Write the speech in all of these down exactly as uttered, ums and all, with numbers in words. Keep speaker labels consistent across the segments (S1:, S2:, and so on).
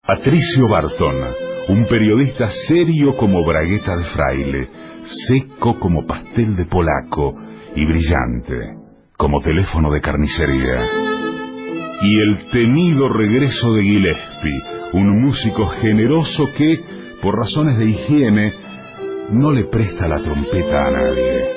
S1: Patricio Barton, un periodista serio como bragueta de fraile, seco como pastel de polaco y brillante como teléfono de carnicería. Y el temido regreso de Gillespie, un músico generoso que, por razones de higiene, no le presta la trompeta a nadie.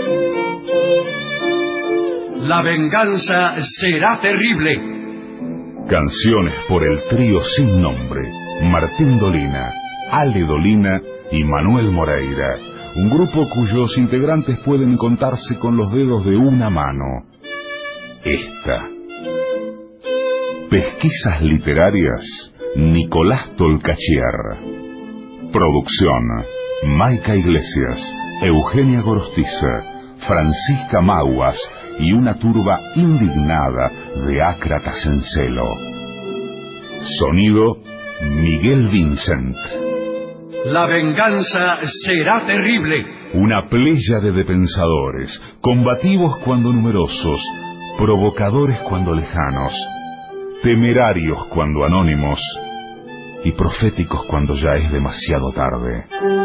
S2: La venganza será terrible.
S1: Canciones por el trío sin nombre, Martín Dolina, Ale Dolina y Manuel Moreira, un grupo cuyos integrantes pueden contarse con los dedos de una mano. Esta. Pesquisas literarias, Nicolás Tolcachier. Producción, Maica Iglesias, Eugenia Gorostiza, Francisca Maguas y una turba indignada de ácratas en celo. Sonido, Miguel Vincent.
S2: La venganza será terrible.
S1: Una pléyade de pensadores, combativos cuando numerosos, provocadores cuando lejanos, temerarios cuando anónimos y proféticos cuando ya es demasiado tarde.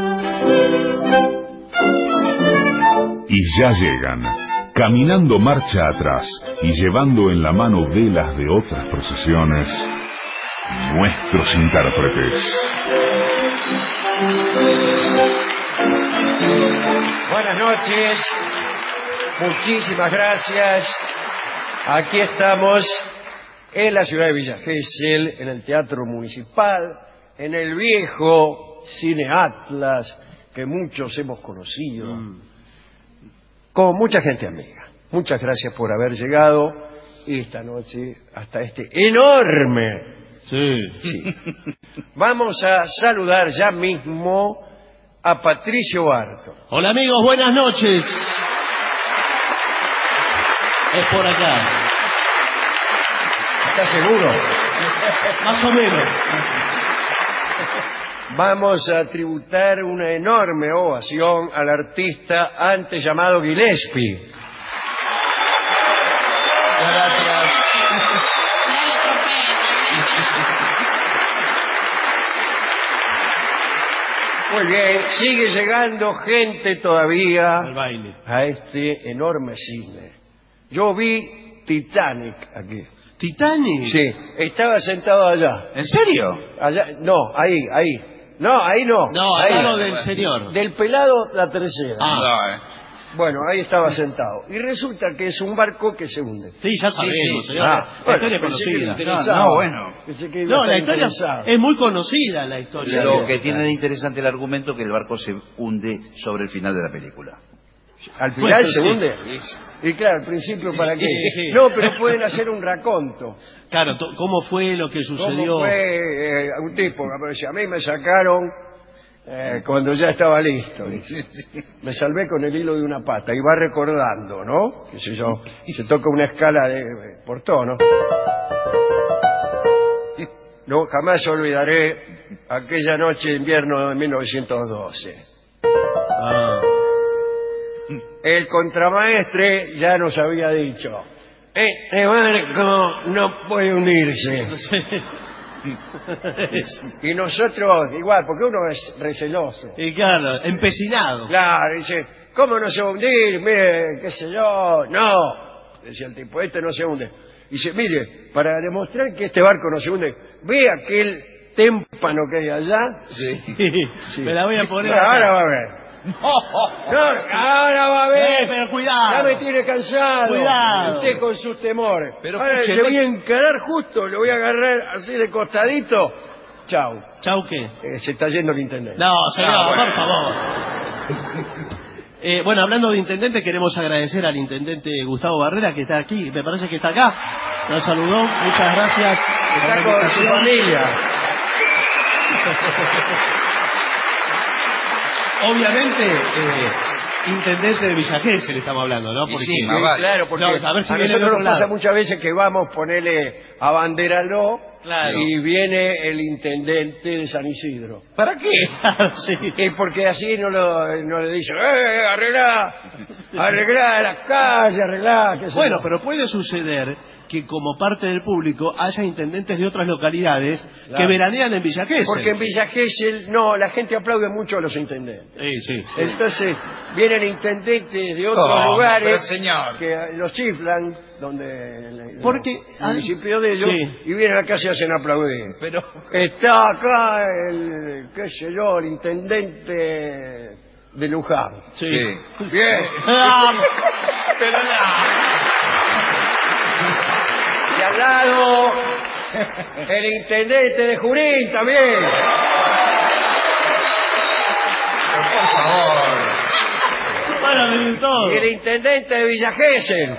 S1: Y ya llegan, caminando marcha atrás y llevando en la mano velas de otras procesiones, nuestros intérpretes.
S3: Buenas noches, muchísimas gracias. Aquí estamos en la ciudad de Villa Gesell, en el Teatro Municipal, en el viejo Cine Atlas, que muchos hemos conocido, mm. con mucha gente amiga. Muchas gracias por haber llegado esta noche hasta este enorme.
S4: Sí.
S3: sí. Vamos a saludar ya mismo a Patricio Barton.
S4: Hola amigos, buenas noches. Es por acá.
S3: ¿Estás seguro?
S4: Más o menos.
S3: Vamos a tributar una enorme ovación al artista antes llamado Gillespie.
S4: Gracias.
S3: Muy bien, sigue llegando gente todavía
S4: al baile
S3: a este enorme cine. Yo vi Titanic aquí.
S4: ¿Titanic?
S3: Sí, estaba sentado allá.
S4: ¿En serio?
S3: Allá, no, ahí, ahí. No, ahí no.
S4: No,
S3: ahí
S4: al lado del señor.
S3: Del pelado la tercera.
S4: Ah, no, eh.
S3: Bueno, ahí estaba sentado. Y resulta que es un barco que se hunde.
S4: Sí, ya sabemos,
S3: sí, sí.
S4: señor.
S3: Ah,
S4: la historia es conocida.
S3: No, no, bueno.
S4: No, la historia es muy conocida, la historia.
S5: Lo que tiene de interesante el argumento que el barco se hunde sobre el final de la película.
S3: ¿Al final bueno, se sí. hunde? Y claro, al principio, ¿para qué? Sí, sí. No, pero pueden hacer un raconto.
S4: Claro, ¿cómo fue lo que sucedió?
S3: ¿Cómo fue? Eh, un tipo que apareció. A mí me sacaron eh, cuando ya estaba listo. Me salvé con el hilo de una pata. Y va recordando, ¿no? Qué sé yo, se toca una escala de, por tono. No, jamás olvidaré aquella noche de invierno de mil novecientos doce. Ah. El contramaestre ya nos había dicho, este barco no puede unirse. Y nosotros, igual, porque uno es receloso.
S4: Y claro, empecinado.
S3: Claro, dice, ¿cómo no se va a hundir? Mire, qué sé yo. No, decía el tipo, este no se hunde. Dice, mire, para demostrar que este barco no se hunde, ve aquel témpano que hay allá.
S4: Sí. Sí. Me la voy a poner.
S3: Bueno, ahora va a ver. No, ahora va a ver.
S4: Eh, pero cuidado.
S3: Ya me tiene cansado.
S4: Cuidado.
S3: Usted con sus temores.
S4: Pero
S3: ahora le voy a encarar justo, le voy a agarrar así de costadito. Chau.
S4: ¿Chau qué?
S3: Eh, se está yendo el intendente.
S4: No, señor,
S3: ah, bueno.
S4: por favor. Eh, bueno, hablando de intendente, queremos agradecer al intendente Gustavo Barrera, que está aquí, me parece que está acá. Nos saludó, muchas gracias.
S3: Está con su familia.
S4: Obviamente, eh, intendente de Villa Gesell estamos hablando, ¿no?
S3: Porque, sí, sí, vale. Claro, porque no, a, ver si a nosotros nos pasa muchas veces que vamos, ponele a Banderaló
S4: Claro.
S3: y viene el intendente de San Isidro.
S5: ¿Para qué?
S4: Sí.
S3: Y porque así no, lo, no le dicen, ¡eh, arreglá! ¡Arreglá las calles, arreglá! qué sé
S4: Bueno,
S3: yo.
S4: pero puede suceder que como parte del público haya intendentes de otras localidades
S3: Claro.
S4: que veranean en Villa Gesell.
S3: Porque en Villa Gesell, no, la gente aplaude mucho a los intendentes.
S4: Sí, sí.
S3: Entonces, vienen intendentes de otros
S5: ¿Cómo?
S3: lugares
S5: Pero, señor.
S3: que los chiflan, donde el
S4: Porque,
S3: el municipio de ellos,
S4: sí.
S3: y vienen acá y se hacen aplaudir.
S5: Pero...
S3: Está acá el, qué sé yo, el intendente de Luján.
S4: Sí.
S5: Sí.
S3: Bien.
S4: Ah,
S5: Pero
S3: Y al lado, el intendente de Junín también.
S5: por favor.
S4: Para de todo.
S3: Y el intendente de Villa Gesell.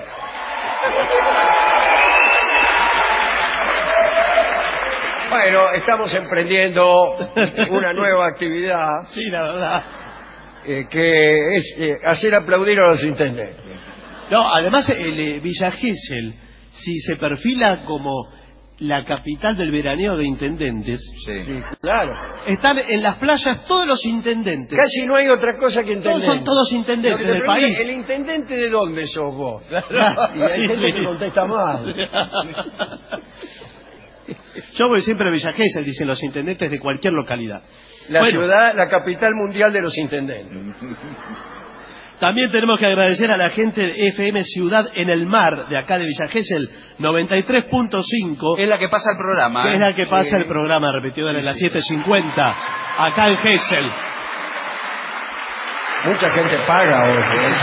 S3: Bueno, estamos emprendiendo una nueva actividad
S4: Sí, la verdad.
S3: eh, que es eh, hacer aplaudir a los intendentes.
S4: No, además el eh, Villa Gesell, si se perfila como la capital del veraneo de intendentes,
S5: Sí.
S3: Sí, claro.
S4: están en las playas todos los intendentes.
S3: Casi no hay otra cosa que
S4: Todos
S3: intendentes.
S4: son todos
S3: Lo
S4: intendentes
S3: que te
S4: del
S3: preguntan,
S4: país.
S3: ¿el intendente de dónde sos vos?
S4: Claro.
S3: Y hay
S4: Sí,
S3: gente
S4: sí.
S3: que contesta mal.
S4: Yo voy siempre a Villa Gesell, dicen los intendentes de cualquier localidad.
S3: La
S4: Bueno,
S3: ciudad, la capital mundial de los intendentes.
S4: también tenemos que agradecer a la gente de F M Ciudad en el Mar, de acá de Villa Gesell, noventa y tres punto cinco,
S5: Es la que pasa el programa.
S4: que
S5: ¿eh?
S4: es la que pasa
S3: Sí.
S4: el programa repetido en las siete cincuenta, acá en Gesell.
S3: Mucha gente paga hoy. ¿eh?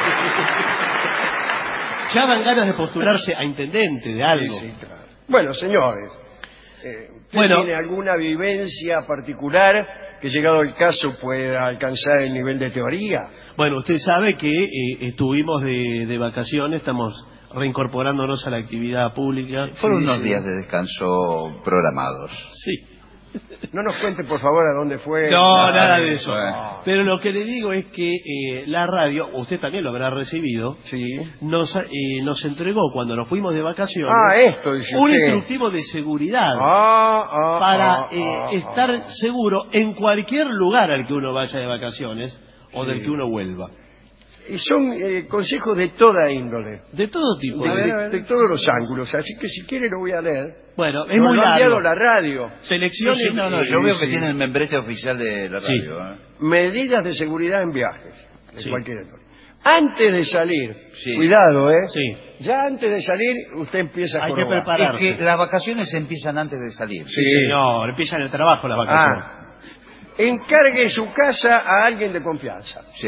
S4: Ya dan ganas de postularse a intendente de algo.
S3: Sí, sí, claro. Bueno, señores, eh, ¿usted
S4: Bueno.
S3: tiene alguna vivencia particular que, llegado el caso, pueda alcanzar el nivel de teoría?
S4: Bueno, usted sabe que eh, estuvimos de, de vacaciones, estamos reincorporándonos a la actividad pública.
S5: Fueron
S3: Sí,
S5: unos
S3: sí.
S5: días de descanso programados.
S4: Sí.
S3: No nos cuente, por favor, a dónde fue.
S4: No,
S5: no,
S4: nada
S5: no,
S4: de eso.
S5: bueno.
S4: Pero lo que le digo es que eh, la radio, usted también lo habrá recibido,
S3: Sí.
S4: nos, eh, nos entregó cuando nos fuimos de vacaciones
S3: Ah, esto dice
S4: un
S3: usted.
S4: instructivo de seguridad
S3: Ah, ah,
S4: para
S3: ah,
S4: eh,
S3: ah,
S4: estar
S3: ah.
S4: seguro en cualquier lugar al que uno vaya de vacaciones o
S3: Sí.
S4: del que uno vuelva.
S3: Y son eh, consejos de toda índole,
S4: De todo tipo.
S3: de,
S4: ¿eh?
S3: de- de todos los ángulos. Así que si quiere lo voy a leer.
S4: Bueno, es
S3: Nos
S4: muy
S3: lo ha enviado
S4: largo.
S3: la radio.
S4: Selecciones.
S5: Sí, sí, no, no,
S4: eh,
S5: yo veo
S3: sí.
S5: que tiene el membrete oficial de la
S4: Sí.
S5: radio. ¿eh?
S3: Medidas de seguridad en viajes. De
S4: Sí.
S3: cualquier índole. Antes de salir,
S5: Sí.
S3: cuidado, ¿eh?
S4: Sí.
S3: Ya antes de salir, usted empieza a
S4: Hay que
S3: jorobar.
S4: preparar.
S5: Es que las vacaciones empiezan antes de salir.
S4: Sí, señor. Empieza en el trabajo la vacación.
S3: Ah, encargue su casa a alguien de confianza.
S5: Sí.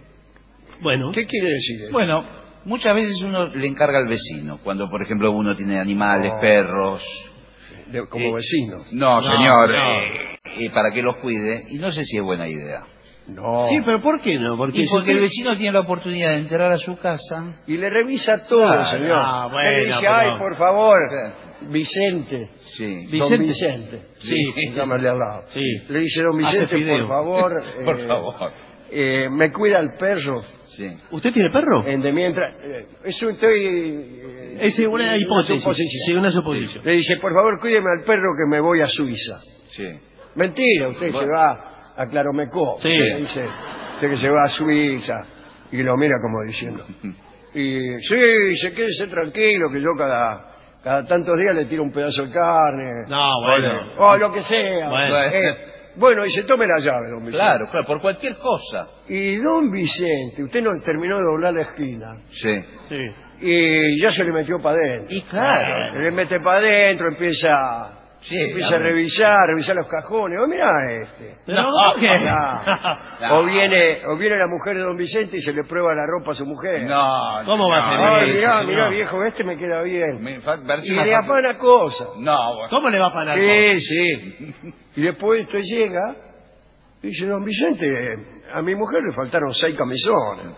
S4: Bueno.
S3: ¿Qué quiere decir eso?
S5: Bueno, muchas veces uno le encarga al vecino, cuando por ejemplo uno tiene animales,
S3: Oh.
S5: perros.
S3: De- como
S5: eh,
S3: vecino.
S5: No,
S4: No,
S5: señor,
S4: no.
S5: eh, eh, para que los cuide, y no sé si es buena idea.
S3: No.
S4: Sí, pero ¿por qué no? Porque,
S5: Y porque
S4: si
S5: el
S4: usted-
S5: vecino tiene la oportunidad de entrar a su casa.
S3: Y le revisa todo,
S5: Claro.
S3: señor.
S4: Ah, bueno,
S3: le dice,
S4: pero-
S3: ay, por favor, Vicente.
S5: Sí.
S4: Vi-
S3: Don
S4: Vicente.
S3: Vicente.
S4: Sí.
S3: Llámale al lado.
S4: Sí.
S3: Le dice, don
S4: Hace
S3: Vicente,
S4: fideo.
S3: por favor.
S5: Por
S3: eh,
S5: favor.
S3: eh, me cuida el perro.
S5: Sí.
S4: ¿Usted tiene perro?
S3: En de mientras. eh, eso estoy. eh,
S4: Es una hipótesis.
S3: suposición.
S4: Sí, una suposición.
S3: Le dice, por favor, cuídeme al perro que me voy a Suiza.
S5: Sí.
S3: Mentira, usted se va a Claromecó.
S4: Sí.
S3: Le dice, usted que se va a Suiza. Y lo mira como diciendo. Y sí, se quédese tranquilo que yo cada, cada tantos días le tiro un pedazo de carne.
S4: No, bueno.
S3: O lo que sea.
S4: Bueno.
S3: Eh, bueno, y se tome la llave, don Vicente.
S5: Claro, claro, por cualquier cosa.
S3: Y don Vicente, usted no terminó de doblar la esquina.
S5: Sí.
S4: Sí.
S3: Y ya se le metió para adentro.
S5: Y claro.
S3: Le mete para adentro, empieza,
S5: Sí,
S3: empieza a
S5: claro.
S3: revisar, revisar los cajones. Oh, mirá este.
S4: Pero,
S5: No,
S4: ¿por qué?
S3: Ya.
S5: No.
S3: O viene, o viene la mujer de don Vicente y se le prueba la ropa a su mujer.
S5: No.
S4: ¿Cómo va a ser
S3: Ah,
S4: eso,
S3: mirá,
S4: señor?
S3: mirá, viejo, este me queda bien.
S5: Me fa- parece
S3: Y
S5: una
S3: le
S5: fa-
S3: afana cosas.
S5: No, bueno.
S4: ¿Cómo le va a parar?
S3: Sí, sí. Y después usted llega y dice, don Vicente, a mi mujer le faltaron seis camisones.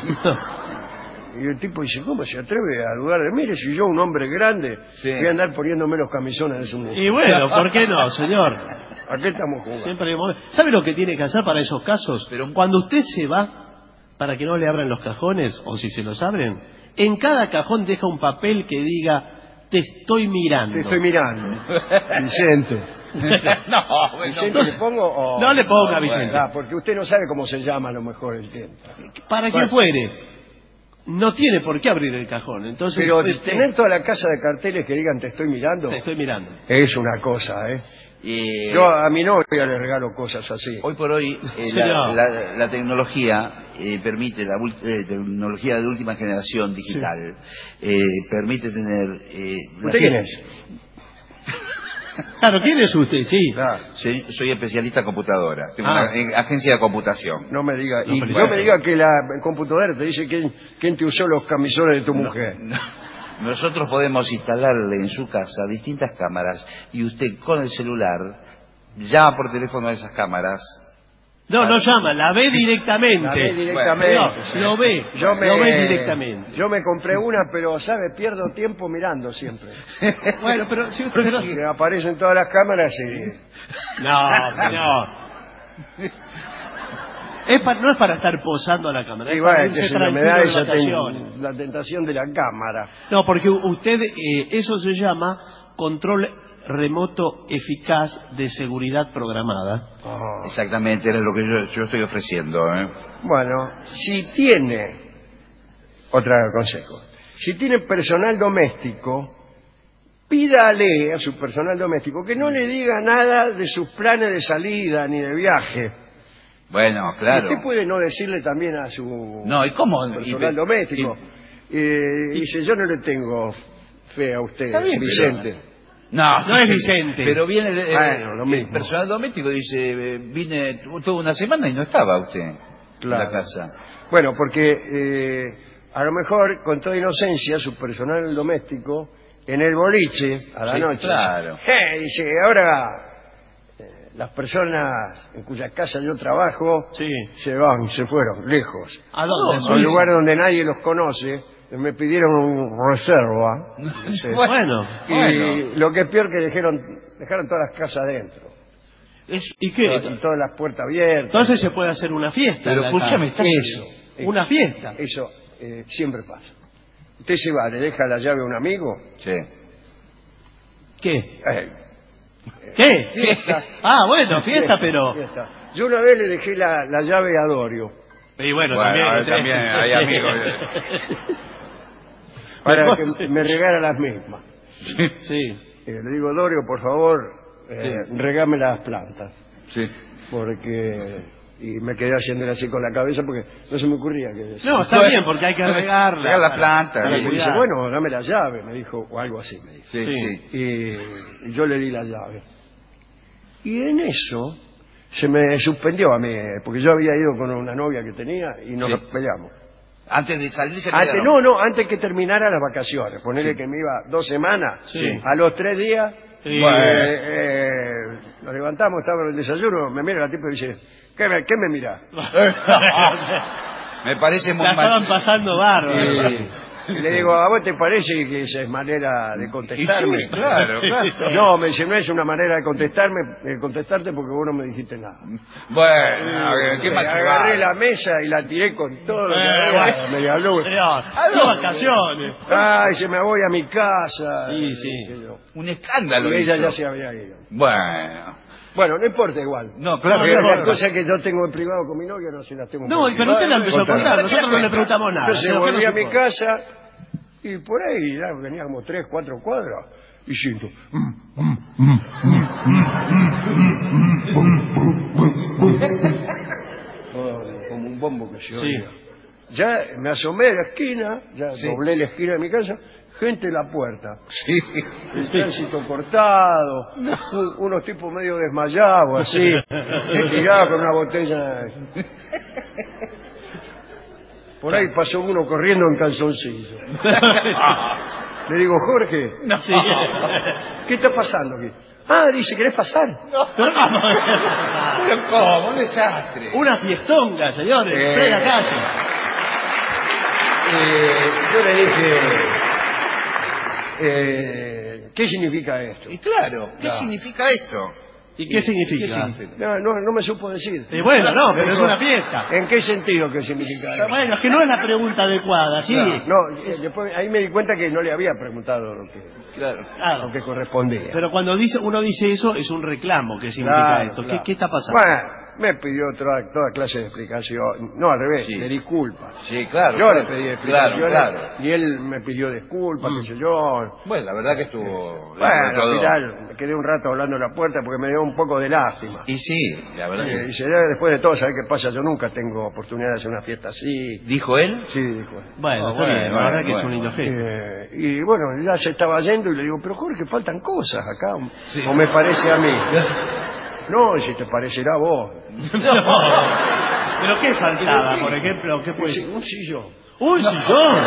S3: Y el tipo dice, ¿cómo se atreve a dudar de mí? Mire, si yo, un hombre grande,
S5: Sí.
S3: voy a andar poniéndome los camisones de su mujer.
S4: Y bueno, ¿por qué no, señor?
S3: ¿A qué estamos jugando?
S4: Siempre hay momentos. ¿Sabe lo que tiene que hacer para esos casos?
S5: Pero-
S4: Cuando usted se va, para que no le abran los cajones, o si se los abren, en cada cajón deja un papel que diga Te estoy mirando.
S3: Te estoy mirando. Vicente.
S5: No, bueno,
S3: ¿Vicente
S5: no.
S3: le pongo o...?
S4: No le ponga,
S5: No,
S4: Vicente.
S3: Ah, porque usted no sabe cómo se llama a lo mejor el tiempo.
S4: Para
S3: Bueno.
S4: que fuere. No tiene por qué abrir el cajón. Entonces,
S3: Pero
S4: pues,
S3: tener toda la casa de carteles que digan te estoy mirando
S4: te estoy mirando.
S3: es una cosa, ¿eh?
S5: Eh,
S3: Yo a mi novia le regalo cosas así.
S5: Hoy por hoy eh,
S4: Señor.
S5: la, la- la tecnología eh, permite, la ul- eh, tecnología de última generación digital, eh, permite tener... Eh, la
S3: ¿Usted quién
S5: gente-
S3: es?
S4: Claro, ¿quién es usted? Sí.
S3: Ah,
S5: Sí, soy especialista en computadora, tengo
S4: Ah.
S5: una eh, agencia de computación.
S3: no me diga.
S4: No,
S3: Y
S4: pero
S3: no
S4: bueno.
S3: me diga que la computadora te dice quién, quién te usó los camisones de tu mujer.
S5: Nosotros podemos instalarle en su casa distintas cámaras y usted con el celular llama por teléfono a esas cámaras.
S4: No, no llama, la ve directamente.
S3: La ve directamente.
S4: No, lo ve,
S3: Yo me,
S4: lo ve directamente.
S3: Yo me compré una, pero, ¿sabe? Pierdo tiempo mirando siempre.
S4: Bueno, pero si usted... pero-
S3: Que aparecen todas las cámaras y...
S4: No, señor. Es pa- no es para estar posando a la cámara.
S3: Y
S4: Es para
S3: bueno,
S4: irse
S3: que se me
S4: tranquilo
S3: da
S4: de
S3: esa
S4: vacaciones.
S3: ten- la tentación de la cámara.
S4: No, porque u- usted, eh, eso se llama control remoto eficaz de seguridad programada.
S3: Oh.
S5: Exactamente, es lo que yo, yo estoy ofreciendo. ¿eh?
S3: Bueno, si tiene, otro consejo, si tiene personal doméstico, pídale a su personal doméstico que no le diga nada de sus planes de salida ni de viaje.
S5: Bueno, claro.
S3: Usted puede no decirle también a su
S5: No, ¿y cómo?
S3: personal
S5: Y-
S3: doméstico. Eh, dice, yo no le tengo fe a usted,
S5: Está bien,
S3: Vicente.
S5: No,
S4: No es Vicente.
S5: Pero viene el, el-
S3: Bueno, lo
S5: el
S3: mismo.
S5: personal doméstico dice, eh, vine toda una semana y no estaba usted
S3: Claro.
S5: en la casa.
S3: Bueno, porque eh, a lo mejor, con toda inocencia, su personal doméstico, en el boliche, a la
S5: Sí,
S3: noche,
S5: claro.
S3: eh, dice, ahora eh, las personas en cuya casa yo trabajo
S4: Sí.
S3: se van, se fueron, lejos.
S4: ¿A dónde?
S3: A un
S4: Suiza.
S3: lugar donde nadie los conoce, me pidieron un reserva. Sí.
S4: Bueno,
S3: Y
S4: bueno.
S3: lo que es peor que dejaron, dejaron todas las casas adentro.
S4: Es- ¿Y qué?
S3: Y todas las puertas abiertas.
S4: Entonces se puede hacer una fiesta.
S5: Pero
S4: en la
S5: escúchame,
S4: casa.
S5: estás...
S3: Eso.
S4: Una fiesta.
S3: Eso eh, siempre pasa. Usted se va, le deja la llave a un amigo.
S5: Sí.
S4: ¿Qué?
S3: eh,
S4: ¿Qué?
S3: Fiesta.
S4: Ah, bueno, fiesta, pero...
S3: fiesta. Yo una vez le dejé la, la llave a Dorio
S4: Y bueno,
S5: Bueno,
S4: también...
S5: también hay amigos.
S3: para que me regara las mismas.
S4: Sí.
S3: Eh, le digo, Dorio, por favor, eh, regame las plantas.
S5: Sí.
S3: Porque... Y me quedé haciéndole así con la cabeza porque no se me ocurría que...
S4: No, está bien, porque hay que regarla.
S5: Regar la
S4: para-
S5: planta,
S4: para
S5: sí.
S3: Y me dice,
S4: cuidar.
S3: bueno, dame la llave, me dijo, o algo así me dijo.
S5: Sí,
S4: Sí.
S5: sí.
S3: Y, y yo le di la llave. Y en eso se me suspendió a mí, porque yo había ido con una novia que tenía y nos
S5: Sí.
S3: peleamos.
S5: Antes de salir se
S3: Antes,
S5: pelearon.
S3: no, no, antes que terminara las vacaciones. Ponerle
S5: Sí.
S3: que me iba dos semanas.
S4: Sí.
S3: A los tres días,
S4: Sí.
S3: bueno, eh, eh, nos levantamos, estaba en el desayuno, me mira la tipa y dice, ¿qué me, qué me mira?
S5: Me parece muy
S4: La estaban
S5: mal.
S4: pasando bárbaro.
S3: Y le digo, ¿a vos te parece que esa es manera de contestarme?
S5: Y sí, claro, claro.
S3: No, me dice, no es una manera de contestarme, de contestarte porque vos no me dijiste nada.
S5: Bueno, qué
S3: Le
S5: mal
S3: agarré la mesa y la tiré con todo lo que
S4: Eh,
S3: había,
S4: bueno.
S3: media luz.
S4: Dios, ¡qué vacaciones!
S3: Ay, se me voy a mi casa.
S4: Sí, sí.
S3: Qué yo.
S5: Un escándalo.
S3: Y ella
S5: hizo.
S3: ya se había ido.
S5: Bueno.
S3: Bueno, no importa igual.
S5: No, claro,
S3: Porque
S5: claro,
S3: las
S5: claro.
S3: cosas que yo tengo en privado con mi novia no se las tengo en
S4: No,
S3: público.
S4: pero usted la empezó a
S3: Contar.
S4: contar, nosotros no le preguntamos nada.
S3: Entonces
S4: señor, ¿qué
S3: volví
S4: nos
S3: a mi
S4: importa?
S3: casa y por ahí ya venía como tres, cuatro cuadras y siento. Oh, como un bombo que se
S4: Sí.
S3: oía. Ya me asomé a la esquina, ya
S5: Sí.
S3: doblé la esquina de mi casa, gente en la puerta.
S5: Sí.
S3: El tránsito cortado, un- unos tipos medio desmayados así, tirados con una botella. Por ahí pasó uno corriendo en calzoncillo. Le digo, Jorge,
S4: Sí.
S3: ¿qué está pasando aquí? Ah, dice, ¿querés pasar?
S5: Pero ¿cómo? Un desastre.
S4: Una fiestonga, señores,
S3: Eh.
S4: en plena calle.
S3: Eh, yo le dije, eh, ¿qué significa esto?
S5: Y claro, ¿qué
S3: Claro.
S5: significa esto?
S4: ¿Y qué significa?
S5: ¿Qué significa?
S3: No, no, no me supo decir.
S4: Y bueno, no, pero es una fiesta.
S3: ¿En qué sentido que significa eso?
S4: Bueno, es que no es la pregunta adecuada, ¿sí?
S3: No, eh, después ahí me di cuenta que no le había preguntado lo que,
S5: Claro.
S4: Claro.
S3: lo que correspondía.
S4: Pero cuando dice uno dice eso, es un reclamo. ¿Qué significa
S3: Claro,
S4: esto?
S3: claro.
S4: ¿Qué, ¿Qué está pasando?
S3: Bueno, me pidió toda, toda clase de explicación. No, al revés,
S5: Sí.
S3: de disculpas.
S5: Sí, claro.
S3: Yo
S5: claro.
S3: le pedí
S5: Claro,
S3: explicaciones
S5: claro.
S3: y él me pidió disculpas,
S4: Mm.
S3: qué sé yo.
S5: Bueno, la verdad que estuvo...
S3: Bueno, al final me quedé un rato hablando en la puerta porque me dio un poco de lástima.
S5: Y sí, la verdad
S3: Eh,
S5: que...
S3: dice, "Eh, después de todo, ¿sabes qué pasa? Yo nunca tengo oportunidad de hacer una fiesta así.
S5: ¿Dijo él?
S3: Sí, dijo.
S4: Bueno,
S5: Ah,
S4: está
S5: bueno,
S4: bien, la verdad
S5: bueno,
S4: que es un
S5: bueno.
S4: lindo gesto.
S3: Eh, y bueno, ya se estaba yendo y le digo, pero Jorge, faltan cosas acá.
S5: Sí.
S3: O me parece a mí. No, si te parecerá a vos.
S4: ¿Pero qué faltaba, por ejemplo? ¿Qué puede
S3: Sí,
S4: ser?
S3: un sillón.
S4: ¡Un sillón!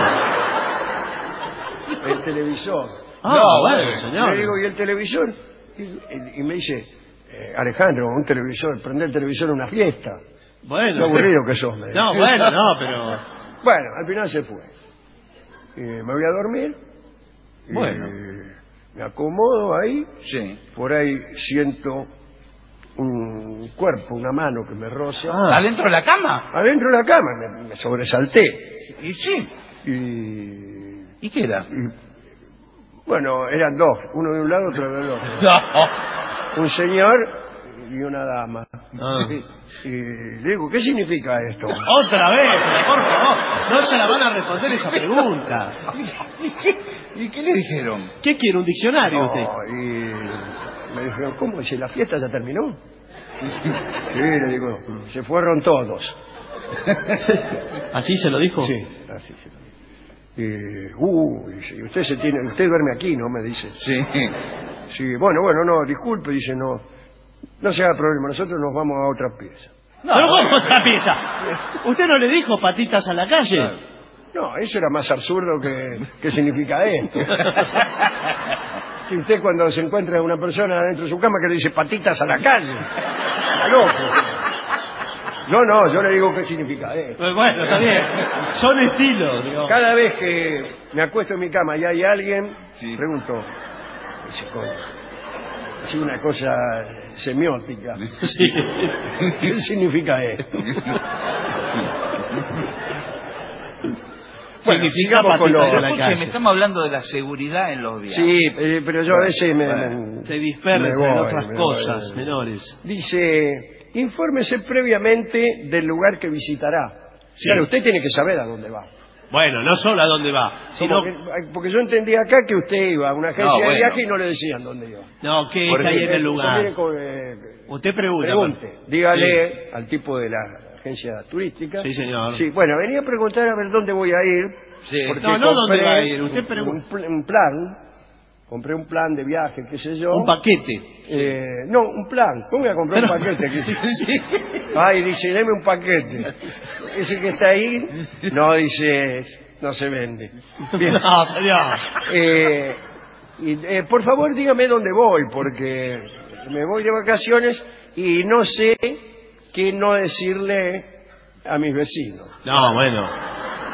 S3: El televisor.
S4: Ah,
S5: No,
S4: bueno,
S5: bueno,
S4: señor.
S3: Le digo, ¿y el televisor? Y, y- y me dice, eh, Alejandro, un televisor, prender el televisor en una fiesta.
S4: Bueno.
S3: Qué aburrido que sos, me dice.
S4: No, bueno, no, pero...
S3: Bueno, al final se fue. Eh, me voy a dormir. y
S5: Bueno.
S3: me acomodo ahí.
S5: Sí.
S3: Por ahí siento un cuerpo, una mano que me roza.
S4: Ah.
S5: ¿Adentro de la cama?
S3: Adentro de la cama me, me sobresalté.
S5: Y sí.
S3: Y,
S5: ¿Y qué era?
S3: y, bueno, eran dos, uno de un lado, otro del otro.
S5: No.
S3: Un señor y una dama.
S4: Ah.
S3: Y le digo, ¿qué significa esto?
S4: Otra vez, pero por favor, no se la van a responder esa pregunta.
S5: ¿Y qué, ¿Y qué le dijeron?
S4: ¿Qué quiere, un diccionario
S3: No,
S4: usted?
S3: y me dijeron, ¿cómo? ¿Si la fiesta ya terminó? Sí, le digo, se fueron todos.
S4: ¿Así se lo dijo?
S3: Sí, así se lo digo. Y, uh, dice, "Y usted se tiene, usted duerme aquí, ¿no?" Me dice.
S5: Sí.
S3: Sí, bueno, bueno, no, disculpe, dice, no, no se haga problema, nosotros nos vamos a otra pieza.
S4: ¿Pero cómo otra pieza? ¿Usted no le dijo patitas a la calle?
S5: Claro.
S3: No, eso era más absurdo que qué significa esto. Si usted cuando se encuentra una persona dentro de su cama que le dice patitas a la calle, está loco. No, no, yo le digo qué significa esto.
S4: Pues bueno, está bien. Son estilos, digo.
S3: Cada vez que me acuesto en mi cama y hay alguien,
S5: Sí.
S3: pregunto, dice, coño, así una cosa semiótica.
S4: Sí.
S3: ¿Qué significa esto? Bueno,
S4: Significa
S3: sigamos con
S4: patitas
S3: lo-
S4: a la
S5: Escúcheme,
S4: calle.
S5: estamos hablando de la seguridad en los viajes.
S3: Sí, eh, pero yo a veces me...
S5: Bueno,
S3: me-
S4: Se dispersa
S3: me
S4: en
S3: voy,
S4: otras
S3: me
S4: cosas
S3: voy.
S4: menores.
S3: Dice, infórmese previamente del lugar que visitará.
S4: Sí.
S3: Claro, usted tiene que saber a dónde va.
S4: Bueno, no solo a dónde va, sino...
S3: Como que- porque yo entendí acá que usted iba a una agencia
S5: No,
S3: de
S5: bueno.
S3: viaje y no le decían dónde iba.
S4: No, ¿qué
S5: Porque-
S4: hay en el
S3: Eh,
S4: lugar?
S3: mire, co- eh,
S4: Usted pregunta.
S3: Pregunte, dígale al tipo de la agencia turística.
S4: Sí, señor.
S3: Sí, bueno, venía a preguntar a ver dónde voy a ir.
S5: Sí.
S3: porque
S4: No, no, ¿dónde
S3: compré
S4: va a ir? Usted
S3: un-
S4: pregunta.
S3: un, pl- un plan, compré un plan de viaje, qué sé yo.
S4: Un paquete.
S3: Eh, no, un plan. ¿Cómo voy a comprar un paquete? Ay, dice, deme un paquete. Ese que está ahí, no, dice, no se vende. Bien.
S4: No, señor.
S3: Eh, y, eh, por favor, dígame dónde voy, porque me voy de vacaciones y no sé qué no decirle a mis vecinos.
S4: No, bueno.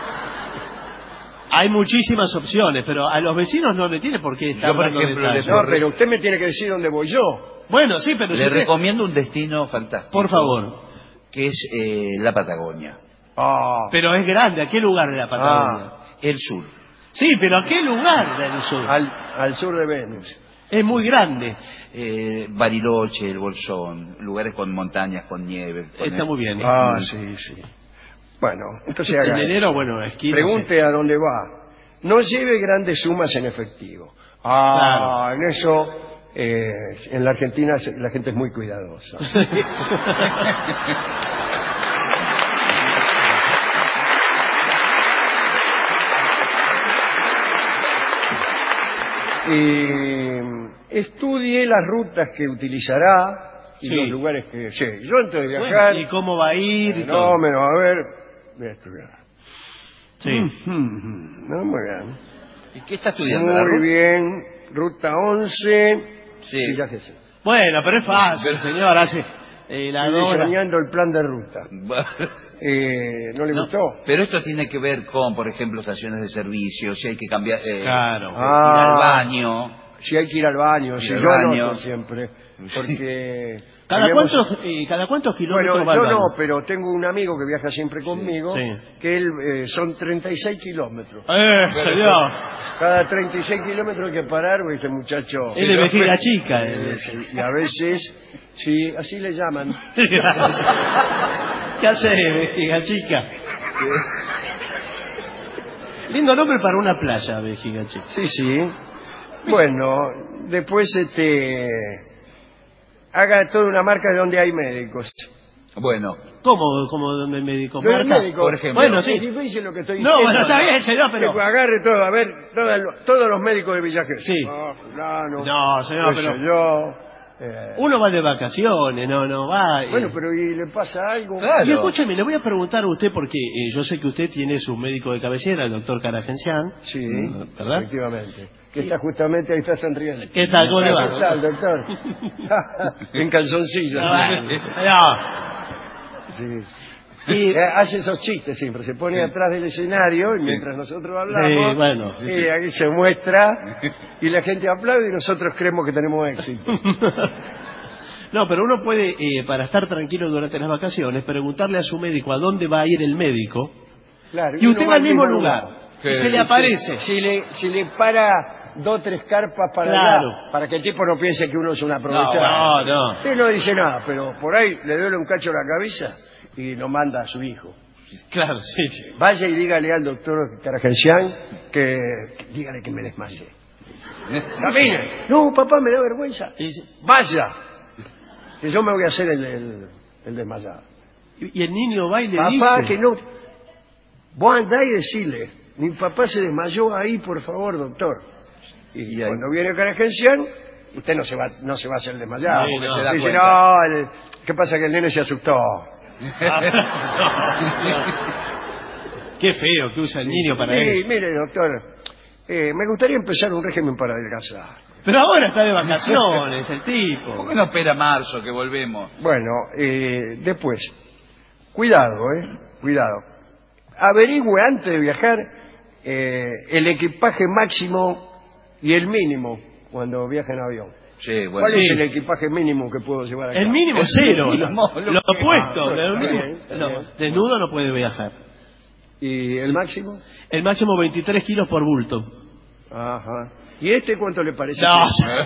S4: Hay muchísimas opciones, pero a los vecinos no le tiene por qué estar
S5: Yo, por
S4: dando
S5: ejemplo,
S4: detalles.
S5: les-
S3: No, pero usted me tiene que decir dónde voy yo.
S4: Bueno, sí, pero si
S5: Le
S4: usted-
S5: recomiendo un destino fantástico.
S4: Por favor.
S5: Que es eh, la Patagonia.
S3: Ah,
S4: Pero es grande, ¿a qué lugar de la Patagonia?
S5: El sur.
S4: Sí, pero ¿a qué lugar del sur?
S3: al, al sur de Venus.
S4: Es muy grande.
S5: Eh, Bariloche, el Bolsón, lugares con montañas, con nieve. con
S4: Está
S5: el-
S4: muy bien.
S3: Ah, sí, sí. Bueno, entonces haga
S4: En
S3: eso.
S4: enero, bueno, esquí. no sé.
S3: Pregunte a dónde va. No lleve grandes sumas en efectivo. Ah, en eso, eh, en la Argentina se- la gente es muy cuidadosa. Y estudie las rutas que utilizará y
S4: Sí.
S3: los lugares que... Sí, yo antes de viajar...
S4: Bueno, ¿y cómo va a ir y todo?
S3: no, menos, a ver... Voy a estudiar.
S4: Sí.
S3: Mm, No, muy bien.
S5: ¿Y qué está estudiando? la
S3: Muy
S5: ruta?
S3: bien. Ruta once.
S5: Sí.
S3: Villa Gesell.
S4: Bueno, pero es fácil, señor. Hace eh, la
S3: Estoy
S4: hora.
S3: diseñando el plan de ruta. Eh, ¿No le
S4: No.
S3: gustó?
S5: Pero esto tiene que ver con, por ejemplo, estaciones de servicio, si hay que cambiar, eh,
S4: Claro.
S5: ir
S3: Ah.
S5: al baño.
S3: si hay que ir al baño,
S5: Ir
S3: si
S5: al
S3: yo
S5: baño.
S3: anoto siempre, porque...
S4: ¿Cada,
S3: tenemos-
S4: cuántos, eh, ¿Cada cuántos kilómetros
S3: Bueno,
S4: va
S3: yo
S4: al baño?
S3: no, pero tengo un amigo que viaja siempre conmigo,
S4: sí.
S3: que él eh, son treinta y seis kilómetros.
S4: ¡Eh, señor!
S3: Cada treinta y seis kilómetros hay que parar, porque este muchacho...
S4: Él es vejiga chica.
S3: Eh,
S4: él.
S3: sí, y a veces, sí, así le llaman.
S4: ¿Qué hace, vejiga chica? Lindo nombre para una playa, vejiga chica.
S3: Sí, sí. Bueno, después este haga toda una marca de donde hay médicos.
S5: Bueno,
S4: ¿Cómo? ¿Cómo donde médico?
S3: ¿No hay
S4: ¿Marca?
S3: médico?
S5: por ejemplo.
S4: Bueno, sí.
S3: Es difícil lo que estoy
S4: No,
S3: diciendo.
S4: bueno, está bien, señor, pero...
S3: Que agarre todo, a ver, toda lo- todos los médicos de Villa Gesell.
S4: Sí.
S3: Ah, fulano,
S4: No, señor,
S3: qué
S4: pero-
S3: sé yo. eh,
S4: Uno va de vacaciones, no, no va... eh.
S3: Bueno, pero ¿y le pasa algo?
S5: Claro.
S4: Y escúcheme, le voy a preguntar a usted porque eh, yo sé que usted tiene su médico de cabecera, el doctor Caragencián.
S3: Sí,
S4: ¿Verdad?
S3: efectivamente. Que está justamente, ahí está sonriendo.
S4: ¿Qué tal? ¿Cómo le va?
S3: ¿Qué tal, doctor? En calzoncillo.
S4: No.
S3: Sí.
S4: Y-
S3: Eh, hace esos chistes siempre, se pone atrás del escenario y mientras nosotros hablamos,
S4: Sí, bueno.
S3: y aquí se muestra y la gente aplaude y nosotros creemos que tenemos éxito.
S4: No, pero uno puede, eh, para estar tranquilo durante las vacaciones, preguntarle a su médico a dónde va a ir el médico
S3: Claro,
S4: y usted
S3: uno
S4: va al mismo lugar.
S5: Sí,
S4: Y se le
S5: sí.
S4: aparece.
S3: Si le, si le para dos tres carpas para
S4: Claro.
S3: allá, para que el tipo no piense que uno es un aprovechado.
S4: No, no.
S3: Él no dice nada, pero por ahí le duele un cacho la cabeza y lo manda a su hijo.
S4: Claro, sí.
S3: Vaya y dígale al doctor Caragencián que, que dígale que me desmaye. Camine. No, papá, me da vergüenza.
S4: Y, dice-
S3: Vaya, que yo me voy a hacer el, el, el desmayado.
S4: y el niño va y le
S3: Papá,
S4: dice...
S3: que no. Vos andá y decirle, mi papá se desmayó ahí, por favor, doctor. Y,
S5: Y ahí-
S3: cuando viene Caragencián, usted no se va, no se va a hacer desmayado.
S4: Sí,
S3: porque
S4: no.
S3: se
S5: Se
S3: da
S5: da
S3: dice,
S5: cuenta.
S3: no, el- ¿qué pasa? Que el nene se asustó.
S4: Qué feo que usa el niño para
S3: Sí,
S4: él.
S3: mire, doctor, eh, me gustaría empezar un régimen para adelgazar.
S4: Pero ahora está de vacaciones el
S5: ¿por
S4: tipo.
S5: qué no espera marzo que volvemos?
S3: Bueno, eh, después, cuidado, eh, cuidado. Averigüe antes de viajar eh, el equipaje máximo y el mínimo cuando viaja en avión.
S5: Sí, bueno.
S3: ¿Cuál
S4: sí.
S3: es el equipaje mínimo que puedo llevar acá?
S4: El mínimo es cero.
S5: El
S4: Lo,
S5: mínimo,
S4: lo
S5: lo-
S4: opuesto.
S3: Ah,
S4: lo
S3: está
S4: mínimo-
S3: bien, está
S4: no,
S3: bien.
S4: desnudo no puede viajar.
S3: ¿Y el máximo?
S4: El máximo veintitrés kilos por bulto.
S3: Ajá. ¿Y este cuánto le parece?
S4: No.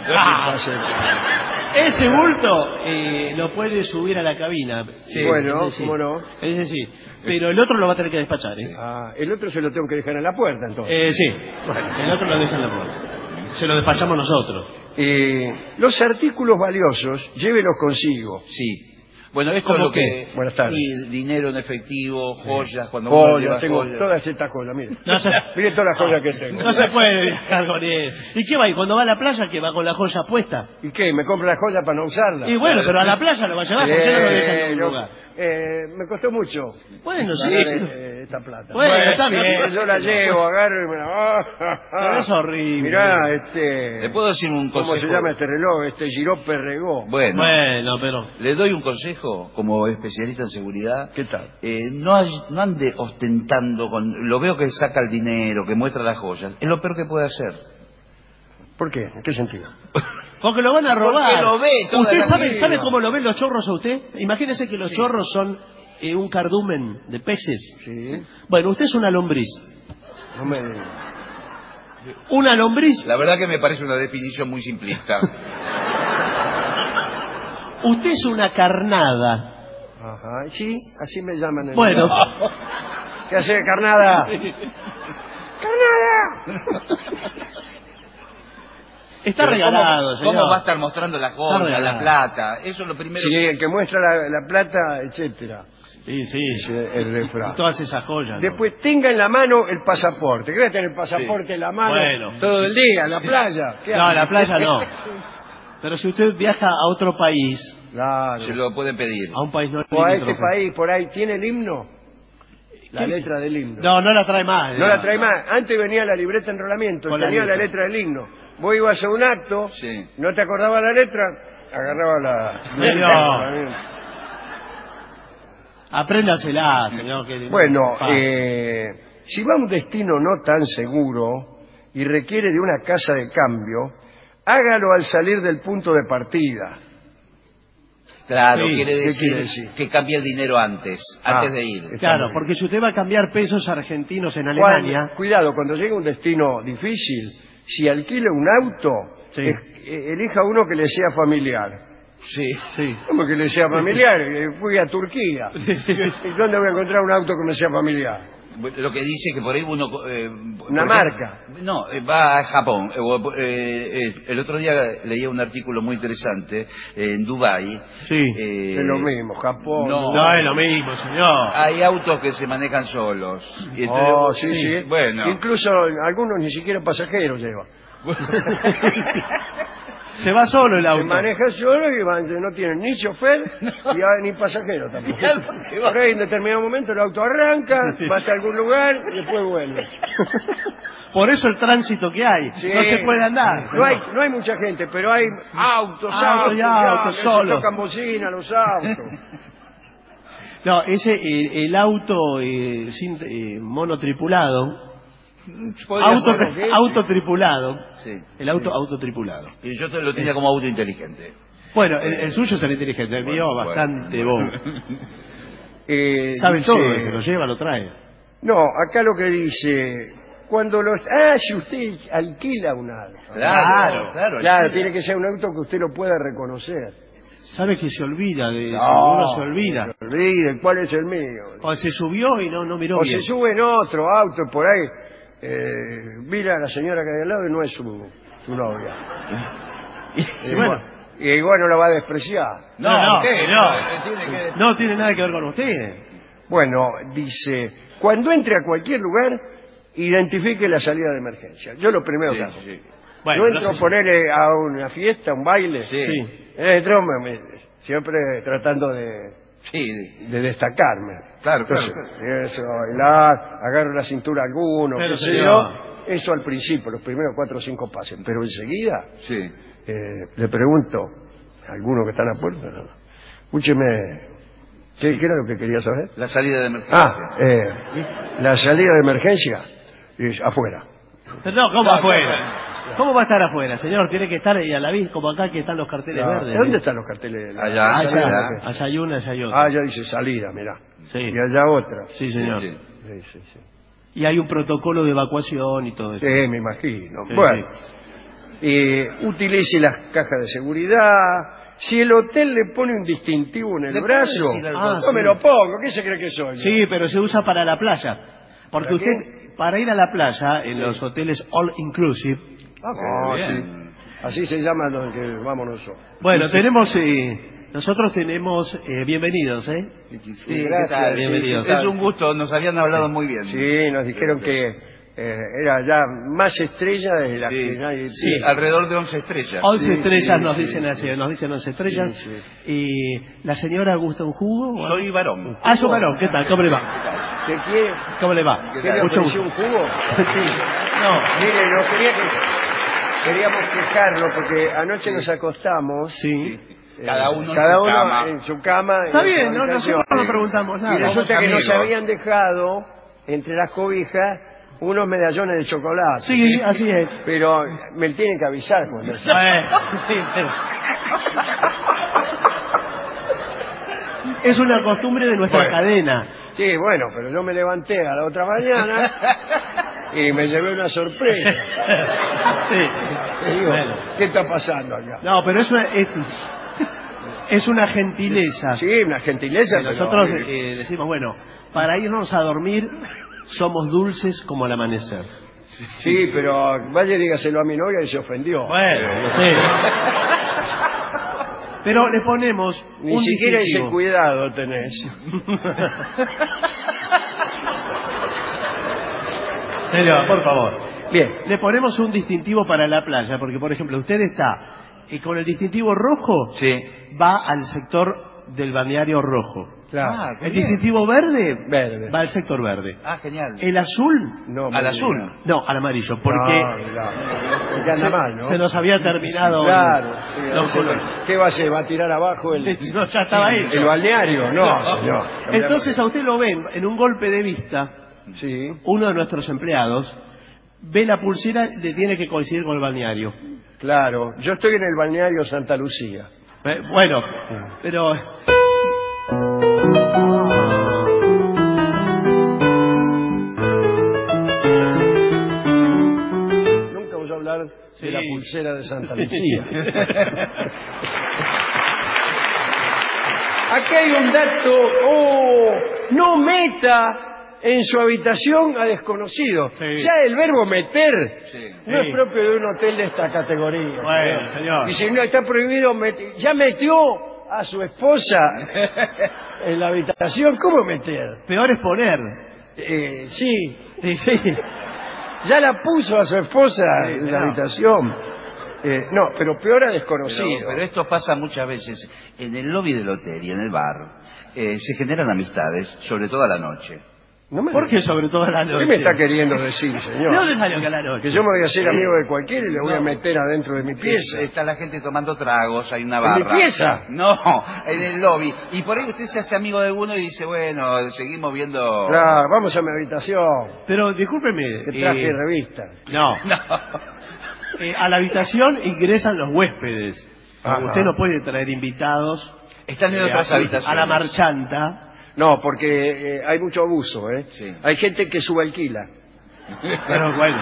S3: que es?
S4: Ese bulto eh, lo puede subir a la cabina.
S3: Sí, bueno,
S4: ese sí.
S3: cómo no.
S4: Ese sí. Pero el otro lo va a tener que despachar, ¿eh?
S3: Ah, el otro se lo tengo que dejar en la puerta, entonces.
S4: Eh, sí. El otro lo deja en la puerta. Se lo despachamos nosotros.
S3: Eh, los artículos valiosos, llévelos consigo.
S5: Sí. Bueno, esto
S4: ¿Cómo
S5: es lo
S4: qué?
S5: que...
S3: Buenas tardes.
S5: Y dinero en efectivo, joyas, cuando uno
S3: Joyas,
S5: lleva
S3: tengo
S5: joyas.
S3: todas estas cosas, mire.
S4: No se-
S3: Mire todas las joyas que tengo.
S4: No se puede viajar con eso. ¿Y qué va? ¿Y cuando va a la playa que va con la joya puesta?
S3: ¿Y qué? ¿Me compro las joyas para no usarlas?
S4: Y bueno, pero a la playa lo va a llevar. ¿Por qué no lo deja en
S3: Eh,
S4: un
S3: yo-
S4: lugar?
S3: eh, me costó mucho
S4: Bueno, sí.
S3: ganar, eh, esta plata.
S4: Bueno, está bien.
S3: Eh, yo la llevo, agarro y me la...
S4: Pero es horrible.
S3: Mirá, este...
S5: ¿Le puedo decir un consejo?
S3: ¿Cómo se llama este reloj? Este Giró Perregó.
S5: Bueno,
S4: Bueno, pero...
S5: le doy un consejo como especialista en seguridad.
S3: ¿Qué tal?
S5: Eh, no, hay- no ande ostentando con... Lo veo que saca el dinero, que muestra las joyas. Es lo peor que puede hacer.
S3: ¿Por qué? ¿En qué sentido?
S4: Porque lo van a robar.
S5: Porque lo ve toda
S4: ¿Usted
S5: la
S4: sabe,
S5: vida.
S4: sabe cómo lo ven los chorros a usted? Imagínese que los chorros son eh, un cardumen de peces.
S3: Sí.
S4: Bueno, usted es una lombriz.
S3: No me diga.
S4: Una lombriz.
S5: La verdad que me parece una definición muy simplista.
S4: Usted es una carnada.
S3: Ajá. Sí, así me llaman. en
S4: Bueno.
S3: el- ¿Qué hace, carnada? ¡Carnada!
S4: Está
S5: Pero
S4: regalado,
S5: ¿cómo,
S4: señor.
S5: ¿Cómo va a estar mostrando la
S4: Está
S5: joya,
S4: regalado.
S5: la plata? Eso es lo primero.
S3: Sí, el que muestra la, la plata, etcétera.
S4: Sí, sí.
S3: Dice el refrán.
S4: Todas esas joyas. ¿no?
S3: Después tenga en la mano el pasaporte. ¿Qué va a tener el pasaporte en la mano
S4: Bueno.
S3: todo el día? ¿En la playa? ¿Qué
S4: No,
S3: hace?
S4: a la playa no. Pero si usted viaja a otro país,
S3: Claro.
S5: Se lo pueden pedir.
S4: a un país no
S3: O a este
S4: limítrofe.
S3: país, por ahí, ¿tiene el himno? La
S4: ¿Qué?
S3: letra del himno.
S4: No, no la trae más.
S3: No la trae más. Antes venía la libreta de enrolamiento,
S4: Con la
S3: tenía la
S4: letra.
S3: letra del himno. Vos ibas a un acto,
S5: Sí.
S3: no te acordabas la letra, agarraba la
S4: Señor.
S3: letra del enrolamiento.
S4: Apréndasela, señor. que-
S3: Bueno,
S4: Fácil.
S3: eh, si va a un destino no tan seguro y requiere de una casa de cambio, hágalo al salir del punto de partida.
S5: Claro,
S3: Sí,
S5: quiere
S3: ¿qué
S5: decir,
S3: quiere decir?
S5: que cambie el dinero antes,
S3: Ah,
S5: antes de ir.
S3: está
S4: Claro,
S3: muy bien.
S4: porque si usted va a cambiar pesos argentinos en
S3: Cuando-
S4: Alemania...
S3: cuidado, cuando llegue a un destino difícil, si alquila un auto,
S4: Sí.
S3: es- eh, elija uno que le sea familiar.
S5: Sí.
S4: Sí.
S3: ¿Cómo que le sea familiar? Eh, Fui a Turquía. ¿Y dónde voy a encontrar un auto que me sea familiar?
S5: Lo que dice que por ahí uno... eh,
S3: Una
S5: por
S3: marca.
S5: ejemplo, no, eh, va a Japón. Eh, o, eh, eh, el otro día leía un artículo muy interesante eh, en Dubái.
S4: Sí.
S5: eh,
S3: Es lo mismo, Japón.
S5: no.
S4: No es lo mismo, señor.
S5: Hay autos que se manejan solos. Y entonces-
S3: Oh, sí, sí.
S5: Bueno.
S3: Incluso algunos ni siquiera pasajeros llevan.
S4: Se va solo el
S3: Se
S4: auto.
S3: manejan solo y van- no tienen ni chofer y ah, ni pasajero tampoco.
S5: Porque va-
S3: Por ahí en determinado momento el auto arranca, va hasta algún lugar y después vuelve.
S4: Por eso el tránsito que hay.
S3: Sí.
S4: No se puede andar.
S3: No hay, no hay mucha gente, pero hay autos,
S4: Autos
S3: autos,
S4: y autos,
S3: ya,
S4: solos.
S3: se tocan bocina los autos.
S4: No, ese, el, el auto eh, sin, eh, monotripulado,
S5: Podría
S4: auto,
S5: ser, ¿qué?
S4: autotripulado,
S5: Sí.
S4: el auto autotripulado.
S5: Y yo te lo tenía como auto inteligente.
S4: Bueno, el, el suyo es el inteligente, el mío
S5: Bueno,
S4: bastante
S5: bueno.
S4: bobo.
S3: Eh,
S4: Sabe
S3: dice-
S4: todo, se lo lleva, lo trae.
S3: No, acá lo que dice, cuando los... Ah, si usted alquila un auto.
S5: Claro, claro.
S3: Claro,
S5: alquila.
S3: tiene que ser un auto que usted lo pueda reconocer.
S4: Sabe que se olvida de eso,
S3: No,
S4: uno se olvida.
S3: se olvide, ¿cuál es el mío?
S4: O se subió y no, no miró
S3: O
S4: bien.
S3: se sube en otro auto por ahí. Eh, mira a la señora que hay al lado y no es su, su novia.
S4: Y
S3: Y
S4: bueno,
S3: bueno, y igual no la va a despreciar.
S4: no, no,
S5: ¿qué?
S4: no.
S5: Tiene que-
S4: No tiene nada que ver con usted.
S3: Bueno, dice, cuando entre a cualquier lugar, identifique la salida de emergencia. Yo lo primero
S5: Sí,
S3: que hago.
S5: sí.
S4: Bueno,
S3: no
S4: no
S3: entro
S4: sé
S3: a ponerle a una fiesta, a un baile.
S5: Sí.
S4: Sí.
S3: Entro, me- me- siempre tratando de,
S5: Sí,
S3: de destacarme.
S5: claro,
S3: Entonces,
S5: claro.
S3: empiezo a bailar, agarro la cintura a alguno,
S4: Pero,
S3: qué sé
S4: señor.
S3: yo. Eso al principio, los primeros cuatro o cinco pases. Pero enseguida
S5: Sí.
S3: eh, le pregunto a alguno que está en la puerta, no, escúcheme, ¿qué, qué era lo que quería saber?
S5: La salida de emergencia.
S3: Ah, eh, la salida de emergencia es afuera.
S4: No, ¿cómo
S5: No,
S4: afuera? ¿Cómo va a estar afuera, señor? Tiene que estar ahí a la vista, como acá que están los carteles
S3: Ah,
S4: verdes.
S3: ¿Dónde
S4: ¿eh?
S3: están los carteles?
S5: Allá,
S3: La salida de
S5: allá.
S3: emergencia.
S4: Allá hay una, allá hay otra.
S3: Ah, ya dice salida, mirá.
S4: Sí.
S3: Y allá otra.
S4: Sí, señor.
S5: Sí,
S3: Sí, sí, sí.
S4: Y hay un protocolo de evacuación y todo eso.
S3: Sí, me imagino.
S4: Sí,
S3: Bueno, eh, utilice las cajas de seguridad. Si el hotel le pone un distintivo en el
S5: ¿Le puede
S3: brazo,
S5: decir algo?
S4: Ah,
S3: no me
S4: sí.
S3: lo pongo. ¿Qué se cree que soy?
S4: Sí, pero se usa para la playa. Porque
S3: ¿Para qué?
S4: usted, para ir a la playa, en los hoteles all inclusive,
S3: Ah,
S5: bien.
S3: sí. Así se llama los que vamos nosotros.
S4: bueno, tenemos, eh, nosotros tenemos, eh, bienvenidos, ¿eh?
S5: Sí,
S3: gracias,
S5: ¿qué tal?
S4: bienvenidos.
S5: Es un gusto, nos habían hablado muy bien.
S3: Sí, nos dijeron que eh, era ya más estrella de la
S5: Sí,
S3: que nadie
S5: sí,
S3: tiene.
S5: alrededor de once estrellas.
S4: Once
S3: Sí,
S4: estrellas
S3: sí,
S4: nos
S3: sí,
S4: dicen
S3: sí.
S4: así, nos dicen once estrellas.
S3: Sí,
S4: Y la señora gusta un jugo. ¿o
S5: Soy varón.
S4: Ah, su varón, ¿qué tal? ¿Cómo le va?
S3: ¿Qué quiere?
S4: ¿Cómo le va?
S5: ¿Qué
S3: ¿Qué
S5: tal?
S3: le
S4: Mucho
S3: ofreció
S4: gusto.
S3: un jugo?
S4: Sí. No.
S3: Mire, no quería que... queríamos quejarlo porque anoche nos acostamos.
S4: Sí.
S3: eh,
S5: Cada uno en
S3: cada
S5: su
S3: uno
S5: cama.
S3: en su cama.
S4: Está
S3: en su
S4: bien, no,
S3: habitación.
S4: nosotros no preguntamos nada.
S3: Y resulta
S5: Somos
S3: que nos
S5: amigos.
S3: habían dejado entre las cobijas unos medallones de chocolate.
S4: Sí, así es.
S3: Pero me tienen que avisar cuando
S4: Bueno, sí, pero- Es una costumbre de nuestra
S3: Bueno.
S4: cadena.
S3: Sí, bueno, pero yo me levanté a la otra mañana y me llevé una sorpresa.
S4: Sí.
S3: Y digo,
S4: Bueno.
S3: ¿qué está pasando acá?
S4: No, pero eso es, es una gentileza.
S3: Sí, una gentileza.
S4: Que
S3: pero-
S4: nosotros eh, decimos, bueno, para irnos a dormir somos dulces como el amanecer.
S3: Sí, pero vaya y dígaselo a mi novia y se ofendió.
S4: Bueno, no sé. Pero le ponemos
S3: Ni
S4: un
S3: siquiera ese
S4: distintivo.
S3: cuidado tenés.
S4: Señor, por favor.
S3: Bien.
S4: Le ponemos un distintivo para la playa, porque por ejemplo, usted está y con el distintivo rojo
S5: Sí.
S4: va al sector del balneario rojo.
S3: Claro.
S5: Ah, qué
S4: El
S5: bien.
S4: distintivo verde,
S3: Verde.
S4: va al sector verde.
S5: Ah, genial.
S4: El azul,
S3: No,
S5: Al
S3: me
S5: azul.
S3: diga.
S4: no, al amarillo, porque
S3: No, no, porque anda
S4: se,
S3: mal, ¿no?
S4: se nos había terminado
S3: Claro. sí,
S4: los
S3: ese-
S4: colores.
S3: ¿Qué va a hacer? ¿Va a tirar abajo el,
S4: No, ya estaba hecho.
S3: el balneario? No, señor.
S4: Entonces a usted lo ven en un golpe de vista,
S3: Sí.
S4: uno de nuestros empleados ve la pulsera, le tiene que coincidir con el balneario.
S3: Claro, yo estoy en el balneario Santa Lucía.
S4: Eh, bueno, pero...
S3: Nunca voy a hablar
S4: Sí.
S3: de la pulsera de Santa Lucía. Aquí hay un dato. Oh, no meta en su habitación a desconocido.
S4: Sí.
S3: Ya el verbo meter
S5: Sí.
S3: no
S4: Sí.
S3: es propio de un hotel de esta categoría.
S4: Bueno, señor.
S3: Y si no está prohibido, met- ya metió a su esposa en la habitación. ¿Cómo meter?
S4: Peor es poner.
S3: Eh, sí,
S4: Sí, sí.
S3: ya la puso a su esposa
S4: Sí,
S3: en la
S4: no.
S3: habitación. Eh, no, pero peor a
S5: Pero,
S3: desconocido.
S5: pero esto pasa muchas veces. En el lobby del hotel y en el bar eh, se generan amistades, sobre todo a la noche.
S3: No me-
S4: ¿Por qué sobre todo a la noche?
S3: ¿Qué me está queriendo decir,
S4: ¿De
S3: señor?
S4: dónde salió que a la noche?
S3: Que yo me voy a hacer
S5: Sí.
S3: amigo de cualquiera y le voy a
S5: No.
S3: meter adentro de mi pieza.
S5: Está la gente tomando tragos, hay una
S3: ¿En
S5: barra.
S3: mi pieza?
S5: No, en el lobby. Y por ahí usted se hace amigo de uno y dice, bueno, seguimos viendo...
S3: Claro, vamos a mi habitación,
S4: Pero discúlpeme.
S3: que traje
S4: eh,
S3: revista.
S4: No.
S5: No.
S4: Eh, a la habitación ingresan los huéspedes.
S3: Ajá.
S4: Usted no puede traer invitados
S5: Están en
S4: eh,
S5: otras
S4: a,
S5: habitaciones.
S4: a la marchanta.
S3: No, porque eh, hay mucho abuso, ¿eh?
S5: Sí.
S3: Hay gente que subalquila.
S4: Pero bueno.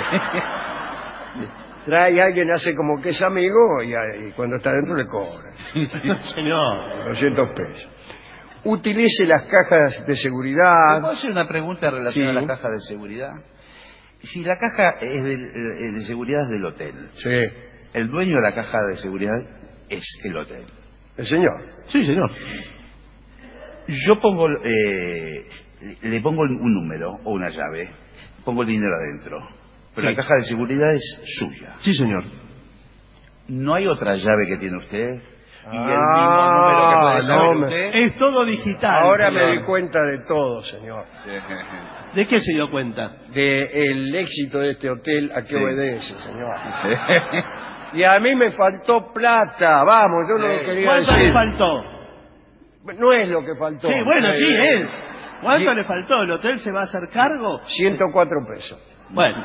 S3: Trae a alguien, hace como que es amigo y, a- y cuando está dentro le cobra.
S4: Señor.
S3: doscientos pesos. Utilice las cajas de
S5: ¿Le
S3: seguridad.
S5: puedo hacer una pregunta en relación
S3: Sí.
S5: a la caja de seguridad? Si la caja es del- eh, de seguridad es del hotel,
S3: Sí,
S5: el dueño de la caja de seguridad es el hotel.
S3: el señor.
S4: Sí, señor.
S5: Yo pongo, eh, le pongo un número o una llave, pongo el dinero adentro, pero
S4: Sí.
S5: la caja de seguridad es suya.
S4: Sí, señor.
S5: ¿No hay otra llave que tiene usted? Y el
S3: Ah,
S5: mismo número que puede
S3: no
S5: saber
S3: me-
S5: usted.
S4: Es todo digital.
S3: Ahora
S4: señor.
S3: me di cuenta de todo, señor.
S4: ¿De qué se dio cuenta?
S3: De el éxito de este hotel a qué
S5: Sí.
S3: obedece, señor. Y a mí me faltó plata, vamos, yo no lo
S5: Sí.
S3: quería
S4: ¿Cuánto
S3: decir.
S4: le faltó?
S3: No es lo que faltó.
S4: Sí, bueno,
S3: Eh,
S4: sí es. ¿Cuánto
S3: sí.
S4: le faltó? ¿El hotel se va a hacer cargo?
S3: ciento cuatro pesos.
S4: Bueno.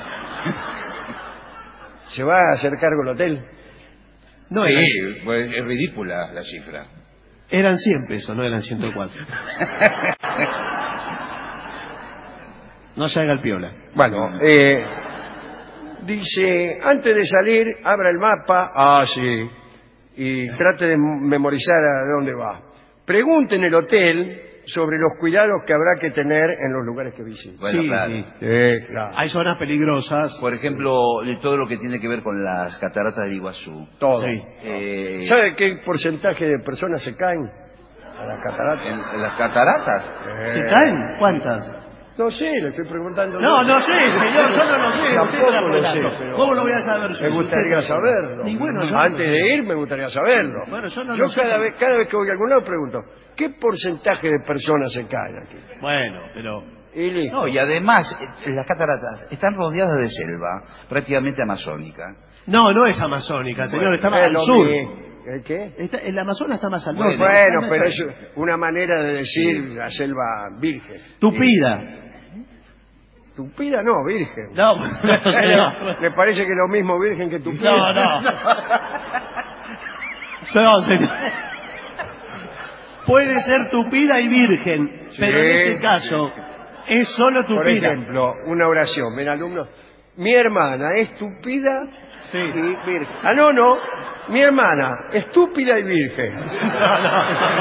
S3: ¿Se va a hacer cargo el hotel?
S4: No, eran,
S5: Sí, pues es ridícula la cifra.
S4: eran cien pesos, no eran ciento cuatro. No se haga el piola.
S3: Bueno, eh, dice, antes de salir, abra el mapa. Ah, sí. Y trate de memorizar a dónde va. Pregunte en el hotel sobre los cuidados que habrá que tener en los lugares que visite.
S5: Bueno,
S4: Sí,
S5: claro.
S4: sí.
S3: Sí, claro.
S4: Hay zonas peligrosas.
S5: Por ejemplo, todo lo que tiene que ver con las cataratas de Iguazú.
S3: Todo.
S4: Sí.
S5: Eh,
S3: ¿Sabe qué porcentaje de personas se caen a las cataratas?
S5: ¿En, en las cataratas?
S4: ¿Se
S3: Eh,
S4: caen? ¿Cuántas?
S3: No sé, le estoy preguntando.
S4: No, no sé, señor, yo no lo sé.
S3: Tampoco
S4: usted está
S3: lo sé,
S4: hablando.
S3: pero-
S4: ¿Cómo lo voy a saber?
S3: Me gustaría saberlo.
S4: Ni bueno, yo
S3: Antes
S4: no.
S3: de ir me gustaría saberlo.
S4: Bueno, yo no
S3: yo
S4: lo sé.
S3: cada vez, cada vez que voy a algún lado pregunto, ¿qué porcentaje de personas se caen aquí?
S4: Bueno, pero...
S3: Y listo.
S5: No, y además, eh, las cataratas están rodeadas de selva, prácticamente amazónica.
S4: No, no es amazónica, señor, está más
S3: Es
S4: al
S3: lo
S4: sur.
S3: mi- ¿El qué?
S4: Está- el Amazonas está más al
S5: Bueno,
S4: norte.
S3: Bueno, pero es una manera de decir la selva virgen.
S4: Tupida.
S3: Tupida no, virgen.
S4: No, no, señor.
S3: ¿Le parece que es lo mismo virgen que tupida?
S4: No, no. No, señor. Puede ser tupida y virgen,
S3: Sí,
S4: pero en este caso es solo
S3: Por
S4: tupida.
S3: ejemplo, una oración. Ven, alumnos. Mi hermana es tupida
S4: Sí.
S3: y virgen. Ah, no, no. Mi hermana, estúpida y virgen.
S4: No, no.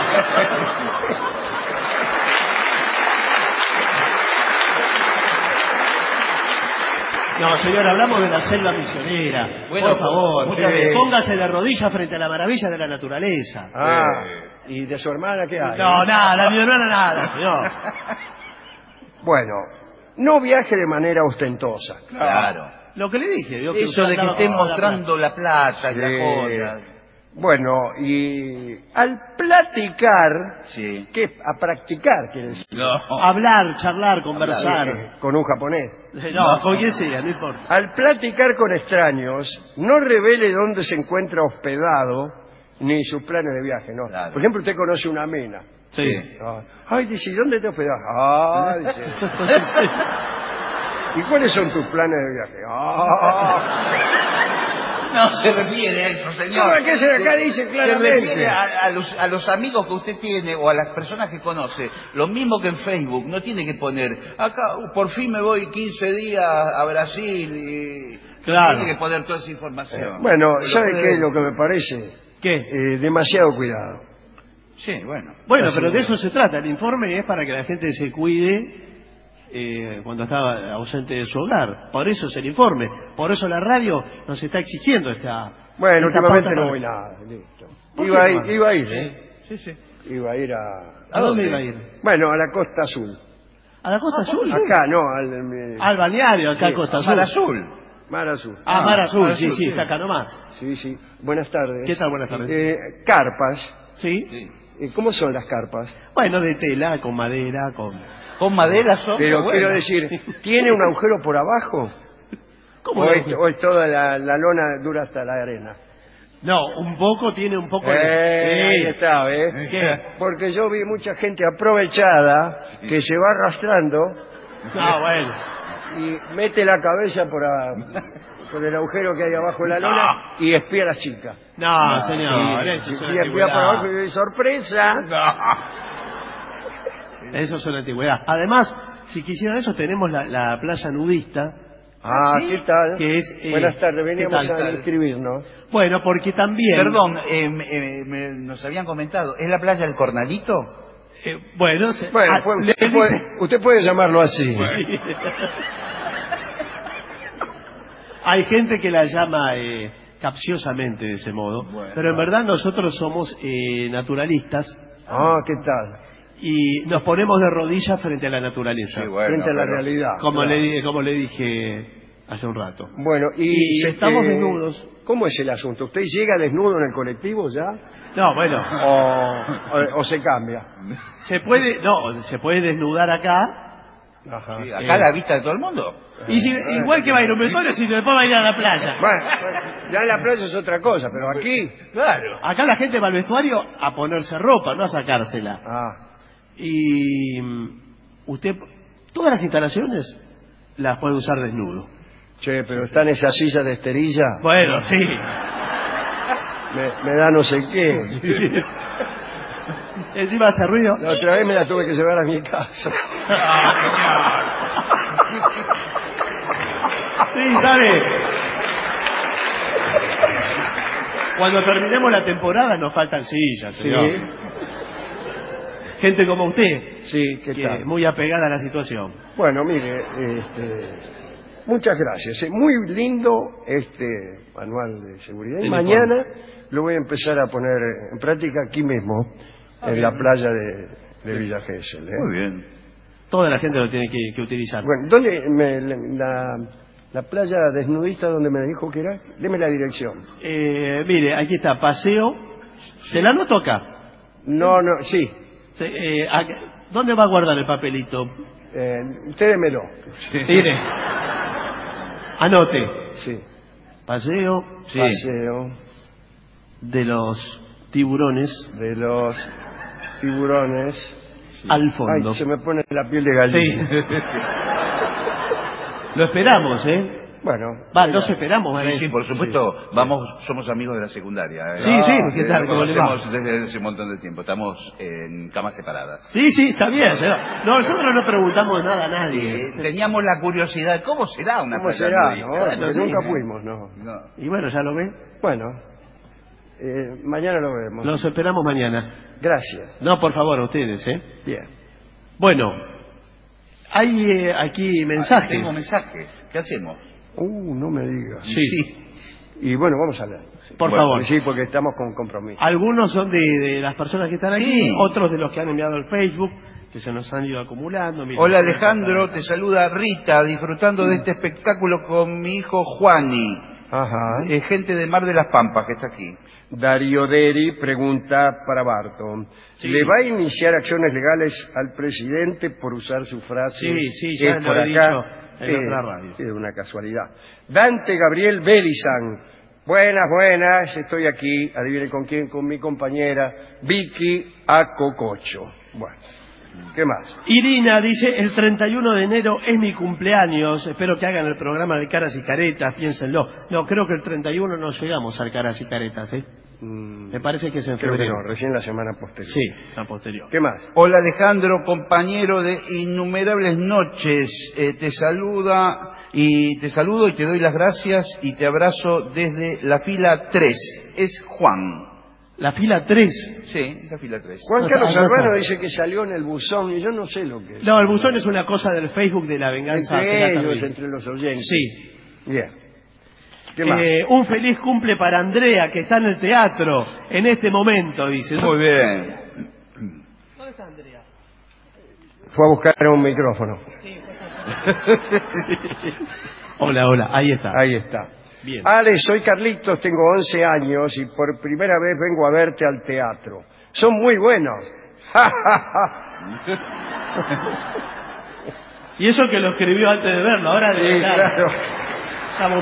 S4: No, señor, hablamos de la selva misionera.
S5: Bueno,
S4: por favor,
S5: muchas veces.
S4: póngase de rodillas frente a la maravilla de la naturaleza.
S3: Ah, ¿y de su hermana qué hay?
S4: No, nada, mi hermana nada, señor.
S3: Bueno, no viaje de manera ostentosa.
S5: Claro.
S4: Lo que le dije, vio que
S5: Eso
S4: usted
S5: de que
S4: andaba
S5: estén
S4: con la
S5: mostrando la plata y
S3: Sí.
S5: la joya.
S3: Bueno, y al platicar,
S5: Sí.
S3: ¿qué? A practicar, quiere decir.
S5: No.
S4: plata. Hablar, charlar, conversar.
S3: Eh, Con un japonés.
S4: No, con quien sea, no importa.
S3: Al platicar con extraños, no revele dónde se encuentra hospedado ni sus planes de viaje, ¿no?
S5: Claro.
S3: Por ejemplo, usted conoce una mina.
S4: Sí.
S5: Sí.
S3: Ah, Ay, dice, ¿y dónde te hospedas? Ah, dice. ¿Y cuáles son tus planes de viaje? ¡Ah!
S5: No se refiere a eso, señor.
S3: No, es que se acá dice claramente.
S5: Se refiere a, a, los, a los amigos que usted tiene o a las personas que conoce. Lo mismo que en Facebook. No tiene que poner, acá por fin me voy quince días a Brasil y...
S4: Claro.
S5: Tiene que poner toda esa información.
S3: Eh, bueno,
S5: Lo
S3: ¿sabe
S5: puede-
S3: qué es lo que me parece?
S4: ¿Qué?
S3: Eh, demasiado cuidado.
S5: Sí, bueno.
S4: Bueno,
S3: Así
S4: pero de
S3: es.
S4: eso se trata. El informe es para que la gente se cuide eh, cuando está ausente de su hogar. Por eso es el informe. Por eso la radio nos está exigiendo esta...
S3: Bueno,
S4: esta
S3: últimamente
S4: pauta
S3: no
S4: para-
S3: voy nada, listo.
S4: ¿Por
S3: Iba
S4: qué
S3: a ir,
S4: no?
S3: iba a ir, ¿eh?
S5: Sí, sí.
S3: Iba a ir a...
S4: ¿A dónde iba a ir?
S3: Bueno, a la Costa Azul.
S4: ¿A la Costa Azul?
S3: Acá, no, al... mi-
S4: Al balneario, acá
S3: Sí,
S4: a Costa
S5: A
S4: Azul.
S5: Mar Azul.
S3: Mar Azul.
S4: Ah, Mar Azul,
S5: Mar
S4: sí,
S5: Azul,
S4: sí,
S5: sí.
S4: está acá nomás.
S3: Sí, sí. Buenas tardes.
S4: ¿Qué tal? Buenas tardes.
S3: Eh, carpas.
S4: ¿Sí?
S5: Sí.
S3: Eh, ¿Cómo son las carpas?
S4: Bueno, de tela, con madera, con...
S5: Con madera son.
S3: Pero
S5: qué
S3: quiero
S5: bueno.
S3: decir, ¿tiene un agujero por abajo?
S4: ¿Cómo
S3: ¿O
S4: no?
S3: es, o es toda la, la lona dura hasta la arena?
S4: No, un poco tiene un poco
S3: Eh,
S4: de...
S3: ahí
S4: Sí.
S3: está, ¿ves?
S4: ¿Qué?
S3: Porque yo vi mucha gente aprovechada que se va arrastrando
S4: No, bueno.
S3: y mete la cabeza por, a- por el agujero que hay abajo de la lona y espía a las chicas.
S4: No, señor,
S3: y,
S4: eso es
S3: y
S4: una
S3: espía por abajo y
S4: antigüedad.
S3: de sorpresa.
S4: Eso es una antigüedad. Además, si quisieran eso, tenemos la, la playa nudista.
S3: Ah,
S5: ¿sí?
S3: ¿qué tal?
S4: Que es, eh,
S3: Buenas tardes,
S4: ¿qué
S3: veníamos
S4: tal?
S3: a inscribirnos.
S4: Bueno, porque también...
S5: Perdón, eh, eh, me- nos habían comentado, ¿es la playa del Cornalito?
S4: eh, bueno, se-
S3: Bueno,
S4: ah,
S3: pues,
S4: le
S3: usted,
S4: dice-
S3: puede, usted puede llamarlo así.
S4: Hay gente que la llama eh, capciosamente de ese modo,
S5: Bueno.
S4: pero en verdad nosotros somos eh, naturalistas
S3: Ah, ¿qué tal?
S4: y nos ponemos de rodillas frente a la naturaleza,
S5: Sí, bueno,
S3: Frente a la
S5: pero-
S3: realidad.
S4: como,
S3: claro.
S4: le, como le dije hace un rato.
S3: Bueno, y...
S4: Y si estamos
S3: eh,
S4: desnudos.
S3: ¿Cómo es el asunto? ¿Usted llega desnudo en el colectivo ya?
S4: No, bueno,
S3: ¿O, o, o se cambia?
S4: se puede, no, se puede desnudar acá.
S3: Ajá.
S5: Sí, acá a la vista de todo el mundo.
S4: Y si- igual que va a ir a un vestuario, si después va a ir a la playa.
S3: Bueno, ya en la playa es otra cosa, pero aquí...
S5: Claro.
S4: Acá la gente va al vestuario a ponerse ropa, no a sacársela.
S3: Ah,
S4: Y mm, usted, todas las instalaciones las puede usar desnudo.
S3: che, pero están esas sillas de esterilla,
S4: Bueno, sí.
S3: me, me da no sé qué.
S4: Encima hace ruido.
S3: La otra vez me la tuve que llevar a mi casa.
S4: Sí, sabe. Cuando terminemos la temporada nos faltan sillas, señor.
S3: Sí,
S4: Gente como usted,
S3: sí, ¿qué
S4: que
S3: tal?
S4: muy apegada a la situación.
S3: Bueno, mire, este, muchas gracias. Es muy lindo este manual de seguridad. Y
S4: El
S3: mañana lo voy a empezar a poner en práctica aquí mismo, en la playa de, de Villa Gesell. ¿eh?
S5: Muy bien.
S4: Toda la gente lo tiene que, que utilizar.
S3: Bueno, ¿dónde me, la, la playa desnudista donde me dijo que era? Deme la dirección.
S4: Eh, mire, aquí está, paseo. ¿Se la no toca?
S3: No, no, sí.
S4: Se- eh, acá- ¿Dónde va a guardar el papelito?
S3: Eh, usted démelo.
S4: Mire. Anote.
S3: Sí.
S4: Paseo
S5: Sí.
S3: Paseo
S4: de los tiburones
S3: de los tiburones.
S4: al fondo.
S3: Ay, se me pone la piel de gallina.
S4: Sí. Lo esperamos, ¿eh?
S3: Bueno.
S4: Va, los esperamos,
S5: Sí,
S4: ¿vale?
S5: sí, por supuesto, vamos, somos amigos de la secundaria. ¿eh?
S4: Sí, sí,
S5: Ah,
S4: ¿qué
S5: eh,
S4: tal?
S5: Lo
S4: ¿Cómo le va?
S5: conocemos desde hace un montón de tiempo. Estamos en camas separadas.
S4: Sí, sí, está bien, señor. No, nosotros no preguntamos nada a nadie.
S5: Eh, teníamos la curiosidad, ¿cómo será una
S3: ¿Cómo
S5: playa
S3: será?
S5: nudista?
S3: ¿no?
S4: Bueno,
S3: Porque
S4: sí.
S3: nunca fuimos, ¿no?
S5: No.
S4: Y bueno, ya lo ven.
S3: Bueno, eh, mañana lo vemos.
S4: Los esperamos mañana.
S3: Gracias.
S4: No, por favor, a ustedes, ¿eh?
S3: Bien.
S4: Bueno, hay eh, aquí mensajes.
S5: Tengo mensajes. ¿Qué hacemos?
S3: Uh, no me digas.
S4: Sí.
S3: Y bueno, vamos a ver.
S4: Por
S5: Bueno,
S4: favor.
S3: Sí, porque estamos con compromiso.
S4: Algunos son de, de las personas que están aquí,
S5: Sí.
S4: otros de los que han enviado al Facebook, que se nos han ido acumulando. Mira,
S5: Hola Alejandro, te saluda Rita, disfrutando de este espectáculo con mi hijo Juani,
S3: Ajá.
S5: eh, gente de Mar de las Pampas que está aquí.
S3: Darío Deri pregunta para Barton.
S4: Sí.
S3: ¿Le va a iniciar acciones legales al presidente por usar su frase?
S4: Sí, sí, ya
S3: "Es
S4: lo
S3: por
S4: he
S3: acá"?
S4: dicho en
S3: Sí,
S4: otra radio.
S3: Es una casualidad. Dante Gabriel Belizan. Buenas, buenas. Estoy aquí. Adivine con quién. Con mi compañera Vicky Acococho. Bueno. ¿Qué más?
S4: Irina dice, el treinta y uno de enero es mi cumpleaños, espero que hagan el programa de Caras y Caretas, piénsenlo. No, creo que el treinta y uno no llegamos al Caras y Caretas, ¿eh? Mm, Me parece que es en febrero.
S3: Creo que no, recién la semana posterior.
S4: Sí, la posterior.
S3: ¿Qué más?
S5: Hola Alejandro, compañero de innumerables noches, eh, te saluda y te saludo y te doy las gracias y te abrazo desde la fila tres. Es Juan.
S4: La fila tres.
S5: Sí, la fila tres.
S3: Juan Carlos Albano dice que salió en el buzón y yo no sé lo que es.
S4: No, el buzón es una cosa del Facebook de La Venganza Será
S3: Entre ellos,
S4: Terrible.
S3: entre los oyentes.
S4: Sí.
S3: Bien. ¿Qué más?
S4: Eh, un feliz cumple para Andrea, que está en el teatro en este momento, dice.
S5: Muy bien.
S4: ¿Dónde está Andrea?
S3: Fue a buscar un micrófono.
S4: Sí, Hola, hola, ahí está.
S3: Ahí está.
S4: Bien.
S3: Ale, soy Carlitos, tengo once años y por primera vez vengo a verte al teatro. Son muy buenos.
S4: Y eso que lo escribió antes de verlo, ahora de
S3: Sí, claro.
S4: Estamos...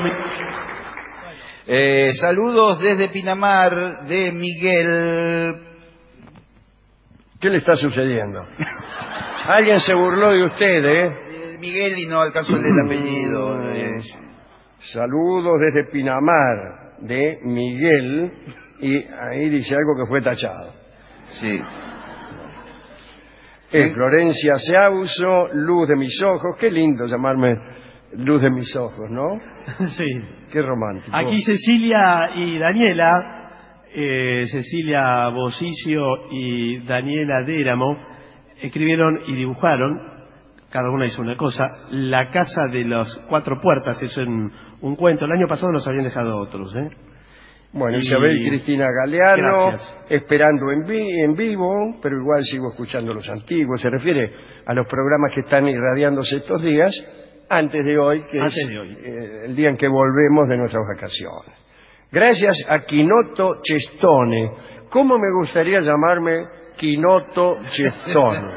S5: Eh, saludos desde Pinamar de Miguel.
S3: ¿Qué le está sucediendo? Alguien se burló de usted, ¿eh?
S5: Eh, Miguel y no alcanzo a leer el apellido. Eh,
S3: Saludos desde Pinamar de Miguel y ahí dice algo que fue tachado.
S5: sí.
S3: Eh, Florencia Seauso, luz de mis ojos. Qué lindo llamarme luz de mis ojos, ¿no?
S4: Sí.
S3: Qué romántico.
S4: Aquí Cecilia y Daniela, eh, Cecilia Bosicio y Daniela Déramo, escribieron y dibujaron, cada una hizo una cosa, La Casa de las Cuatro Puertas, es un, un cuento. El año pasado nos habían dejado otros, ¿eh?
S3: Bueno,
S4: Y-
S3: Isabel Cristina Galeano,
S4: Gracias.
S3: esperando en, vi- en vivo, pero igual sigo escuchando los antiguos. Se refiere a los programas que están irradiándose estos días, antes de hoy, que
S4: Antes
S3: es
S4: de hoy.
S3: eh, el día en que volvemos de nuestras vacaciones. Gracias a Quinoto Chestone. ¿Cómo me gustaría llamarme Quinoto Chestone?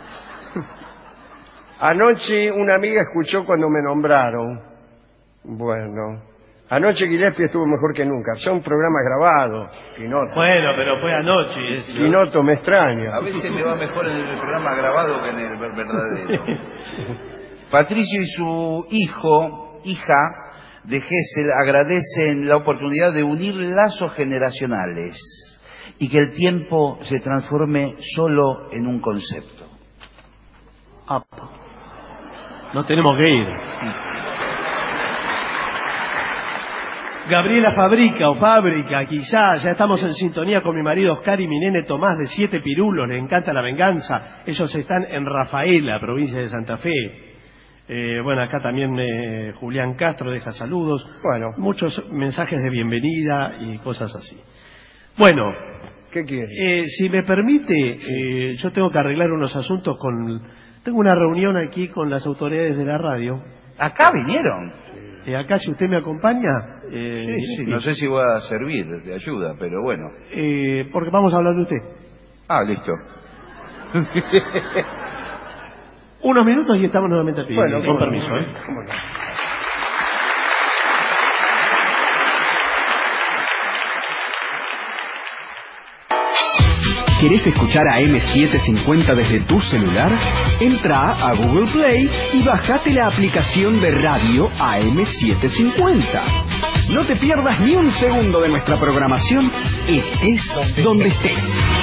S3: Anoche una amiga escuchó cuando me nombraron. Bueno, anoche Gillespie estuvo mejor que nunca. Son programas grabados, Quinoto.
S4: Bueno, pero fue anoche. eso.
S3: Quinoto me extraña.
S5: A veces me va mejor en el programa grabado que en el ver- verdadero. Patricio y su hijo, hija de Gesell agradecen la oportunidad de unir lazos generacionales y que el tiempo se transforme solo en un concepto.
S4: Ah, no tenemos que ir. Gabriela Fabrica o Fábrica, quizá, ya estamos en sintonía con mi marido Oscar y mi nene Tomás de Siete Pirulos, le encanta La Venganza. Ellos están en Rafaela, provincia de Santa Fe. Eh, bueno, acá también eh, Julián Castro deja saludos.
S3: Bueno.
S4: Muchos mensajes de bienvenida y cosas así. Bueno,
S3: ¿Qué quiere?
S4: eh, si me permite, eh, yo tengo que arreglar unos asuntos con... Tengo una reunión aquí con las autoridades de la radio.
S5: ¿Acá vinieron?
S4: Eh, acá, si usted me acompaña... eh,
S5: Sí, sí, no sé si voy a servir de ayuda, pero bueno.
S4: eh, porque vamos a hablar de usted.
S5: Ah, listo.
S4: Unos minutos y estamos nuevamente aquí.
S3: Bueno,
S4: con
S3: cómo no,
S4: permiso, ¿eh?
S3: cómo no.
S6: ¿Querés escuchar a eme setecientos cincuenta desde tu celular? Entra a Google Play y bajate la aplicación de radio A M setecientos cincuenta. No te pierdas ni un segundo de nuestra programación, estés donde estés.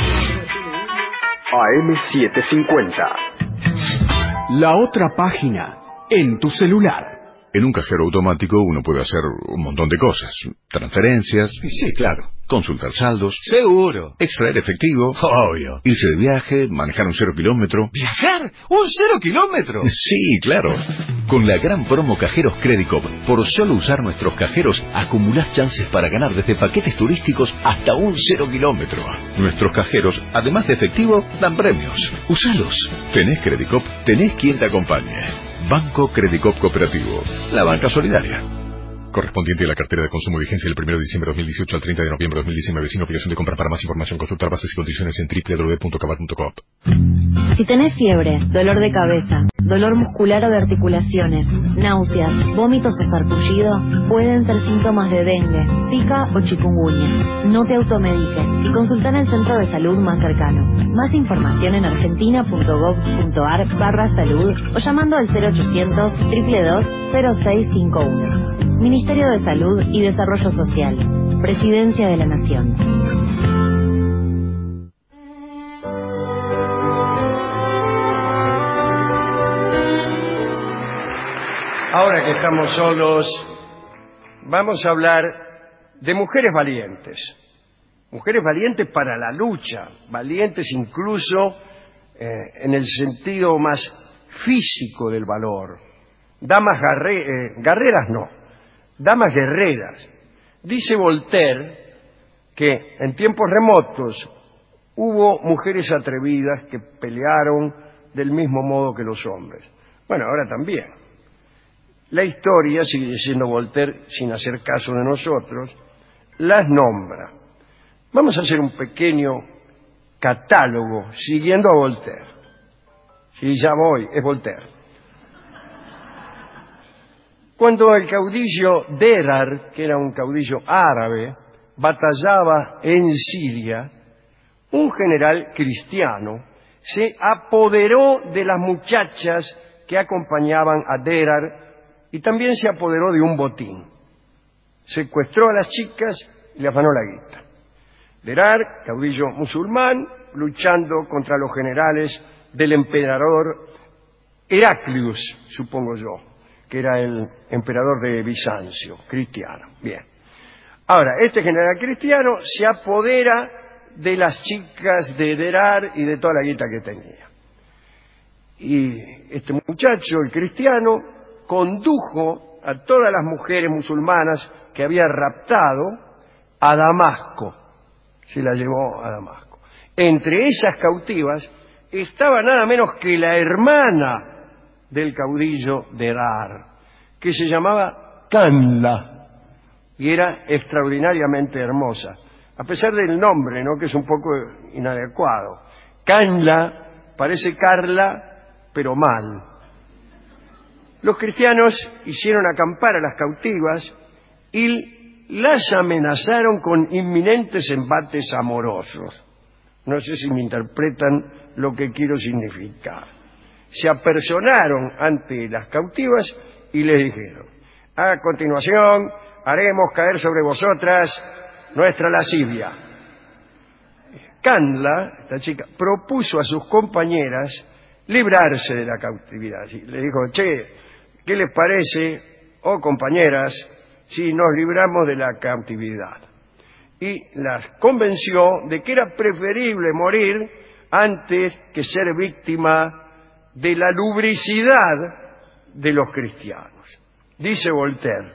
S6: A M setecientos cincuenta. La otra página en tu celular.
S1: En un cajero automático uno puede hacer un montón de cosas. Transferencias. Sí, claro. Consultar saldos.
S7: Seguro.
S1: Extraer efectivo.
S7: Obvio.
S1: Irse de viaje, manejar un cero kilómetro.
S7: ¿Viajar? ¿Un cero kilómetro?
S1: Sí, claro. Con la gran promo Cajeros Credicop, por solo usar nuestros cajeros, acumulás chances para ganar desde paquetes turísticos hasta un cero kilómetro. Nuestros cajeros, además de efectivo, dan premios. Usalos. Tenés Credicop, tenés quien te acompañe. Banco Credicop Cooperativo. La banca solidaria. Correspondiente a la cartera de consumo, vigencia del primero de diciembre de dos mil dieciocho al treinta de noviembre de dos mil diecinueve, sin obligación de compra. Para más información, consultar bases y condiciones en doble u doble u doble u punto cabar punto com.
S8: Si tenés fiebre, dolor de cabeza, dolor muscular o de articulaciones, náuseas, vómitos o sarpullido pueden ser síntomas de dengue, zika o chikungunya. No te automediques y consulta en el centro de salud más cercano. Más información en argentina.gov.ar barra salud o llamando al cero ochocientos, dos dos dos, cero seis cinco uno. Ministerio de Salud y Desarrollo Social. Presidencia de la Nación.
S3: Ahora que estamos solos, vamos a hablar de mujeres valientes. Mujeres valientes para la lucha, valientes incluso eh, en el sentido más físico del valor. Damas garre, eh, guerreras no, damas guerreras. Dice Voltaire que en tiempos remotos hubo mujeres atrevidas que pelearon del mismo modo que los hombres. Bueno, ahora también. La historia, sigue diciendo Voltaire sin hacer caso de nosotros, las nombra. Vamos a hacer un pequeño catálogo siguiendo a Voltaire. Sí, ya voy, es Voltaire. Cuando el caudillo Derar, que era un caudillo árabe, batallaba en Siria, un general cristiano se apoderó de las muchachas que acompañaban a Derar y también se apoderó de un botín. Secuestró a las chicas y le afanó la guita. Derar, caudillo musulmán, luchando contra los generales del emperador Heraclius, supongo yo, que era el emperador de Bizancio, cristiano. Bien. Ahora, este general cristiano se apodera de las chicas de Derar y de toda la guita que tenía. Y este muchacho, el cristiano, condujo a todas las mujeres musulmanas que había raptado a Damasco. Se la llevó a Damasco. Entre esas cautivas estaba nada menos que la hermana del caudillo Derar, que se llamaba Canla, y era extraordinariamente hermosa, a pesar del nombre, ¿no?, que es un poco inadecuado. Canla parece Carla, pero mal. Los cristianos hicieron acampar a las cautivas y las amenazaron con inminentes embates amorosos. No sé si me interpretan lo que quiero significar. Se apersonaron ante las cautivas y les dijeron: a continuación haremos caer sobre vosotras nuestra lascivia. Canla, esta chica, propuso a sus compañeras librarse de la cautividad. Le dijo: che, ¿qué les parece, oh compañeras, si nos libramos de la cautividad? Y las convenció de que era preferible morir antes que ser víctima de la lubricidad de los cristianos. Dice Voltaire,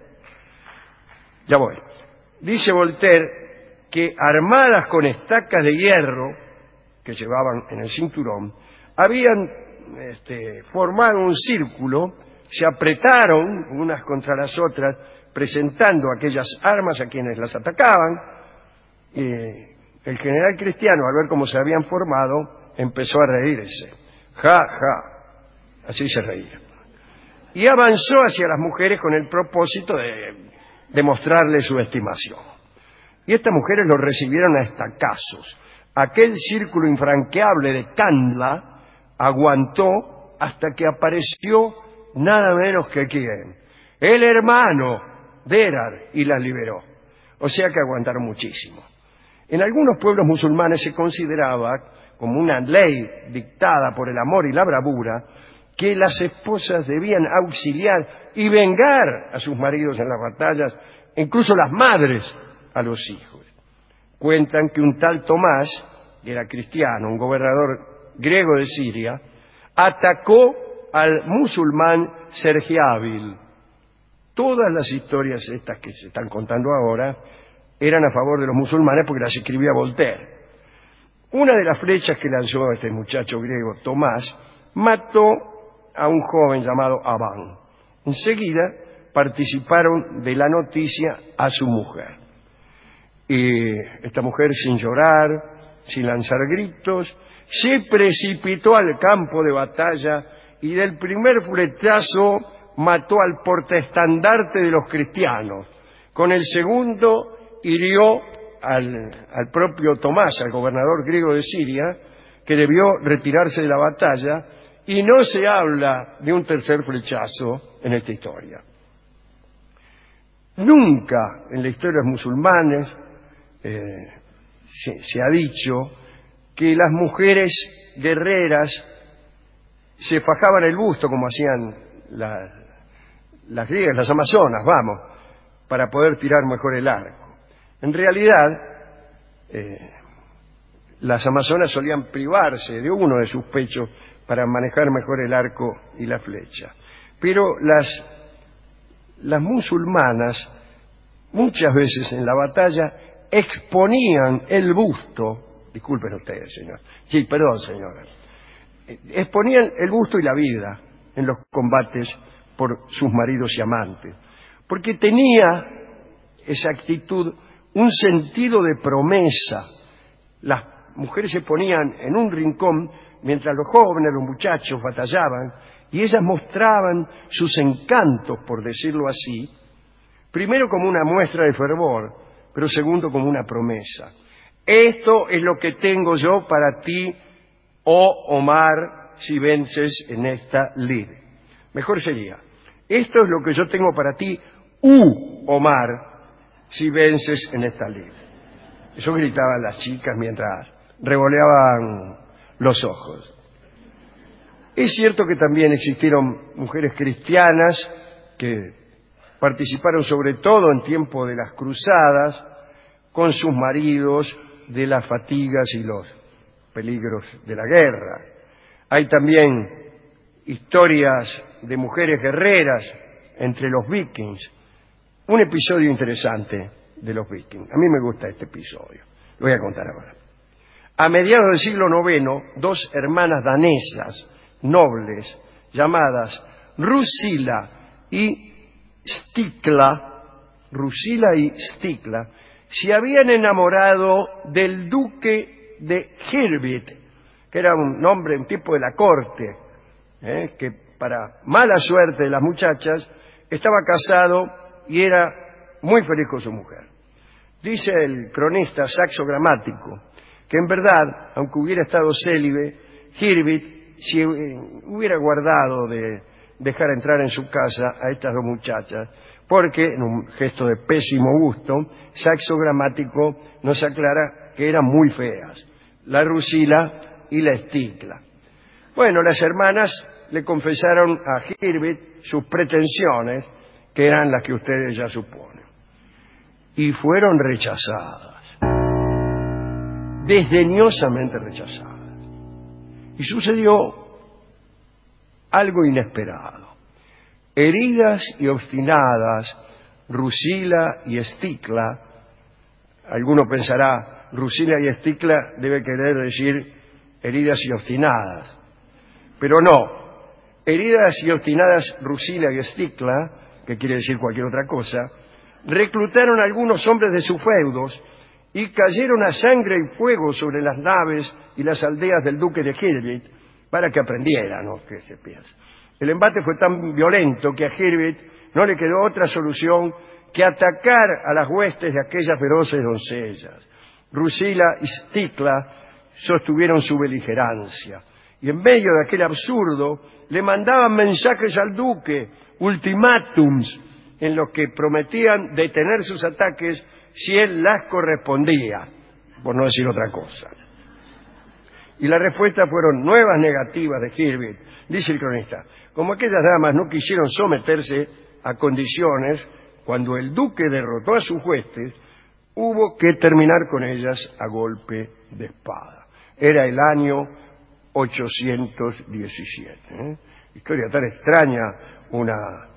S3: ya voy, dice Voltaire que armadas con estacas de hierro que llevaban en el cinturón, habían este, formado un círculo, se apretaron unas contra las otras, presentando aquellas armas a quienes las atacaban. Y el general cristiano, al ver cómo se habían formado, empezó a reírse. Ja, ja, así se reía. Y avanzó hacia las mujeres con el propósito de demostrarles su estimación. Y estas mujeres lo recibieron a estacazos. Aquel círculo infranqueable de Canla aguantó hasta que apareció nada menos que quién, el hermano Derar, y las liberó. O sea que aguantaron muchísimo. En algunos pueblos musulmanes se consideraba como una ley dictada por el amor y la bravura que las esposas debían auxiliar y vengar a sus maridos en las batallas, incluso las madres a los hijos. Cuentan que un tal Tomás, que era cristiano, un gobernador griego de Siria, atacó al musulmán Sergiábil. Todas las historias estas que se están contando ahora eran a favor de los musulmanes porque las escribía Voltaire. Una de las flechas que lanzó este muchacho griego, Tomás, mató a un joven llamado Abán. Enseguida participaron de la noticia a su mujer. Y esta mujer, sin llorar, sin lanzar gritos, se precipitó al campo de batalla y del primer flechazo mató al portaestandarte de los cristianos. Con el segundo hirió al, al propio Tomás, al gobernador griego de Siria, que debió retirarse de la batalla, y no se habla de un tercer flechazo en esta historia. Nunca en la historia de los musulmanes eh, se, se ha dicho que las mujeres guerreras se fajaban el busto como hacían la, las griegas, las amazonas, vamos, para poder tirar mejor el arco. En realidad, eh, las amazonas solían privarse de uno de sus pechos para manejar mejor el arco y la flecha. Pero las, las musulmanas, muchas veces en la batalla, exponían el busto, disculpen ustedes, señor, sí, perdón, señora, exponían el busto y la vida en los combates por sus maridos y amantes, porque tenía esa actitud un sentido de promesa. Las mujeres se ponían en un rincón mientras los jóvenes, los muchachos batallaban, y ellas mostraban sus encantos, por decirlo así, primero como una muestra de fervor, pero segundo como una promesa. Esto es lo que tengo yo para ti, oh Omar, si vences en esta lid. Mejor sería, esto es lo que yo tengo para ti, uh, Omar, si vences en esta lid. Eso gritaban las chicas mientras revoleaban los ojos. Es cierto que también existieron mujeres cristianas que participaron sobre todo en tiempo de las cruzadas con sus maridos de las fatigas y los peligros de la guerra. Hay también historias de mujeres guerreras entre los vikings. Un episodio interesante de los vikings. A mí me gusta este episodio. Lo voy a contar ahora. A mediados del siglo noveno, dos hermanas danesas nobles llamadas Rusila y Stikla, Rusila y Stikla, se habían enamorado del duque de Hirbit, que era un hombre, un tipo de la corte, ¿eh? que para mala suerte de las muchachas estaba casado y era muy feliz con su mujer. Dice el cronista Saxo Gramático que en verdad, aunque hubiera estado célibe, Hirbit si hubiera guardado de dejar entrar en su casa a estas dos muchachas, porque, en un gesto de pésimo gusto, Saxo Gramático nos aclara que eran muy feas, la Rusila y la Stikla. Bueno, las hermanas le confesaron a Hirbit sus pretensiones, que eran las que ustedes ya suponen, y fueron rechazadas, desdeñosamente rechazadas. Y sucedió algo inesperado. Heridas y obstinadas, Rusila y Stikla, alguno pensará, Rusila y Stikla debe querer decir heridas y obstinadas, pero no. Heridas y obstinadas Rusila y Stikla, que quiere decir cualquier otra cosa, reclutaron a algunos hombres de sus feudos y cayeron a sangre y fuego sobre las naves y las aldeas del duque de Hirbit para que aprendieran, ¿no? ¿Qué se piensa? El embate fue tan violento que a Hirbit no le quedó otra solución que atacar a las huestes de aquellas feroces doncellas. Rusila y Stikla sostuvieron su beligerancia y en medio de aquel absurdo le mandaban mensajes al duque, ultimátums, en los que prometían detener sus ataques si él las correspondía, por no decir otra cosa. Y la respuesta fueron nuevas negativas de Hirbit. Dice el cronista, como aquellas damas no quisieron someterse a condiciones, cuando el duque derrotó a sus huestes, hubo que terminar con ellas a golpe de espada. Era el año ochocientos diecisiete. ¿eh? Historia tan extraña, una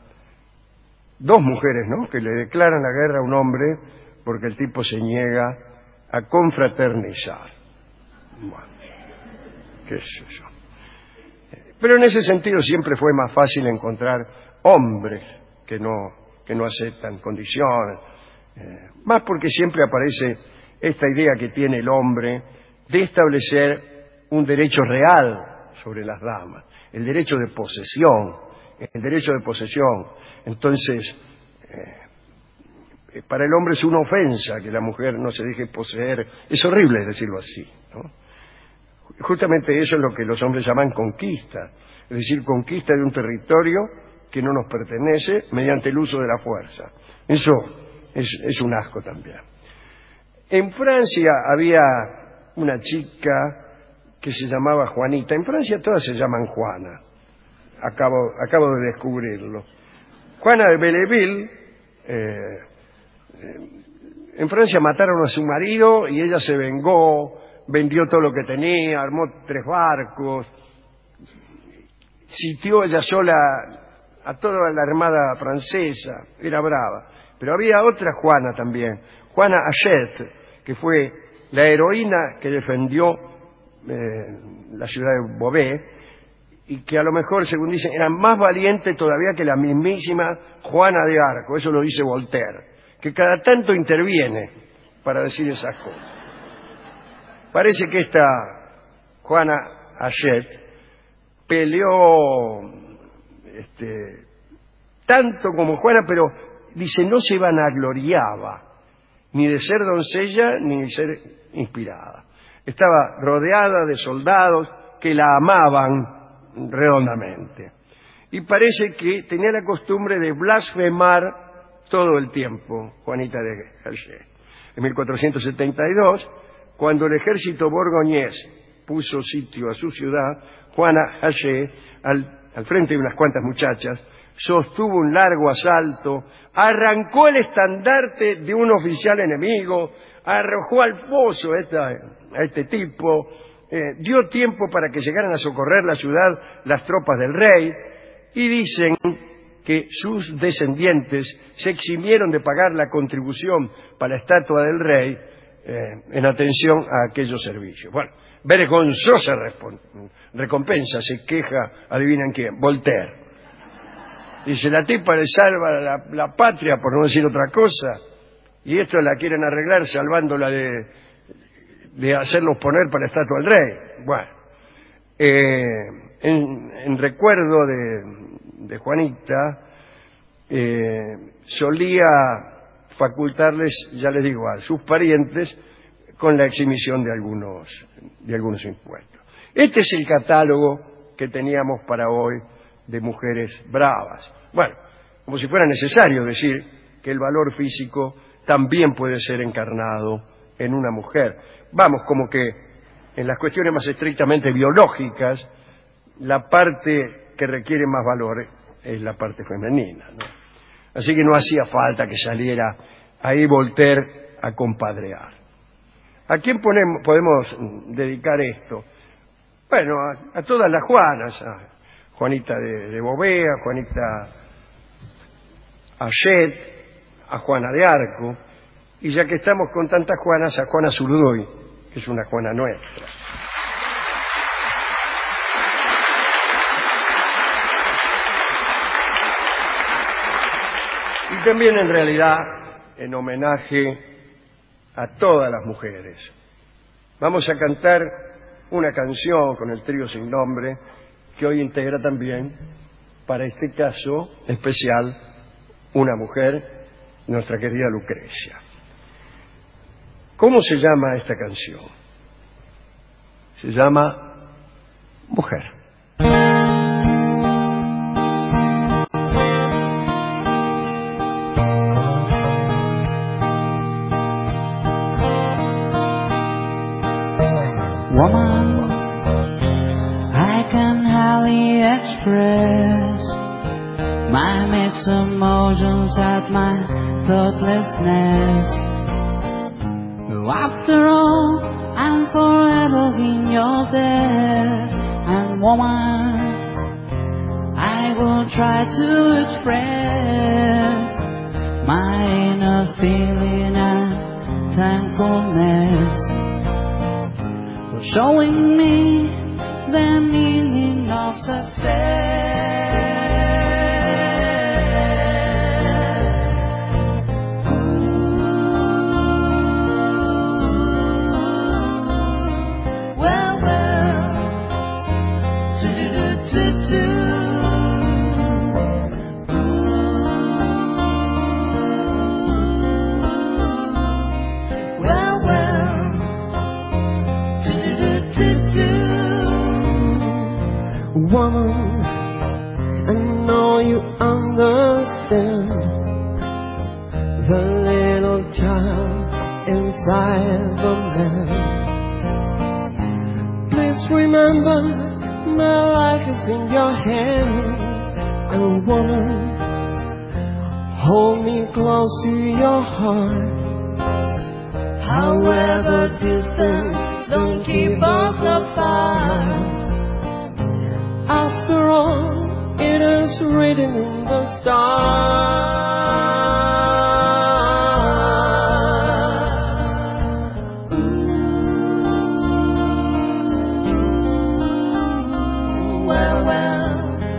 S3: dos mujeres, ¿no?, que le declaran la guerra a un hombre porque el tipo se niega a confraternizar. Bueno, qué es eso. Pero en ese sentido siempre fue más fácil encontrar hombres que no, que no aceptan condiciones, eh, más porque siempre aparece esta idea que tiene el hombre de establecer un derecho real sobre las damas, el derecho de posesión, el derecho de posesión. Entonces, eh, para el hombre es una ofensa que la mujer no se deje poseer. Es horrible decirlo así, ¿no? Justamente eso es lo que los hombres llaman conquista, es decir, conquista de un territorio que no nos pertenece mediante el uso de la fuerza. Eso es, es un asco también. En Francia había una chica que se llamaba Juanita. En Francia todas se llaman Juana. Acabo, acabo de descubrirlo. Juana de Belleville. Eh, eh, en Francia mataron a su marido y ella se vengó, vendió todo lo que tenía, armó tres barcos, sitió ella sola a toda la armada francesa, era brava. Pero había otra Juana también, Juana Hachette, que fue la heroína que defendió eh, la ciudad de Beauvais, y que a lo mejor, según dicen, era más valiente todavía que la mismísima Juana de Arco. Eso lo dice Voltaire, que cada tanto interviene para decir esas cosas. Parece que esta Juana Hachette peleó este, tanto como Juana, pero dice, no se vanagloriaba ni de ser doncella ni de ser inspirada. Estaba rodeada de soldados que la amaban redondamente. Y parece que tenía la costumbre de blasfemar todo el tiempo, Juanita de Hachette. En mil cuatrocientos setenta y dos, cuando el ejército borgoñés puso sitio a su ciudad, Juana Hachette, al, al frente de unas cuantas muchachas, sostuvo un largo asalto, arrancó el estandarte de un oficial enemigo, arrojó al pozo a, esta, a este tipo, eh, dio tiempo para que llegaran a socorrer la ciudad las tropas del rey, y dicen que sus descendientes se eximieron de pagar la contribución para la estatua del rey eh, en atención a aquellos servicios. Bueno, vergonzosa recompensa, se queja, adivinen quién, Voltaire. Dice, la tipa le salva la, la patria, por no decir otra cosa, y esto la quieren arreglar salvándola de, de hacerlos poner para la estatua del rey. Bueno, eh, en, en recuerdo de, de Juanita, eh, solía facultarles, ya les digo, a sus parientes con la exhibición de algunos, de algunos impuestos. Este es el catálogo que teníamos para hoy de mujeres bravas. Bueno, como si fuera necesario decir que el valor físico también puede ser encarnado en una mujer. Vamos, como que en las cuestiones más estrictamente biológicas, la parte que requiere más valor es la parte femenina, ¿no? Así que no hacía falta que saliera ahí Voltaire a compadrear. ¿A quién ponemos, podemos dedicar esto? Bueno, a, a todas las Juanas, a Juanita de, de Beauvais, a Juanita Hachette, a Juana de Arco, y ya que estamos con tantas Juanas, a Juana Zurduy, que es una Juana nuestra. Y también en realidad en homenaje a todas las mujeres. Vamos a cantar una canción con el trío Sin Nombre que hoy integra también, para este caso especial, una mujer, nuestra querida Lucrecia. ¿Cómo se llama esta canción? Se llama Mujer.
S9: Woman, I can hardly express my mixed emotions at my thoughtlessness. Though after all, I'm forever in your debt. And woman, I will try to express my inner feeling and thankfulness, showing me the meaning of success. Ooh, well, well, Woman, I know you understand the little child inside the man. Please remember, my life is in your hands. And woman, hold me close to your heart. However distant, don't keep us apart. After all, it is written in the stars. Ooh, well, well,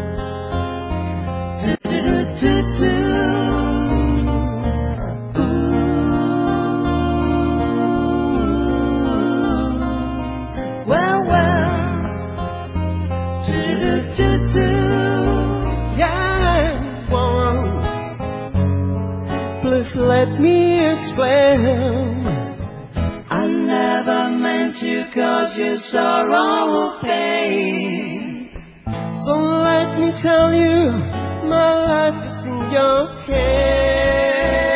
S9: do do do do. Well, well. Yeah, woman, please let me explain. I never meant to cause you sorrow or pain. So let me tell you, my life is in your hands.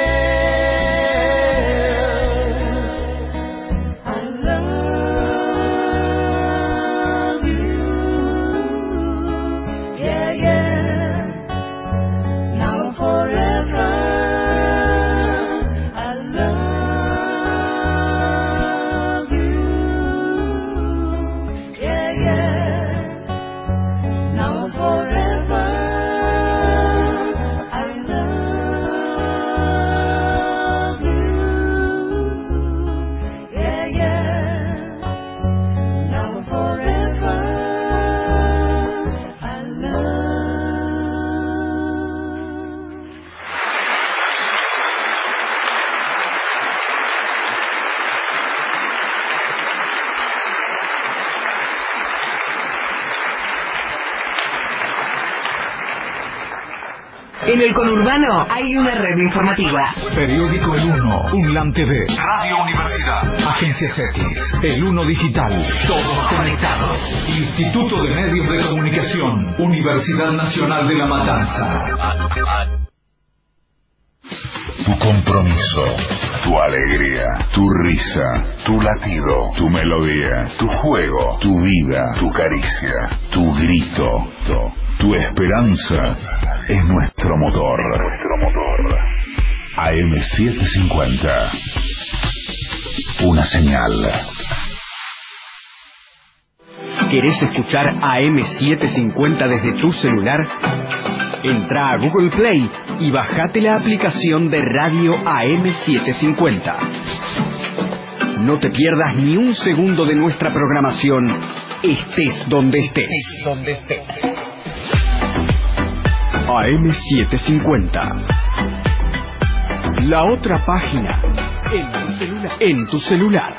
S10: En el conurbano hay una red informativa.
S1: Periódico El Uno, UNLAM T V, Radio Universidad, Agencias X, El Uno Digital, todos conectados. Instituto de Medios de Comunicación, Universidad Nacional de La Matanza. Tu compromiso, tu alegría, tu risa, tu latido, tu melodía, tu juego, tu vida, tu caricia, tu grito, tu esperanza es nuestro motor. Nuestro motor. A M setecientos cincuenta. Una señal.
S6: ¿Querés escuchar A M setecientos cincuenta desde tu celular? Entra a Google Play y bajate la aplicación de radio A M setecientos cincuenta. No te pierdas ni un segundo de nuestra programación, estés donde estés. Estés donde estés. A M setecientos cincuenta. La otra página en tu celular. En tu celular.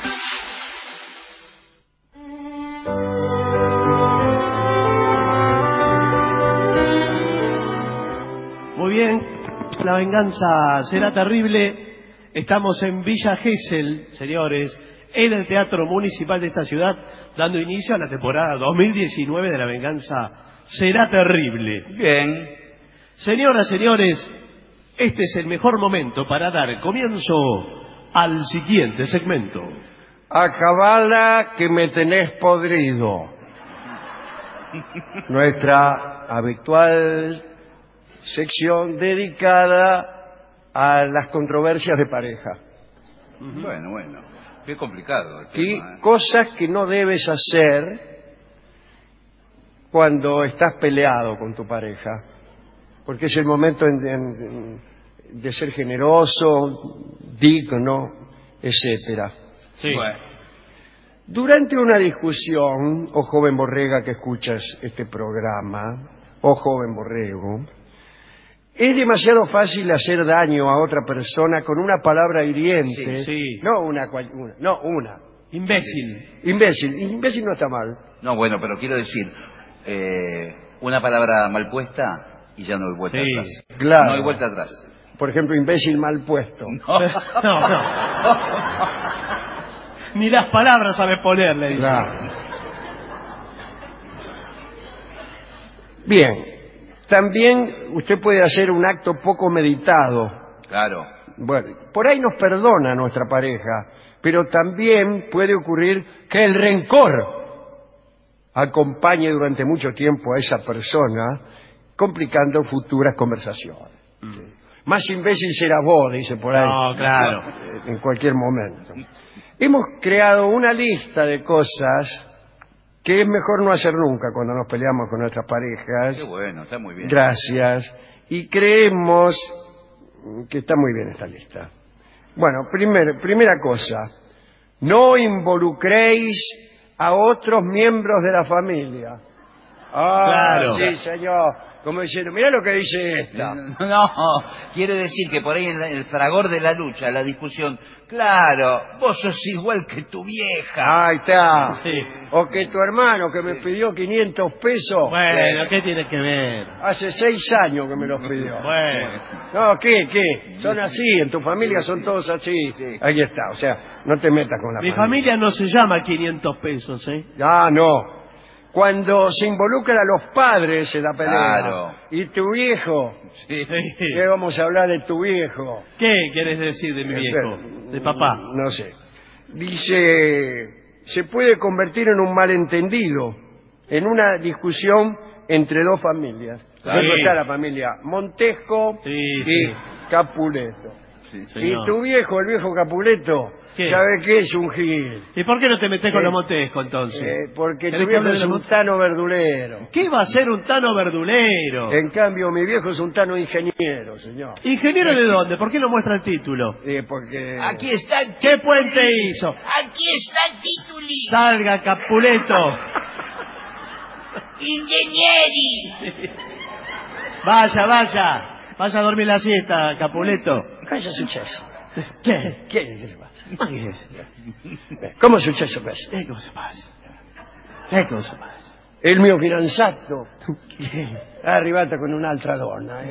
S4: Muy bien, la venganza será terrible. Estamos en Villa Gesell, señores, en el Teatro Municipal de esta ciudad, dando inicio a la temporada dos mil diecinueve de La venganza será terrible.
S5: Bien.
S4: Señoras, señores, este es el mejor momento para dar comienzo al siguiente segmento.
S3: Acabala que me tenés podrido. Nuestra habitual sección dedicada a las controversias de pareja.
S5: Bueno, bueno, qué complicado.
S3: Y
S5: tema, ¿eh?
S3: Cosas que no debes hacer cuando estás peleado con tu pareja, porque es el momento en, en, de ser generoso, digno, etcétera.
S4: Sí.
S5: Bueno.
S3: Durante una discusión, o joven borrega que escuchas este programa, o joven borrego, es demasiado fácil hacer daño a otra persona con una palabra hiriente.
S4: Sí, sí.
S3: No una, una, no una.
S4: Imbécil.
S3: Imbécil. Imbécil no está mal.
S5: No, bueno, pero quiero decir, eh, una palabra mal puesta y ya no hay vuelta
S3: Sí,
S5: atrás.
S3: claro.
S5: No hay vuelta atrás.
S3: Por ejemplo, imbécil mal puesto.
S4: No, no. Ni las palabras sabe ponerle. dice.
S3: Claro. Bien. También usted puede hacer un acto poco meditado.
S5: Claro.
S3: Bueno, por ahí nos perdona nuestra pareja, pero también puede ocurrir que el rencor acompañe durante mucho tiempo a esa persona, complicando futuras conversaciones. Sí. Más imbécil serás vos, dice por ahí.
S4: No, claro.
S3: En cualquier momento. Hemos creado una lista de cosas que es mejor no hacer nunca cuando nos peleamos con nuestras parejas.
S5: Qué bueno, está muy bien.
S3: Gracias. Y creemos que está muy bien esta lista. Bueno, primer, primera cosa, no involucréis a otros miembros de la familia. Ah,
S4: Claro.
S3: sí, señor. Como diciendo, mira lo que dice esta.
S5: No, quiere decir que por ahí en la- el fragor de la lucha, la discusión, claro, vos sos igual que tu vieja.
S3: Ahí está.
S4: Sí.
S3: O que tu hermano que me pidió quinientos pesos,
S4: Bueno, ¿qué tiene que ver?
S3: hace seis años que me los pidió.
S4: Bueno.
S3: No, ¿qué, qué? Son así, en tu familia son todos así.
S5: Sí.
S3: Ahí está, o sea, no te metas con la
S4: Mi familia no se llama quinientos pesos, ¿eh?
S3: Ah, no. Cuando se involucra a los padres se da pelea.
S5: Claro.
S3: Y tu viejo,
S5: Sí.
S3: ¿qué vamos a hablar de tu viejo?
S4: ¿Qué quieres decir de mi viejo? De papá.
S3: No sé. Dice, se puede convertir en un malentendido, en una discusión entre dos familias.
S5: Claro.
S3: Luego está la familia Montesco
S4: Sí,
S3: y
S4: sí.
S3: Capuleto.
S5: Sí,
S3: Y
S4: señor.
S3: tu viejo, el viejo Capuleto,
S4: ¿Qué?
S3: ¿sabe qué es un gil?
S4: ¿Y por qué no te metes con
S3: Eh,
S4: los Montesco entonces?
S3: Eh, porque tu
S4: ¿Querés que
S3: viejo
S4: hable de
S3: es
S4: los
S3: un
S4: Montesco?
S3: tano verdulero.
S4: ¿Qué va a ser un tano verdulero?
S3: En cambio, mi viejo es un tano ingeniero, señor.
S4: ¿Ingeniero de dónde? ¿Por qué no muestra el título?
S3: Eh, porque...
S5: Aquí está el
S4: ¿Qué puente hizo?
S5: Aquí está el titulito.
S4: Salga, Capuleto.
S5: Ingenieri.
S3: Vaya,
S4: vaya. Vaya a dormir la siesta, Capuleto.
S3: ¿Qué suceso?
S4: ¿Qué?
S3: ¿Qué le pasa? ¿Cómo suceso pues?
S4: ¿Qué cosa pasa? ¿Qué cosa pasa?
S3: Il mio fidanzato
S4: ¿Qué?
S3: è arrivato con un'altra donna.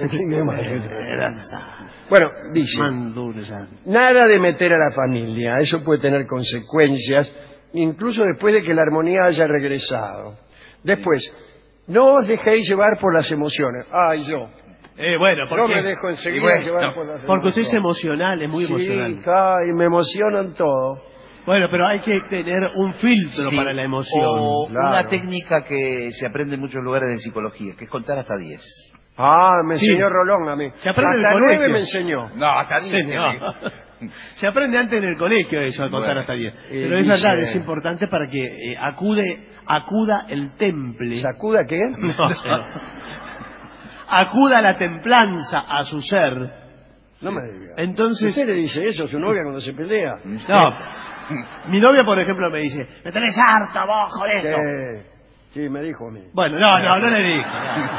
S3: Bueno, dice, nada de meter a la familia, eso puede tener consecuencias, incluso después de que la armonía haya regresado. Después, no os dejéis llevar por las emociones. Ay, yo.
S4: Eh, bueno,
S3: Yo
S4: porque,
S3: me dejo enseguida
S4: bueno,
S3: llevar
S4: no,
S3: por las
S4: porque usted es
S3: emociones.
S4: emocional, es muy
S3: Sí,
S4: emocional.
S3: ay, me emocionan todo.
S4: Bueno, pero hay que tener un filtro
S5: Sí,
S4: para la emoción.
S5: O
S3: Claro.
S5: una técnica que se aprende en muchos lugares de psicología, que es contar hasta diez.
S3: Ah, me
S4: Sí.
S3: enseñó Rolón a mí.
S4: Se aprende en el
S3: Hasta nueve
S4: colegio.
S3: me enseñó.
S5: No, hasta
S4: Sí,
S5: diez.
S4: no. Se aprende antes en el colegio eso, a contar
S5: Bueno.
S4: hasta diez.
S3: Eh,
S4: Pero es
S3: dice-
S4: verdad, es importante para que eh, acude, acuda el temple.
S3: ¿Sacuda qué?
S4: No sé. Acuda la templanza a su ser.
S3: No me diga.
S4: Entonces,
S3: ¿Usted le dice eso a su novia cuando se pelea?
S4: no. Mi novia, por ejemplo, me dice, me tenés harta vos con esto.
S3: Sí, sí, me dijo a mí.
S4: Bueno, no, no, no le dije.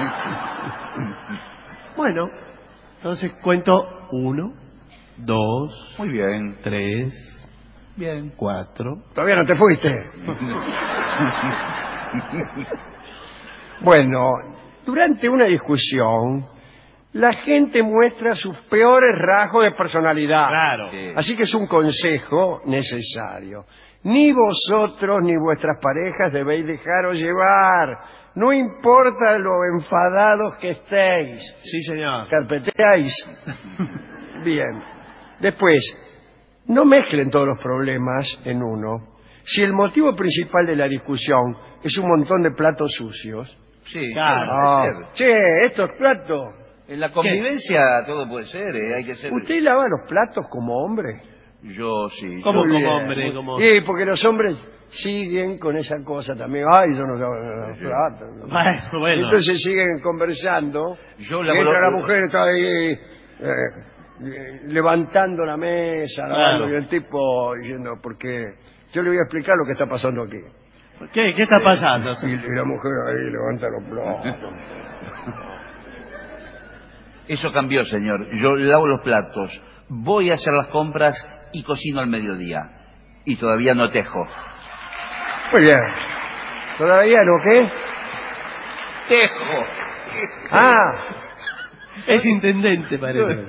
S4: Bueno, entonces cuento uno, dos,
S5: Muy bien.
S4: tres,
S5: Bien.
S4: cuatro.
S3: Todavía no te fuiste. Bueno, durante una discusión, la gente muestra sus peores rasgos de personalidad.
S4: Claro.
S5: Sí.
S3: Así que es un consejo necesario. Ni vosotros ni vuestras parejas debéis dejaros llevar. No importa lo enfadados que estéis.
S4: Sí, señor.
S3: Carpeteáis. Bien. Después, no mezclen todos los problemas en uno. Si el motivo principal de la discusión es un montón de platos sucios.
S5: Sí,
S4: Claro.
S5: claro, puede ser.
S3: Che, estos platos.
S5: En la convivencia todo puede ser, ¿eh? Hay que ser...
S3: ¿Usted lava los platos como hombre?
S5: Yo sí.
S4: ¿Cómo
S3: Muy
S4: como
S3: bien.
S4: hombre? Como...
S3: Sí, porque los hombres siguen con esa cosa también. Ay, yo no lavo los platos.
S4: Bueno, bueno.
S3: Entonces siguen conversando.
S5: Yo
S3: y
S5: lavo
S3: entra
S5: los-
S3: la mujer está ahí eh, levantando la mesa, lavando,
S4: Claro.
S3: y el tipo diciendo, porque yo le voy a explicar lo que está pasando aquí.
S4: ¿Qué, ¿Qué está pasando?
S3: Y, y la mujer ahí levanta los platos.
S5: Eso cambió, señor. Yo lavo los platos, voy a hacer las compras y cocino al mediodía. Y todavía no tejo.
S3: Muy bien. ¿Todavía no qué?
S5: Tejo.
S3: Ah,
S4: Es intendente, parece.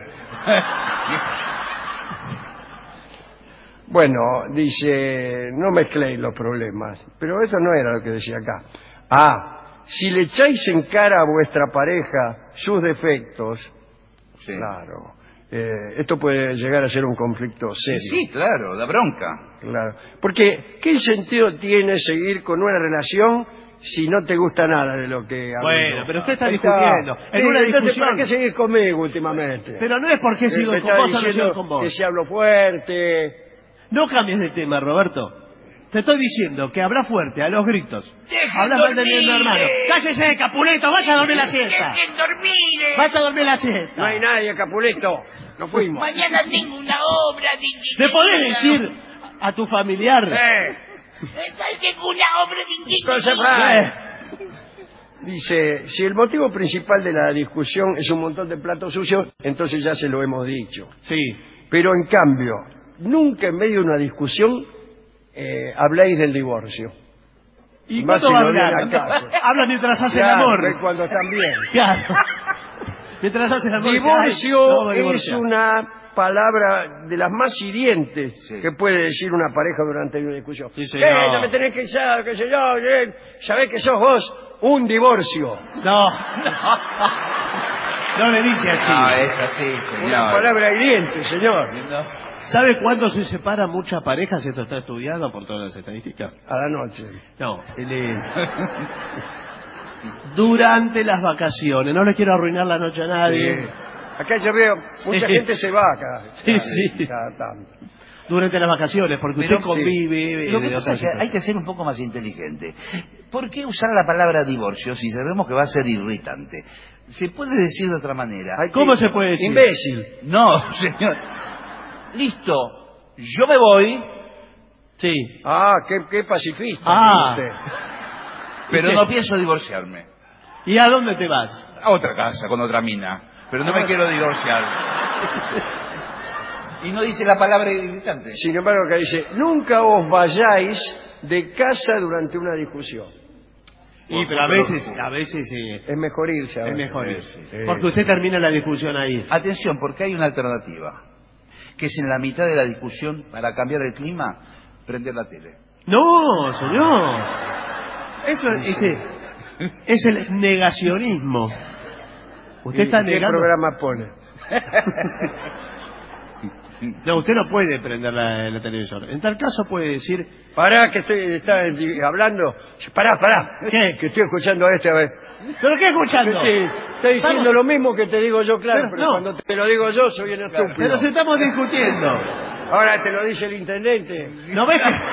S3: bueno, dice, no mezcléis los problemas. Pero eso no era lo que decía acá. Ah, si le echáis en cara a vuestra pareja sus defectos,
S5: Sí.
S3: claro, eh, esto puede llegar a ser un conflicto serio.
S5: Sí, claro, la bronca.
S3: Claro. Porque, ¿qué sentido tiene seguir con una relación si no te gusta nada de lo que hablo?
S4: Bueno, pero usted está
S3: Ahí
S4: discutiendo. En
S3: Sí,
S4: una
S3: entonces,
S4: discusión.
S3: ¿para qué seguís conmigo últimamente?
S4: Pero no es porque he
S3: Eh,
S4: sido
S3: me
S4: con
S3: está
S4: vos o no he sido
S3: diciendo
S4: con vos.
S3: que si hablo fuerte.
S4: No cambies de tema, Roberto. Te estoy diciendo que habla fuerte, a los gritos.
S9: Dejen
S4: Hablas mal de
S9: dormir.
S4: mi hermano. ¡Cállese, Capuleto! ¡Vaya a dormir la siesta!
S9: ¡Dejen dormir!
S4: ¡Vaya a dormir la siesta!
S3: No hay nadie, Capuleto. No fuimos.
S9: Mañana tengo una obra de
S4: ¿Le podés decir a tu familiar?
S3: Eh,
S9: Tengo una obra de
S3: entonces, va. Dice, si el motivo principal de la discusión es un montón de platos sucios, entonces ya se lo hemos dicho.
S4: Sí.
S3: Pero en cambio, nunca en medio de una discusión eh, habláis del divorcio.
S4: ¿Y
S3: Más
S4: cuánto
S3: si
S4: va a
S3: no viene
S4: hablar?
S3: al caso.
S4: Habla mientras hace
S3: Claro,
S4: el amor.
S3: es cuando están bien.
S4: Claro. Mientras hace el amor. dice,
S3: Divorcio
S4: "Ay, no,
S3: es
S4: divorciar".
S3: una palabra de las más hirientes
S5: Sí.
S3: que puede decir una pareja durante una discusión.
S4: Sí,
S3: ¿Qué?
S4: señor.
S3: No me tenés que echar, qué sé yo, eh, sabés que sos vos un divorcio.
S4: No. No le dice así.
S5: No, es así,
S3: Una
S5: señor.
S3: palabra hiriente, señor.
S4: ¿Sabe cuándo se separan muchas parejas? Esto está estudiado por todas las estadísticas.
S3: A la noche.
S4: No, el- durante las vacaciones. No le quiero arruinar la noche a nadie.
S3: Sí. Acá yo veo, mucha
S4: Sí.
S3: gente se va acá.
S4: Sí, sí.
S3: Cada tanto.
S4: Durante las vacaciones, porque
S5: Pero
S4: usted convive.
S5: Lo que
S4: de
S5: pasa
S4: otras
S5: es que hay que ser un poco más inteligente. ¿Por qué usar la palabra divorcio si sabemos que va a ser irritante? ¿Se puede decir de otra manera?
S3: Hay
S4: ¿Cómo
S3: que-
S4: se puede decir?
S3: Imbécil.
S5: No, señor. Listo, yo me voy,
S4: Sí.
S3: Ah, qué, qué pacifista.
S4: Ah.
S3: usted.
S5: pero
S4: qué?
S5: no pienso divorciarme.
S4: ¿Y a dónde te vas?
S5: A otra casa, con otra mina. Pero no me quiero divorciar. Y no dice la palabra irritante.
S3: Sin embargo, acá dice, nunca os vayáis de casa durante una discusión.
S4: Y pero a veces, a veces eh,
S3: Es mejor irse. a
S4: es
S3: veces.
S4: mejor ir.
S3: Sí.
S4: Porque usted termina la discusión ahí.
S5: Atención, porque hay una alternativa. Que es en la mitad de la discusión, para cambiar el clima, prender la tele.
S4: No, señor. Eso es, es, es el negacionismo. Usted
S3: ¿Y
S4: está
S3: qué
S4: negando.
S3: programa pone?
S4: No, usted no puede prender la, la televisión. En tal caso puede decir,
S3: Pará, que estoy está hablando. Pará, pará.
S4: ¿qué?
S3: Que estoy escuchando a este, a ver.
S4: ¿pero qué escuchando?
S3: Sí, está diciendo
S4: Estamos-
S3: lo mismo que te digo yo, claro,
S4: Pero
S3: pero,
S4: no.
S3: cuando te lo digo yo soy el estúpido.
S4: Pero si estamos discutiendo.
S3: Ahora te lo dice el intendente.
S4: ¿No ves que,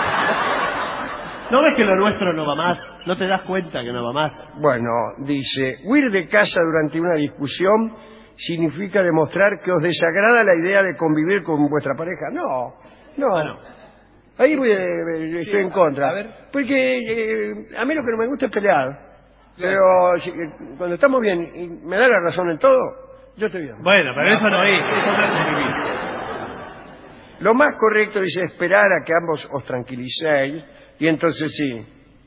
S4: ¿no ves que lo nuestro no va más? ¿No te das cuenta que no va más?
S3: Bueno, dice, huir de casa durante una discusión significa demostrar que os desagrada la idea de convivir con vuestra pareja. No, no.
S4: Bueno.
S3: Ahí voy, eh, estoy en contra.
S5: a ver.
S3: Porque eh, a mí lo que no me gusta es pelear. Pero si- eh, cuando estamos bien y me da la razón en todo, yo estoy bien.
S4: Bueno, pero eso no es, eso no es convivir.
S3: Lo más correcto es esperar a que ambos os tranquilicéis y entonces sí.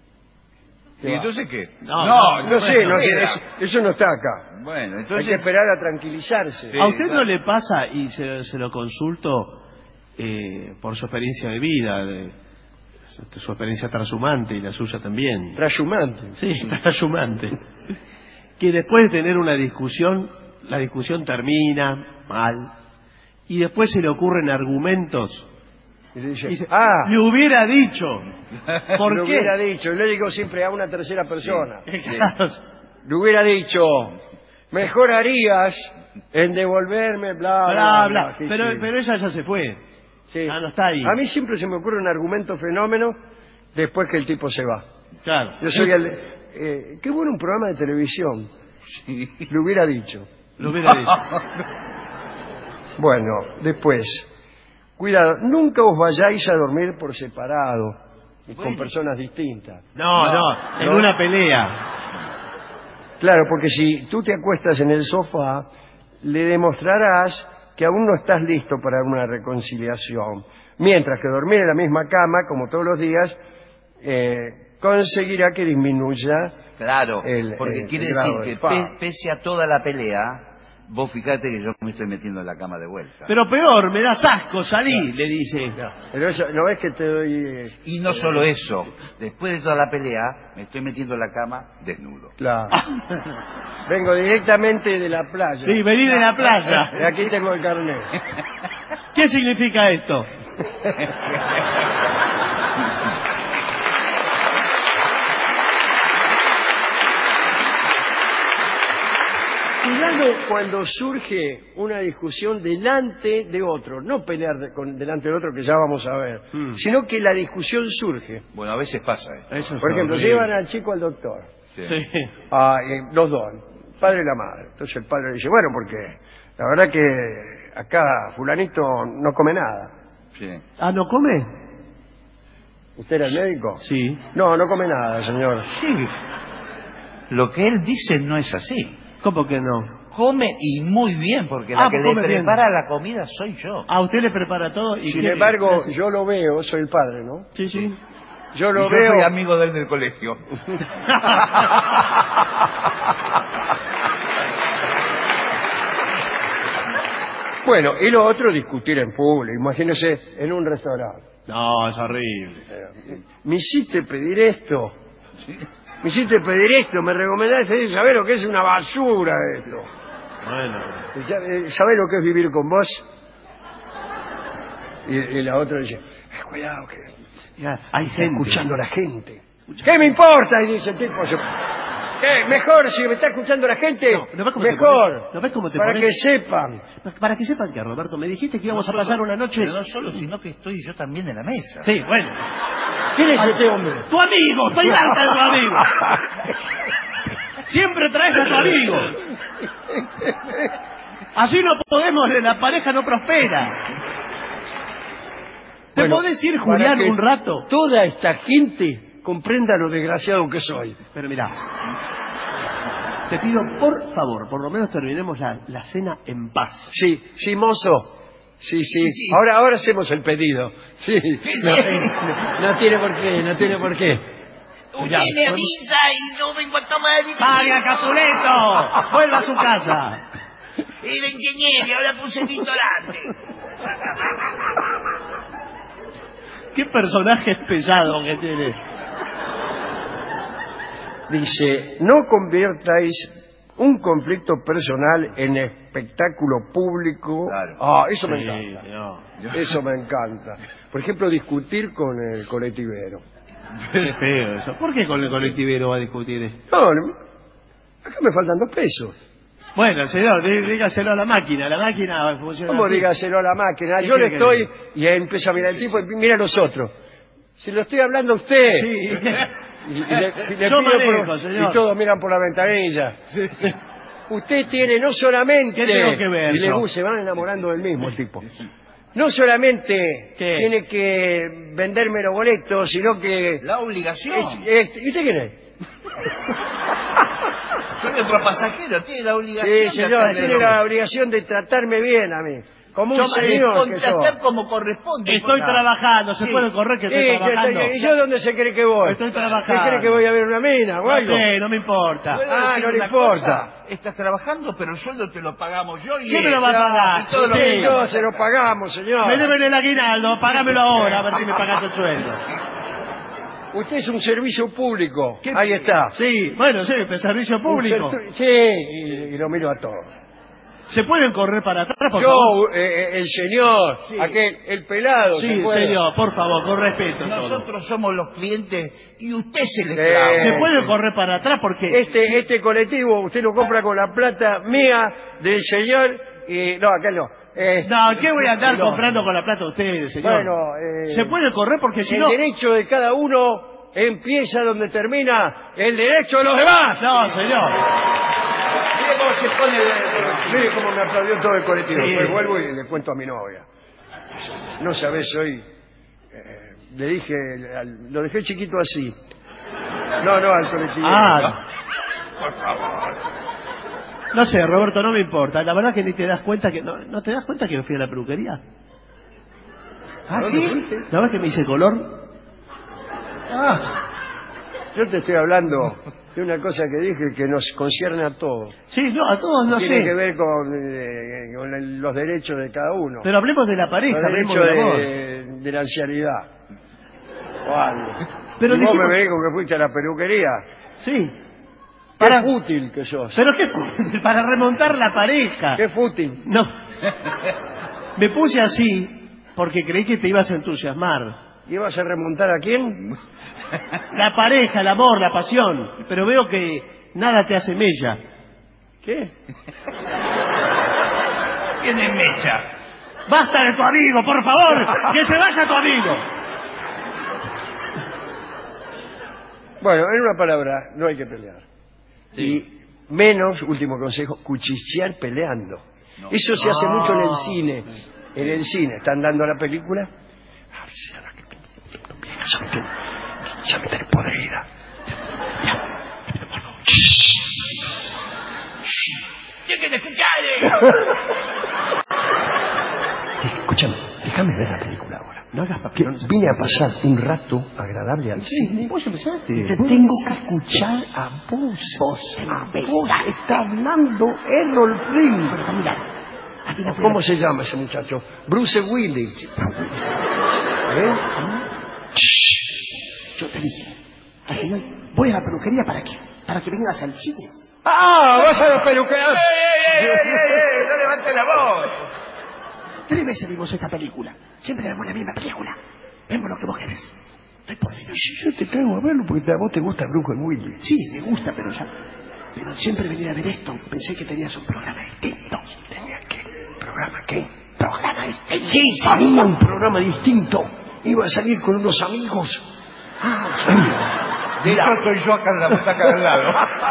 S5: ¿Y entonces qué?
S4: No,
S3: No, no sé, no sé,
S5: espera.
S3: eso, eso no está acá.
S5: Bueno,
S3: Hay
S5: entonces...
S3: que esperar a tranquilizarse.
S5: Sí.
S4: ¿A usted no
S5: claro.
S4: le pasa, y se, se lo consulto eh, por su experiencia de vida, de, su experiencia transhumante y la suya también?
S3: Trashumante.
S4: Sí, transhumante. Que después de tener una discusión, la discusión termina mal, y después se le ocurren argumentos.
S3: Y le dice,
S4: Y dice,
S3: ah,
S4: le hubiera dicho. ¿Por
S3: lo
S4: qué?
S3: hubiera dicho. Yo le digo siempre a una tercera persona.
S4: Claro.
S3: Le hubiera dicho, mejor harías en devolverme, bla, bla,
S4: Bla, bla.
S3: Sí,
S4: Pero,
S3: sí.
S4: pero ella ya se fue.
S3: Sí.
S4: Ya no está ahí.
S3: A mí siempre se me ocurre un argumento fenómeno después que el tipo se va.
S4: Claro.
S3: Yo soy el... Eh, qué bueno un programa de televisión. Le hubiera dicho.
S4: Lo hubiera dicho.
S3: Bueno, después, cuidado, nunca os vayáis a dormir por separado, y con personas distintas.
S4: No, no, en
S3: no.
S4: una pelea.
S3: Claro, porque si tú te acuestas en el sofá, le demostrarás que aún no estás listo para una reconciliación. Mientras que dormir en la misma cama, como todos los días, eh, conseguirá que disminuya.
S5: Claro,
S3: el,
S5: porque
S3: el,
S5: quiere
S3: el
S5: decir
S3: grado de
S5: que
S3: fama.
S5: pe- pese a toda la pelea, vos fíjate que yo me estoy metiendo en la cama de vuelta.
S4: Pero peor, me das asco, salí, le dice.
S3: Pero eso, ¿no ves que te doy...? eh,
S5: Y no
S3: eh,
S5: solo eso, después de toda la pelea, me estoy metiendo en la cama desnudo.
S3: Claro. Vengo directamente de la playa.
S4: Sí, vení de la playa.
S3: Y aquí tengo el carnet.
S4: ¿Qué significa esto?
S3: Cuidado cuando surge una discusión delante de otro, no pelear de- con, delante de otro que ya vamos a ver,
S4: Mm.
S3: sino que la discusión surge.
S5: Bueno, a veces pasa esto.
S4: Eso es
S3: Por ejemplo,
S4: horrible.
S3: llevan al chico al doctor,
S5: Sí.
S4: Sí.
S3: a, eh, los dos, el padre y la madre. Entonces el padre dice, bueno, porque la verdad que acá fulanito no come nada.
S5: Sí.
S4: Ah, ¿no come?
S3: ¿Usted era el médico?
S4: Sí.
S3: No, no come nada, señor.
S5: Sí. Lo que él dice no es así.
S4: ¿Cómo que no?
S5: Come y muy bien, porque la
S4: Ah,
S5: que le
S4: come bien.
S5: prepara la comida soy yo.
S4: A usted le prepara todo y...
S3: Sin
S4: ¿qué-
S3: embargo,
S4: qué hace?
S3: yo lo veo, soy el padre, ¿no?
S4: Sí, sí.
S3: Yo lo
S5: Y yo
S3: veo...
S5: soy amigo de él del colegio.
S3: Bueno, y lo otro, discutir en público. Imagínese en un restaurante.
S4: No, es horrible.
S3: Eh, Me hiciste pedir esto. Me hiciste pedir esto, me recomendaste, ¿sabés lo que es una basura esto?
S4: Bueno.
S3: ¿Sabés lo que es vivir con vos? Y, y la otra dice, eh, cuidado que
S4: Ya, hay
S3: está
S4: gente.
S3: escuchando la gente. ¿Qué me importa? Y dice el tipo, se- ¿qué? Mejor si me está escuchando la gente,
S4: No, ¿no ves cómo te
S3: mejor,
S4: pones? ¿No ves cómo te
S3: para
S4: pones?
S3: que sepan.
S4: Para que sepan que, Roberto, me dijiste que íbamos a pasar una noche...
S5: Pero no solo, sino que estoy yo también en la mesa.
S4: Sí, bueno.
S3: ¿Quién es este hombre?
S4: ¡Tu amigo! ¡Estoy harta de tu amigo! Siempre traes a tu amigo. Así no podemos, la pareja no prospera. ¿Te
S3: Bueno,
S4: podés ir,
S3: para
S4: Julián,
S3: que
S4: un rato?
S3: Toda esta gente comprenda lo desgraciado que soy.
S4: Pero mira, te pido, por favor, por lo menos terminemos la, la cena en paz.
S3: Sí, sí, mozo. Sí, sí. Ahora, ahora hacemos el pedido. Sí. No, no, no tiene por qué, no tiene por qué.
S11: Usted
S3: Ya,
S11: me avisa y no vengo a tomar el...
S4: ¡Paga, Capuleto! ¡Vuelva a su casa!
S11: Era ingeniero y ahora puse pistolante.
S4: ¡Qué personaje pesado que tiene!
S3: Dice, no conviertáis un conflicto personal en espectáculo público.
S5: Claro.
S3: Ah, eso me
S4: Sí,
S3: encanta.
S4: no.
S3: Eso me encanta. Por ejemplo, discutir con el colectivero.
S4: Qué feo eso. ¿Por qué con el colectivero va a discutir esto?
S3: No, acá me faltan dos pesos.
S4: Bueno, señor, dí- dígaselo a la máquina. La máquina funciona
S3: ¿Cómo
S4: así.
S3: dígaselo a la máquina?
S4: ¿Qué
S3: Yo le
S4: quiere que
S3: estoy... Y empieza a mirar el tipo y mira a los otros. Si lo estoy hablando a usted.
S4: Sí.
S3: Y, y le, y le
S4: Yo
S3: pido
S4: manejo,
S3: por-
S4: señor.
S3: y todos miran por la ventanilla. Usted tiene no solamente...
S4: ¿Qué tengo que ver,
S3: Y le
S4: yo?
S3: se van enamorando del mismo el tipo. No solamente
S4: ¿Qué?
S3: tiene que venderme los boletos, sino que...
S5: La obligación.
S3: es- es- ¿Y usted quién es?
S5: Soy otro pasajero, tiene la obligación
S3: Sí,
S5: de
S3: señor,
S5: hacerme
S3: tiene
S5: lo-
S3: la obligación de tratarme bien a mí. Como un
S5: Yo
S3: señor que
S5: hacer
S3: soy.
S5: como corresponde.
S4: Estoy
S5: por-
S4: trabajando, ¿se
S5: Sí.
S4: puede correr que estoy
S3: Sí, yo
S4: trabajando?
S3: estoy- ¿Y yo dónde se cree que voy?
S4: Estoy
S3: ¿Qué
S4: trabajando.
S3: cree que voy a ver una mina o
S4: No
S3: algo?
S4: sé, no me importa.
S5: ¿Puedo
S3: Ah,
S5: decir
S3: no le
S5: una
S3: importa.
S5: cosa? Estás trabajando, pero el sueldo te lo pagamos yo y
S4: ¿Quién me
S5: él.
S4: lo va a pagar?
S5: Y todo lo
S3: Sí,
S5: que
S3: yo se lo pagamos, señor.
S4: Me deben el aguinaldo, págamelo ahora, a ver si me pagas el sueldo.
S3: Usted es un servicio público.
S4: ¿Qué-
S3: Ahí está.
S4: Sí, bueno, sí, pero servicio público.
S3: Un ser- Sí, y, y lo miro a todos.
S4: ¿Se pueden correr para atrás, por
S3: Yo,
S4: favor?
S3: eh, eh, el señor, aquel, el pelado. ¿se
S4: Sí,
S3: puede?
S4: señor, por favor, con respeto. todo.
S5: Nosotros somos los clientes y usted es el
S3: Sí.
S5: esclavo.
S4: ¿Se puede correr para atrás? Porque
S3: Este, este colectivo usted lo compra con la plata mía, del señor, y... No, aquel no. Eh,
S4: No, ¿qué voy a andar
S3: no.
S4: comprando con la plata de ustedes, señor?
S3: Bueno, eh,
S4: ¿Se puede correr? Porque si
S3: el
S4: no...
S3: derecho de cada uno empieza donde termina el derecho de los demás.
S4: No, señor.
S5: Mire cómo se pone de-
S3: Mire cómo me aplaudió todo el colectivo.
S4: Sí.
S3: Pues vuelvo y le cuento a mi novia. No sabés, hoy eh, le dije, al- lo dejé chiquito así. No, no, al colectivo.
S4: Ah,
S5: Por favor.
S4: no sé, Roberto, no me importa. La verdad que ni te das cuenta que... ¿No, no te das cuenta que no fui a la peluquería?
S3: ¿Ah, sí?
S4: ¿No ves que me hice color?
S3: Ah, yo te estoy hablando de una cosa que dije que nos concierne a todos.
S4: Sí, no, a todos no sé.
S3: Tiene que ver con, eh, con el- los derechos de cada uno.
S4: Pero hablemos de la pareja,
S3: Los
S4: hablemos
S3: derechos
S4: del amor.
S3: de, de la ancianidad. O algo.
S4: Pero
S3: y vos
S4: dijimos-
S3: me venís con que fuiste a la peluquería.
S4: Sí.
S3: Qué
S4: Para-
S3: fútil que sos.
S4: Pero qué fútil, para remontar la pareja.
S3: Qué fútil.
S4: No. Me puse así porque creí que te ibas a entusiasmar.
S3: ¿Ibas a remontar a quién?
S4: La pareja, el amor, la pasión. Pero veo que nada te hace mella.
S3: ¿Qué?
S5: Tiene mecha.
S4: ¡Basta de tu amigo, por favor! ¡Que se vaya tu amigo!
S3: Bueno, en una palabra, no hay que pelear. Y menos, último consejo, cuchichear peleando. Eso se hace mucho en el cine. En el cine, están dando la película. ¿Sabe qué? Ya me tenés podrida.
S11: ¡Dejen de escuchar!
S3: Escúchame, déjame ver la película ahora. No hagas papel. Vine a pasar un rato agradable al cine.
S4: Vos empezaste.
S3: Te tengo que escuchar a vos. Vos, a vos. Está hablando Errol Flynn. ¿Cómo se llama ese muchacho? Bruce Willis. ¿Eh?
S12: Yo te dije, al final voy a la peluquería para qué? Para que vengas al cine.
S3: ¡Ah! ¡Vas a la peluquería!
S11: ¡Ey, ey, ey, ey! ¡No levantes la voz!
S12: Tres veces vimos esta película. Siempre vemos la misma película. Vemos lo que vos querés. Estoy podrido.
S3: Si yo te traigo a verlo porque a vos te gusta Bruce Willis.
S12: Sí, me gusta, pero ya... Pero siempre venir a ver esto. Pensé que tenías un programa distinto.
S3: ¿Tenía qué? ¿Programa qué?
S12: Programa distinto.
S3: Sí, tenía un programa distinto. Iba a salir con unos amigos. Ah, sí.
S5: De hecho, estoy yo acá en la butaca del lado.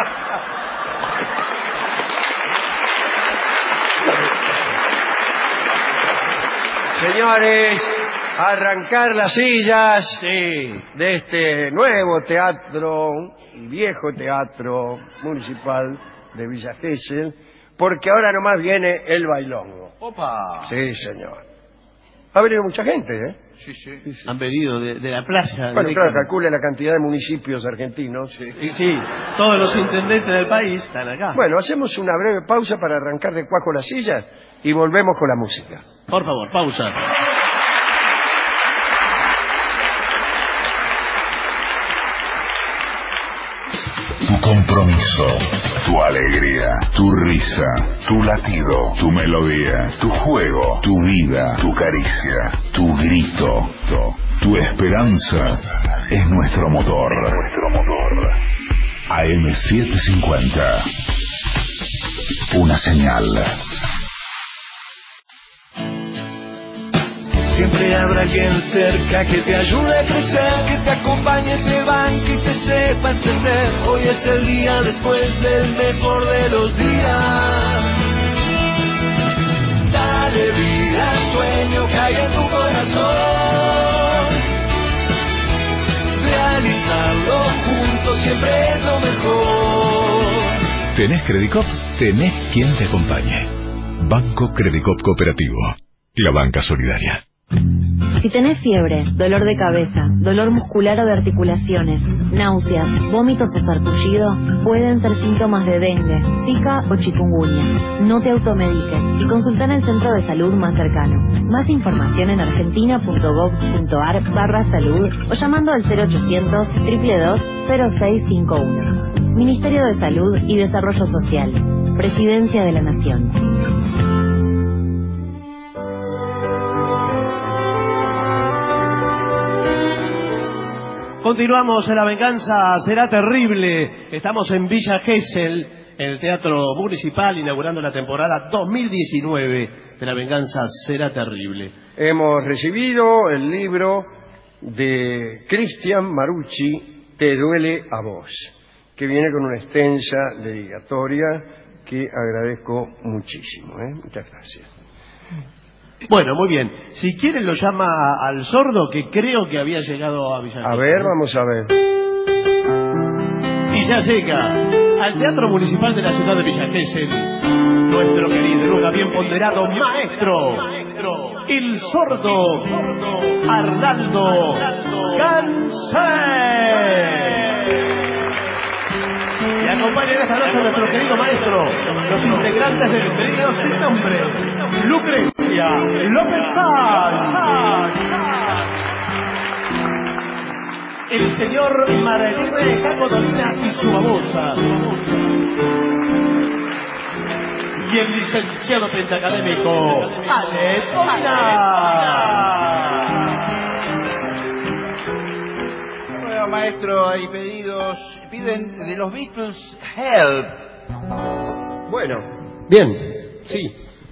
S3: Señores, arrancar las sillas de este nuevo teatro, y viejo teatro municipal de Villa Gesell, porque ahora nomás viene el bailongo.
S5: ¡Opa!
S3: Sí, señor. Ha venido mucha gente, ¿eh?
S5: Sí, sí.
S4: Han venido de, de la playa.
S3: Bueno,
S4: de
S3: claro, calcule la cantidad de municipios argentinos.
S4: Y sí, todos los intendentes del país están acá.
S3: Bueno, hacemos una breve pausa para arrancar de cuajo las sillas y volvemos con la música.
S4: Por favor, pausa.
S1: Tu compromiso, tu alegría, tu risa, tu latido, tu melodía, tu juego, tu vida, tu caricia, tu grito, tu esperanza es nuestro motor. Nuestro motor. A M setecientos cincuenta. Una señal.
S9: Siempre habrá alguien cerca que te ayude a crecer, que te acompañe, te banque y te sepa entender. Hoy es el día después del mejor de los días. Dale vida al sueño que hay en tu corazón. Realizarlo juntos siempre es lo mejor.
S13: ¿Tenés Credicop? Tenés quien te acompañe. Banco Credicop Cooperativo. La banca solidaria.
S8: Si tenés fiebre, dolor de cabeza, dolor muscular o de articulaciones, náuseas, vómitos o sarpullido, pueden ser síntomas de dengue, zika o chikungunya. No te automediques y consulta en el centro de salud más cercano. Más información en argentina.gov.ar barra salud o llamando al cero ochocientos, dos dos dos, cero seis cinco uno. Ministerio de Salud y Desarrollo Social. Presidencia de la Nación.
S4: Continuamos en La Venganza Será Terrible. Estamos en Villa Gesell, en el Teatro Municipal, inaugurando la temporada dos mil diecinueve de La Venganza Será Terrible.
S3: Hemos recibido el libro de Cristian Marucci, Te duele a vos, que viene con una extensa dedicatoria que agradezco muchísimo. ¿eh? Muchas gracias.
S4: Bueno, muy bien. Si quieren lo llama al sordo, que creo que había llegado a Villa
S3: A
S4: Gesell.
S3: ver, vamos a ver.
S4: Y ya llega al Teatro Municipal de la ciudad de Villa Gesell nuestro querido, nunca bien ponderado maestro maestro, el sordo, Arnaldo Gansé. Y acompañan esta noche a nuestro querido maestro, los integrantes del trío sin nombre, Lucrecia López Sanz, el señor Margarita Caco Dolina y su babosa, y el licenciado pentacadémico Ale Dolina.
S5: Bueno, maestro, hay pedidos, piden de los Beatles Help.
S3: Bueno, bien, sí.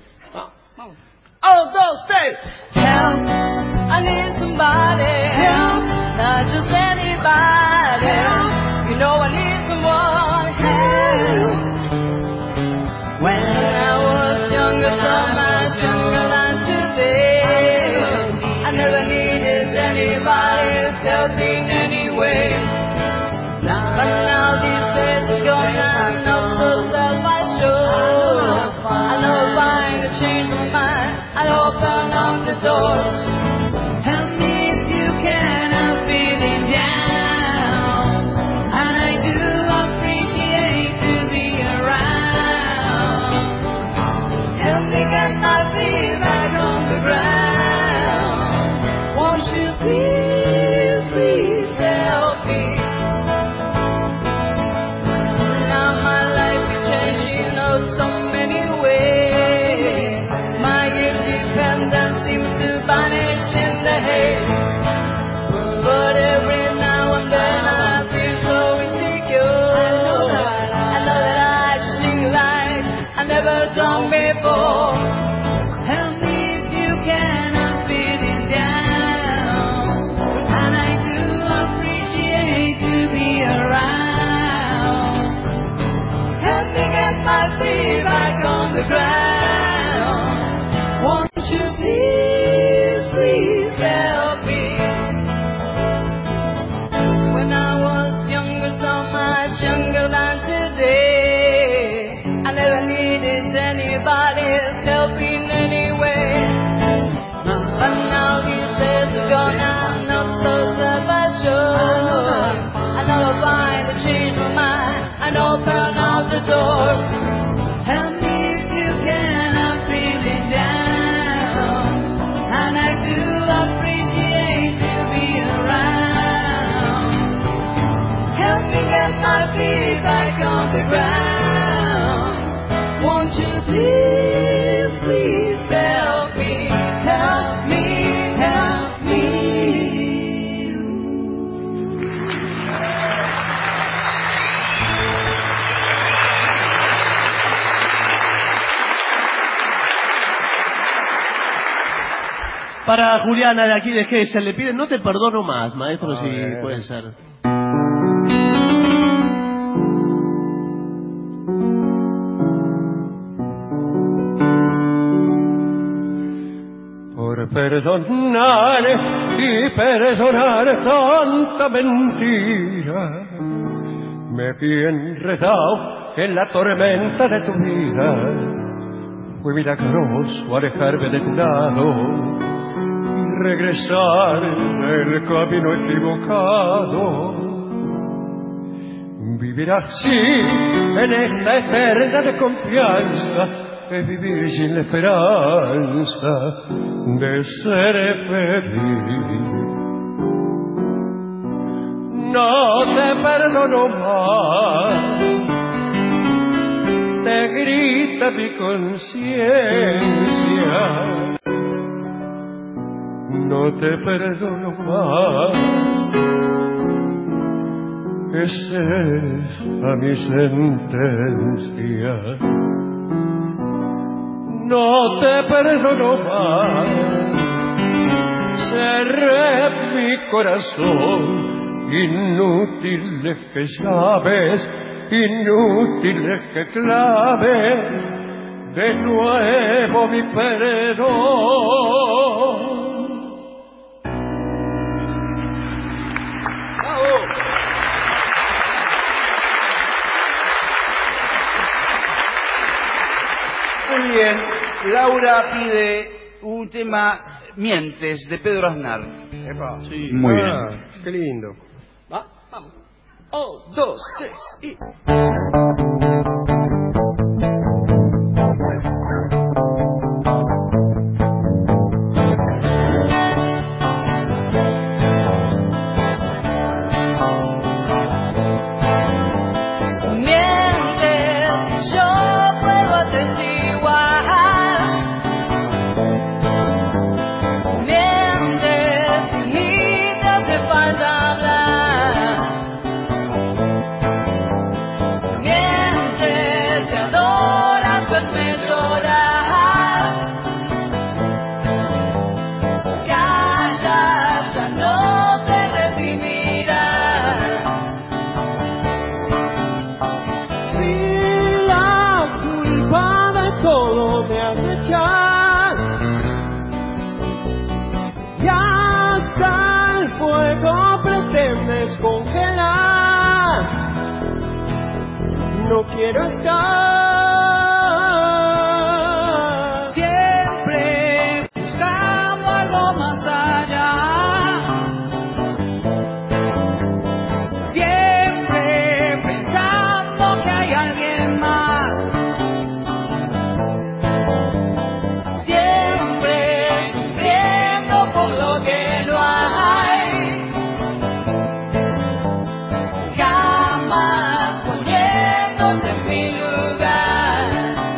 S9: Oh, those days. Help, I need somebody. Help, not just anybody. Help, you know I need someone. Help. When I was younger, so much younger than today, I never needed anybody's help in any way. But now these days are gone, I'm not so self-assured. I know if I change my mind, I'll open up the doors. Help me if you can, I'm feeling down, and I do appreciate to be around. Help me get my feet back on the ground. Won't you please, please help me? Now my life is changing out so many ways. My independence seems to vanish in the haze. But every now and then I feel so insecure. I know that I should sing like I never done before. Help me if you can, I'm feeling down, and I do appreciate to be around. Help me get my feet back on the ground. Won't you please, please help me? When I was younger, so much younger than today, I never needed anybody's help in any way. But now these days are gone, I'm not so self-assured. I know if I change my mind and open up the doors. Help me if you can, I'm feeling down, and I do appreciate to be around. Help me get my feet back on the ground. Won't you please, please help me, help me, help me.
S4: Para Juliana de aquí de Gesell le piden, no te perdono más, maestro, si puede ser.
S14: Por perdonar y perdonar tanta mentira, me vi enredado en la tormenta de tu vida. Fue milagroso alejarme de tu lado y regresar el camino equivocado. Vivir así en esta eterna desconfianza es vivir sin la esperanza de ser feliz. No te perdono más, te grita mi conciencia. No te perdono más, esa es a mi sentencia. No te perdono más, cerré mi corazón, inútiles que llaves, inútiles que claves, de nuevo mi perdón.
S5: Muy bien, Laura pide un tema Mientes, de Pedro Aznar.
S3: Epa.
S4: Sí.
S1: Muy
S4: Ah,
S1: bien.
S4: Qué lindo.
S3: Va, vamos. Un, dos, tres y...
S9: Mientes, yo puedo atestiguar. Mientes y te hace falta hablar. Mientes y adoras verme llorar. Callas, ya no te redimirás.
S14: Si la culpa de todo me acechas y hasta el fuego pretendes congelar, no quiero estar.
S9: Siempre buscando algo más allá. Siempre pensando que hay alguien más. Siempre sufriendo por lo que no hay. Jamás poniéndote en mi lugar.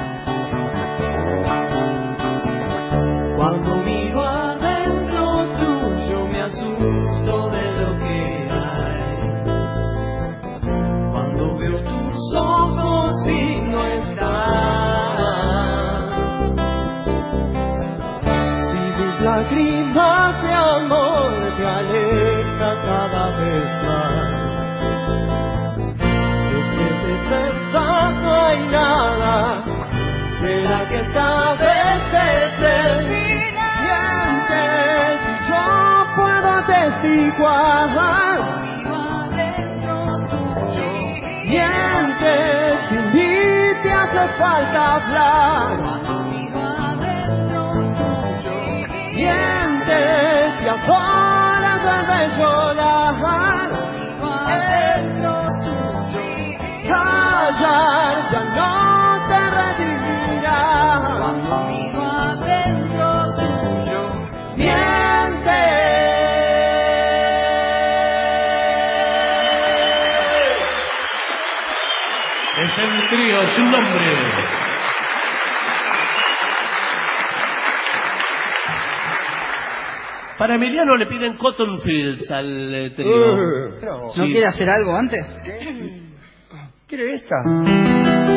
S9: Cuando miro adentro tuyo me asusto de lo que hay. Cuando veo tus ojos y no estás.
S14: Si mis lágrimas de amor te alejan cada vez más, es que de verdad no hay nada. ¿Será que esta vez es el final? Mientes y yo puedo atestiguar. Mientes, sin mí te hace falta hablar. Mientes y ahora debes llorar. Callar ya no te redimirá. Cuando miro adentro tuyo, mientes.
S2: Es el trío sin nombre.
S4: Para Emiliano le piden Cotton Fields al eh, trío.
S3: no.
S4: Sí.
S15: ¿No quiere hacer algo antes?
S3: ¿Quiere esta?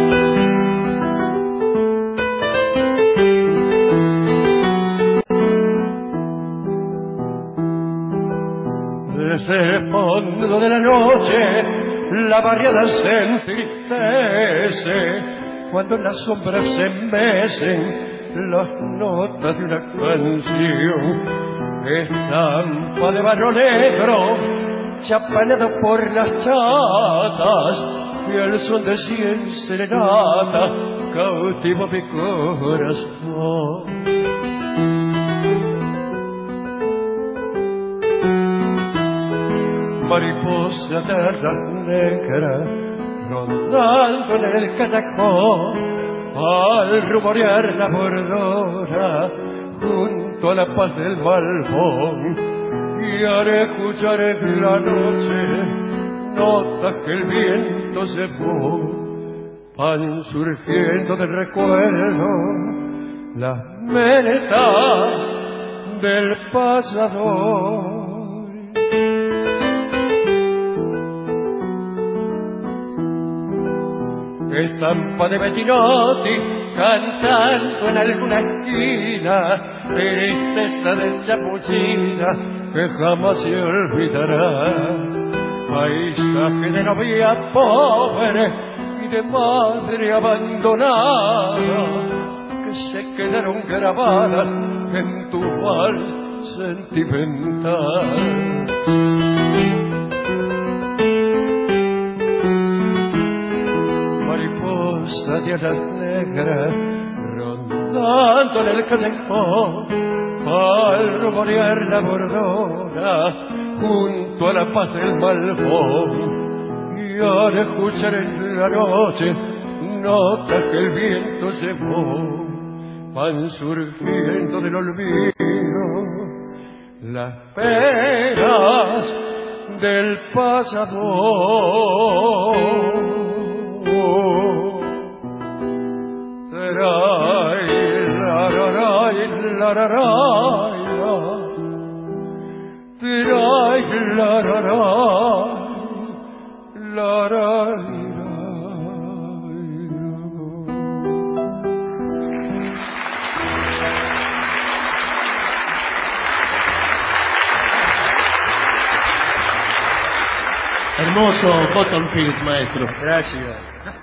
S14: Desde el fondo de la noche la barriada se entristece cuando en las sombras se enmecen las notas de una canción. Estampa de barro negro chapaneado por las chatas y el son de cien serenata cautivo mi corazón. Mariposa de alas negras rondando en el callejón, al rumorear la bordora junto a la paz del balcón, y haré escuchar en la noche notas que el viento se van surgiendo del recuerdo las metas del pasado. Estampa de Bettinotti cantando en alguna esquina, tristeza de chapuchina que jamás se olvidará. Paisaje de novia pobre y de madre abandonada que se quedaron grabadas en tu vals sentimental. Mariposa de alas negras
S9: rodando en el callejón, al rumorear la bordona, junto a la paz del malvón, y al escuchar en la noche notas que el viento llevó, van surgiendo del olvido las penas del pasado. Trae, la, la, la, la, la, la, trae, la, la, la, la, la.
S2: Hermoso Cotton Fields, maestro.
S3: Gracias.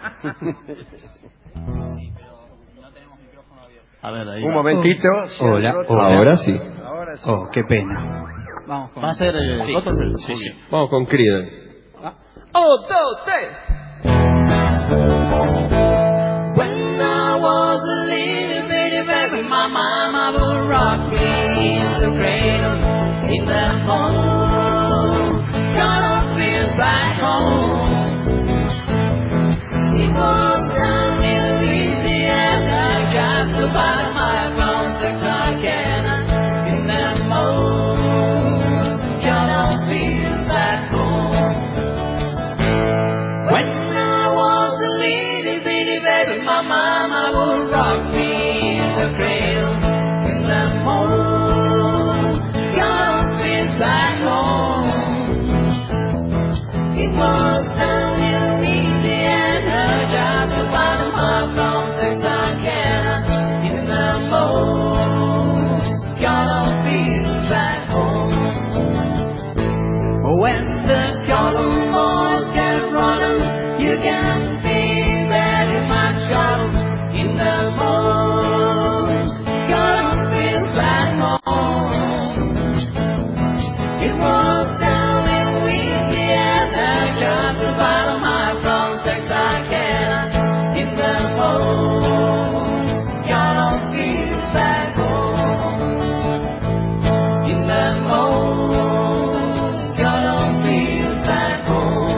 S2: A ver, ahí
S3: Un
S2: va.
S3: momentito.
S2: Oh. Hola,
S15: ahora sí.
S3: Ahora sí.
S15: Oh, qué pena.
S2: Vamos con... ¿Va a ser eh,
S15: Sí.
S2: Cotton Fields?
S15: Sí,
S2: Muy
S15: sí.
S2: bien.
S15: Vamos con Creedence.
S9: Oh, dos, tres.
S14: When I was a little bitty baby, my mama would rock me in the cradle in the home. Gonna feel back home. It was down in Louisiana, just about my from Texarkana in the home. Gonna feel back home. When I was a little bitty baby, my mama would rock me in the cradle in the home. Gonna feel back home. It was down in Louisiana, just about a mile from Texarkana in the home. Gonna feel back home. When the cotton boys get running, you can be very much trouble in the home. Gonna feel back home. It was down in Louisiana, just about a mile from Texarkana in the home. Gonna feel back home. In the home. Gonna feel back home.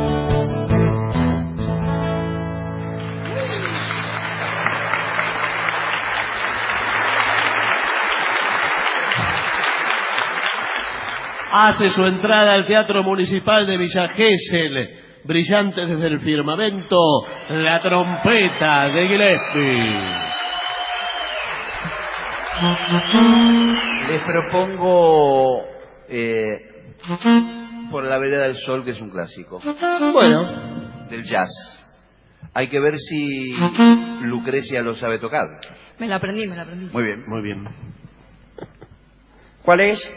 S2: Hace su entrada al Teatro Municipal de Villa Gesell, brillante desde el firmamento, la trompeta de Gillespie.
S5: Les propongo eh, Por la vereda del sol, que es un clásico.
S2: Bueno.
S5: Del jazz. Hay que ver si Lucrecia lo sabe tocar.
S16: Me la aprendí, me la aprendí.
S5: Muy bien.
S2: Muy bien.
S3: ¿Cuál es?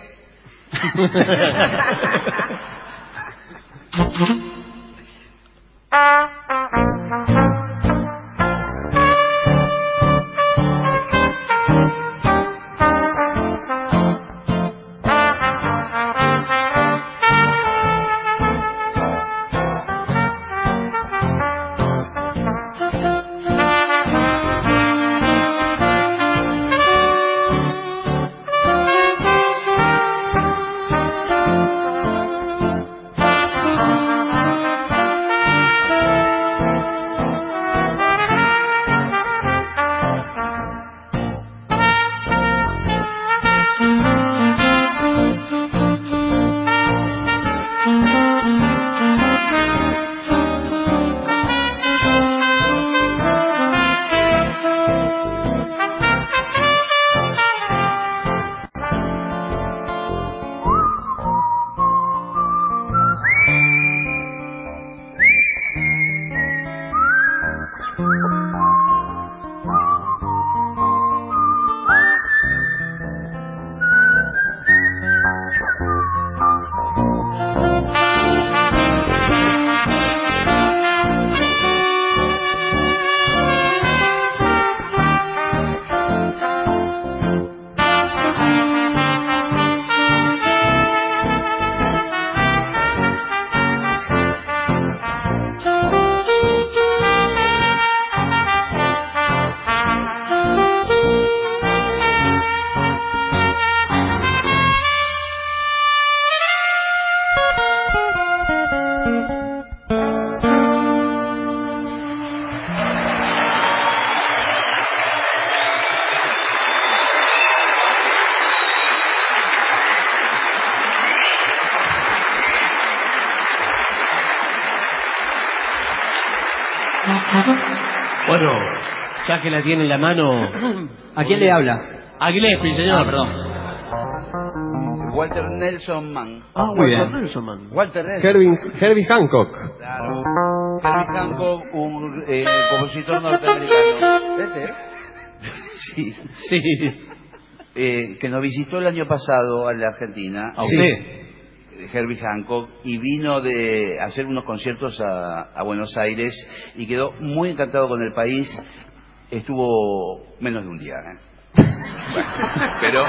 S4: Bueno, ya que la tiene en la mano...
S6: ¿A quién le habla?
S2: A Gillespie, señor.
S6: Ah, perdón.
S5: Walter Nelson Mann.
S4: Ah,
S6: Muy
S4: Walter
S6: bien.
S4: Nelson, man.
S3: Walter Nelson.
S15: Herbie, Herbie Hancock.
S5: Claro. Herbie Hancock, un eh, compositor norteamericano.
S3: ¿Este?
S5: Sí.
S2: Sí.
S5: Eh, que nos visitó el año pasado a la Argentina.
S2: ¿A
S5: Sí.
S2: usted?
S5: Herbie Hancock, y vino de hacer unos conciertos a, a Buenos Aires y quedó muy encantado con el país. Estuvo menos de un día, ¿eh? Bueno, pero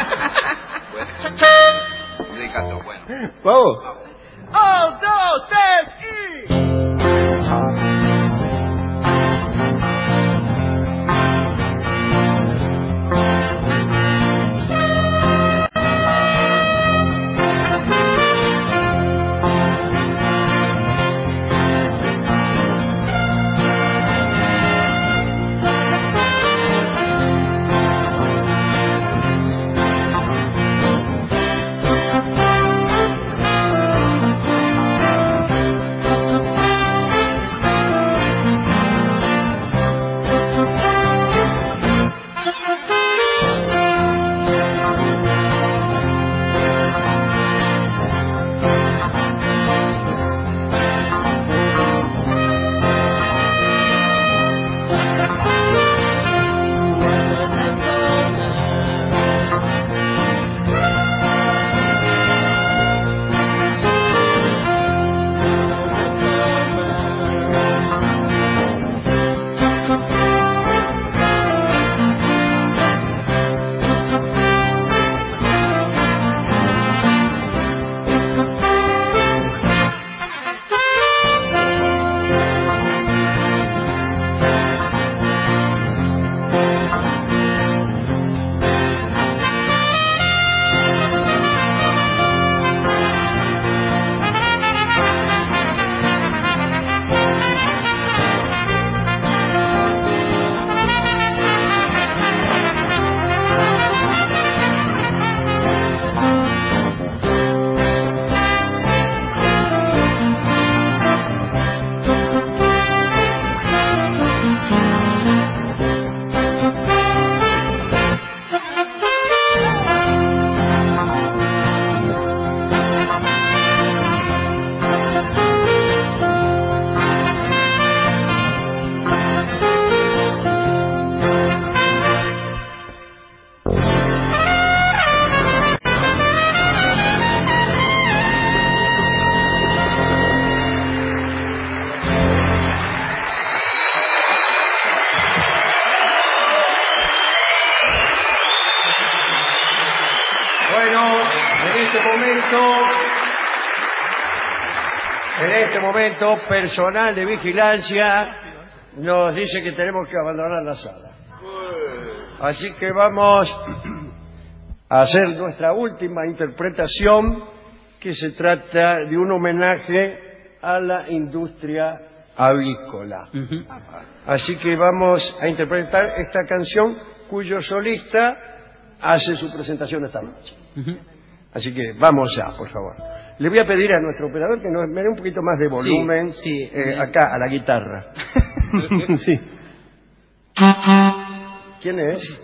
S5: bueno, le encantó. Bueno,
S15: Vamos.
S3: ¡Un, dos, tres y... En este momento, personal de vigilancia nos dice que tenemos que abandonar la sala. Así que vamos a hacer nuestra última interpretación, que se trata de un homenaje a la industria avícola. Uh-huh. Así que vamos a interpretar esta canción, cuyo solista hace su presentación esta noche. Uh-huh. Así que vamos ya, por favor. Le voy a pedir a nuestro operador que nos me dé un poquito más de volumen, sí, sí, eh, acá, a la guitarra. Sí. ¿Quién es?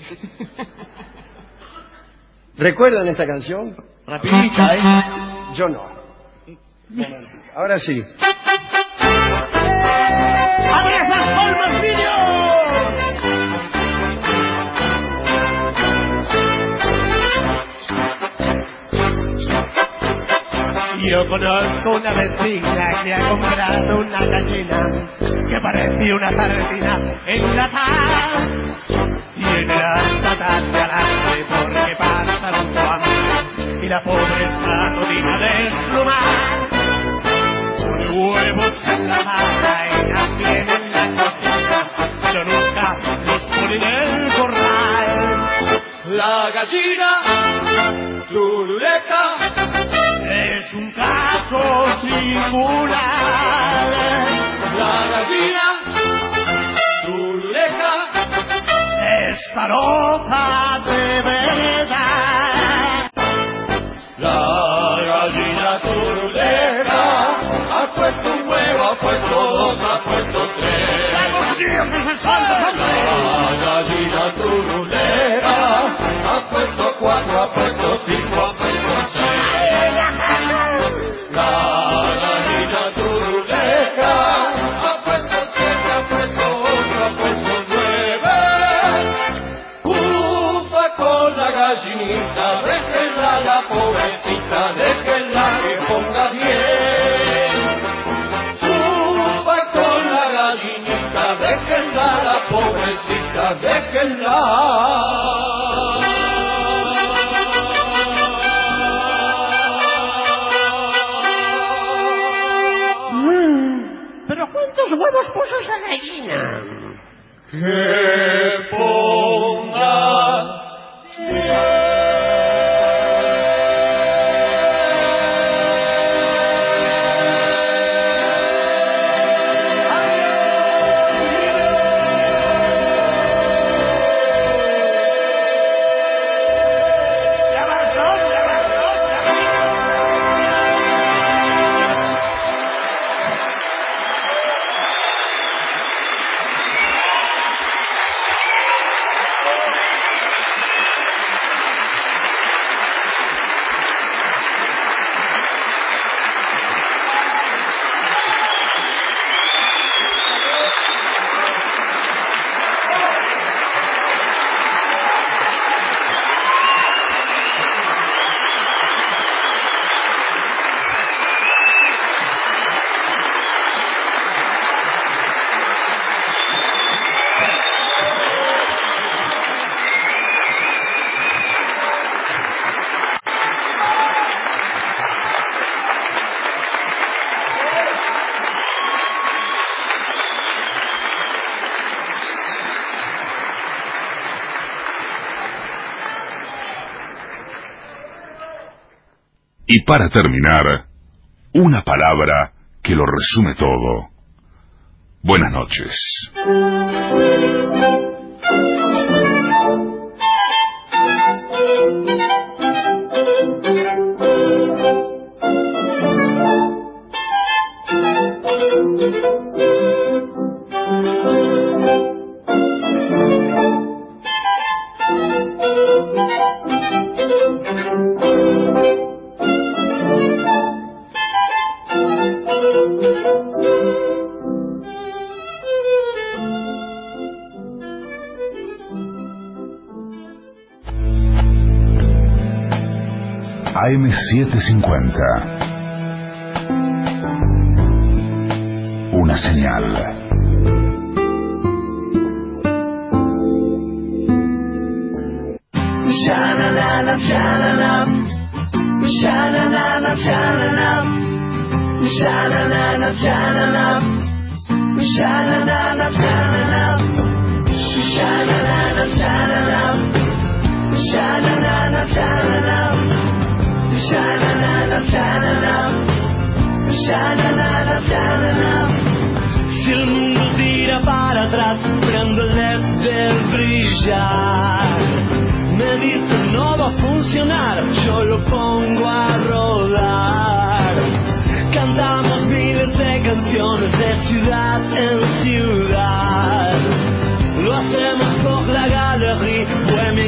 S3: ¿Recuerdan esta canción?
S2: Rapidita, ¿eh?
S3: Yo no. Ahora sí.
S12: ¡Abre esas palmas, niños!
S14: Yo conozco una vecina que ha comprado una gallina que parecía una sardina enlatada. Tiene las patas de adelante porque pasa mucho hambre y la pobre está todita desplumada. Pone huevos en la mata y también en la cocina, pero nunca los pone en el corral. La gallina turuleca es un caso singular. La gallina turuleca es farofa de verdad. La gallina turuleca ha puesto un huevo, ha puesto dos, ha puesto tres. ¡Vamos, Dios!
S9: el santo, santo. La gallina turulera ha puesto cuatro, ha puesto cinco, ha puesto seis. La gallina turulera ha puesto siete, ha puesto ocho, ha puesto nueve. Ufa con la gallinita, déjenla la pobrecita, déjenla que ponga diez. Ufa con la gallinita, déjenla la pobrecita, déjenla.
S12: ¿Pero cuántos huevos puso esa gallina?
S9: Que ponga diez.
S1: Y para terminar, una palabra que lo resume todo. Buenas noches. A M setecientos cincuenta. Una señal.
S9: Sha-na-na-na, sha-na-na. Sha-na-na-na, sha-na-na. Sha-na-na-na, sha-na-na. Sha-na-na-na, sha-na-na. Sha-na-na-na, sha-na-na. Sha-na-na-na, sha-na-na. Sha-na-na-na, sha-na-na. Sha-na-na-na, sha-na-na. Si el mundo tira para atrás, prendo el L E D de brillar. Me dice no va a funcionar, yo lo pongo a rodar. Cantamos miles de canciones de ciudad en ciudad. Lo hacemos por la Galería Bohemia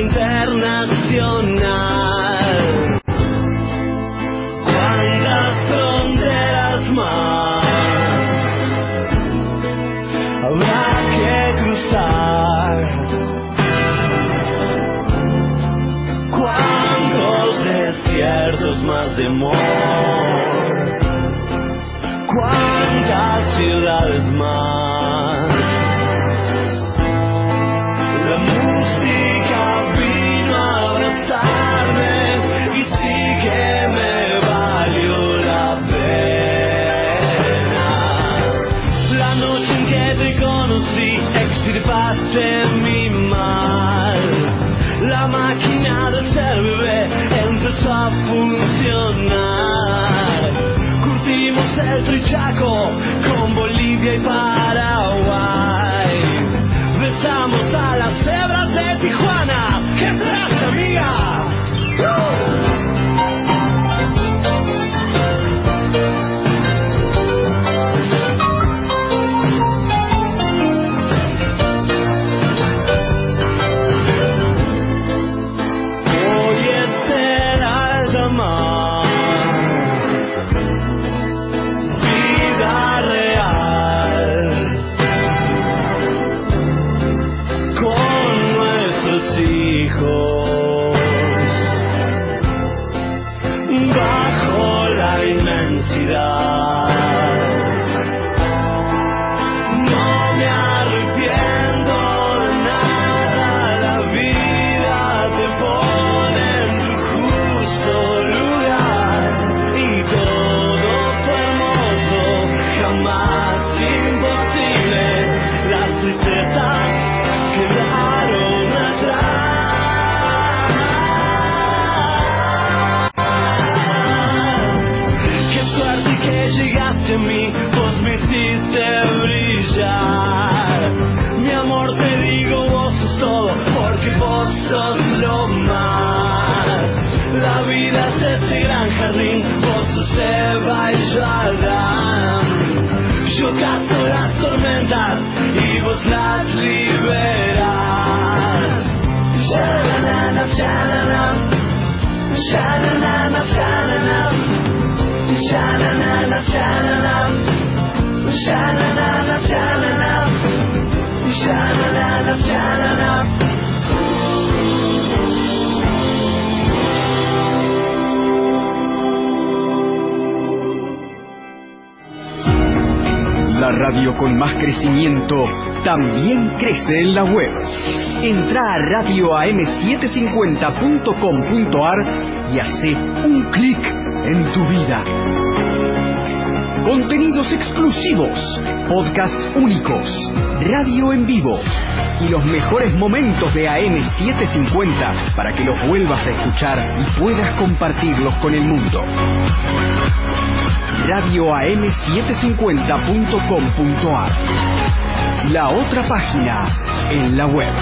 S9: Internacional. ¿Cuántas fronteras más habrá que cruzar? ¿Cuántos desiertos más de amor? ¿Cuántas ciudades más? La música vino a abrazarme y sí que me valió la pena. La noche en que te conocí, extirpaste mi mal. La máquina de ser bebé empezó a funcionar. Curtimos el Trichaco con Bolivia y Paraguay. Besamos a las cebras de Tijuana. ¡Qué plaza, amiga!
S14: bajo la inmensidad. No me arrepiento de nada, la vida te pone en tu justo lugar y todo fue hermoso, jamás imposible, las tristezas quedaron atrás. Que llegaste a mí, vos me hiciste brillar. Mi amor, te digo, vos sos todo, porque vos sos lo más. La vida es este gran jardín, vos sos Eva y yo Adán. Yo cazo las tormentas y vos las liberás. Sha-na-na-na, sha-na-na, sha-na-na-na, sha-na-na. Sha-na-na-na, sha-na-na, sha-na-na-na, sha-na-na, sha-na-na-na, sha-na-na.
S6: La radio con más crecimiento también crece en la web. Entra a radio a m setecientos cincuenta punto com punto a r y hace un clic en tu vida. Contenidos exclusivos, podcasts únicos, radio en vivo y los mejores momentos de A M setecientos cincuenta para que los vuelvas a escuchar y puedas compartirlos con el mundo. radio a m setecientos cincuenta punto com punto a r, la otra página en la web.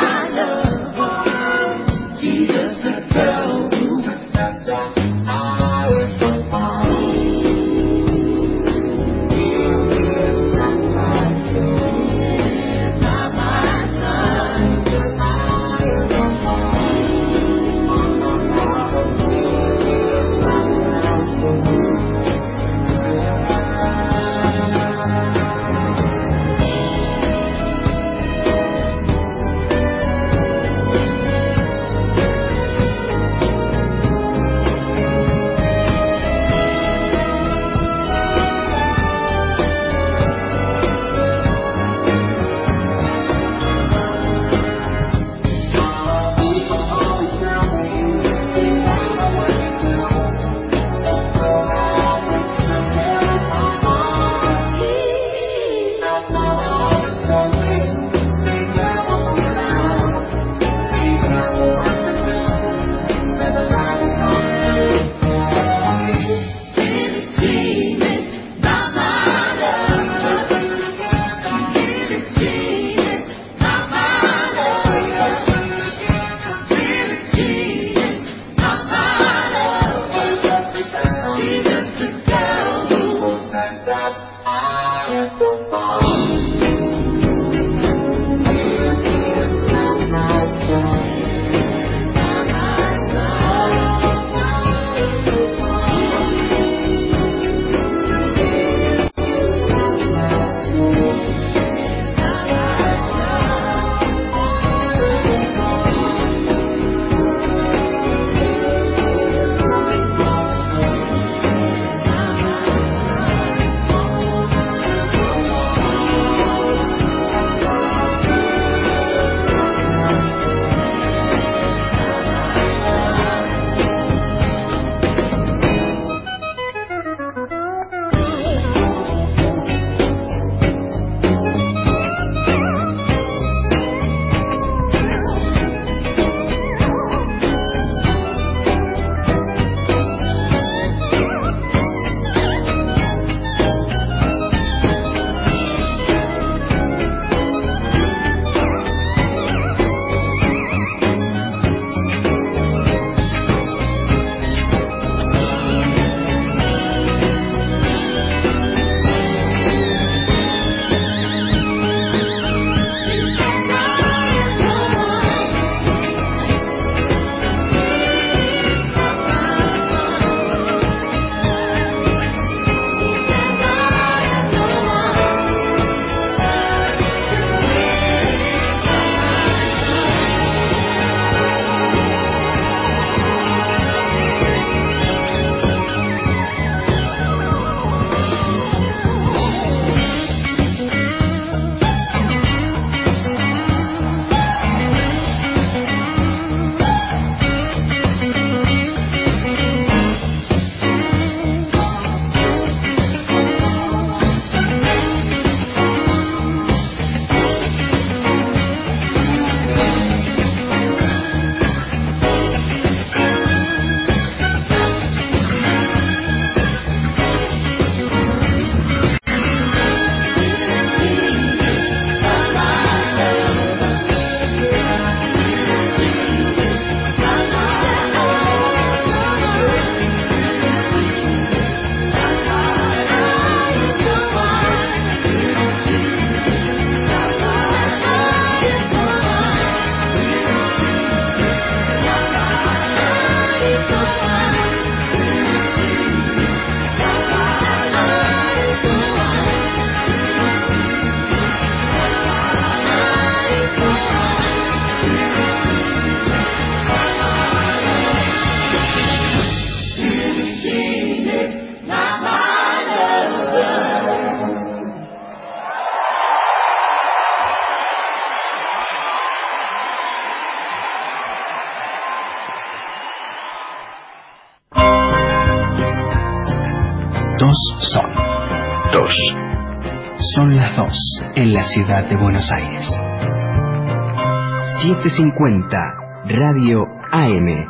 S14: Jesus, the girl who
S6: Dos son.
S5: Dos.
S6: Son las dos en la ciudad de Buenos Aires. setecientos cincuenta Radio A M.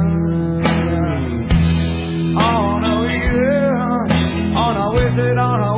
S17: On a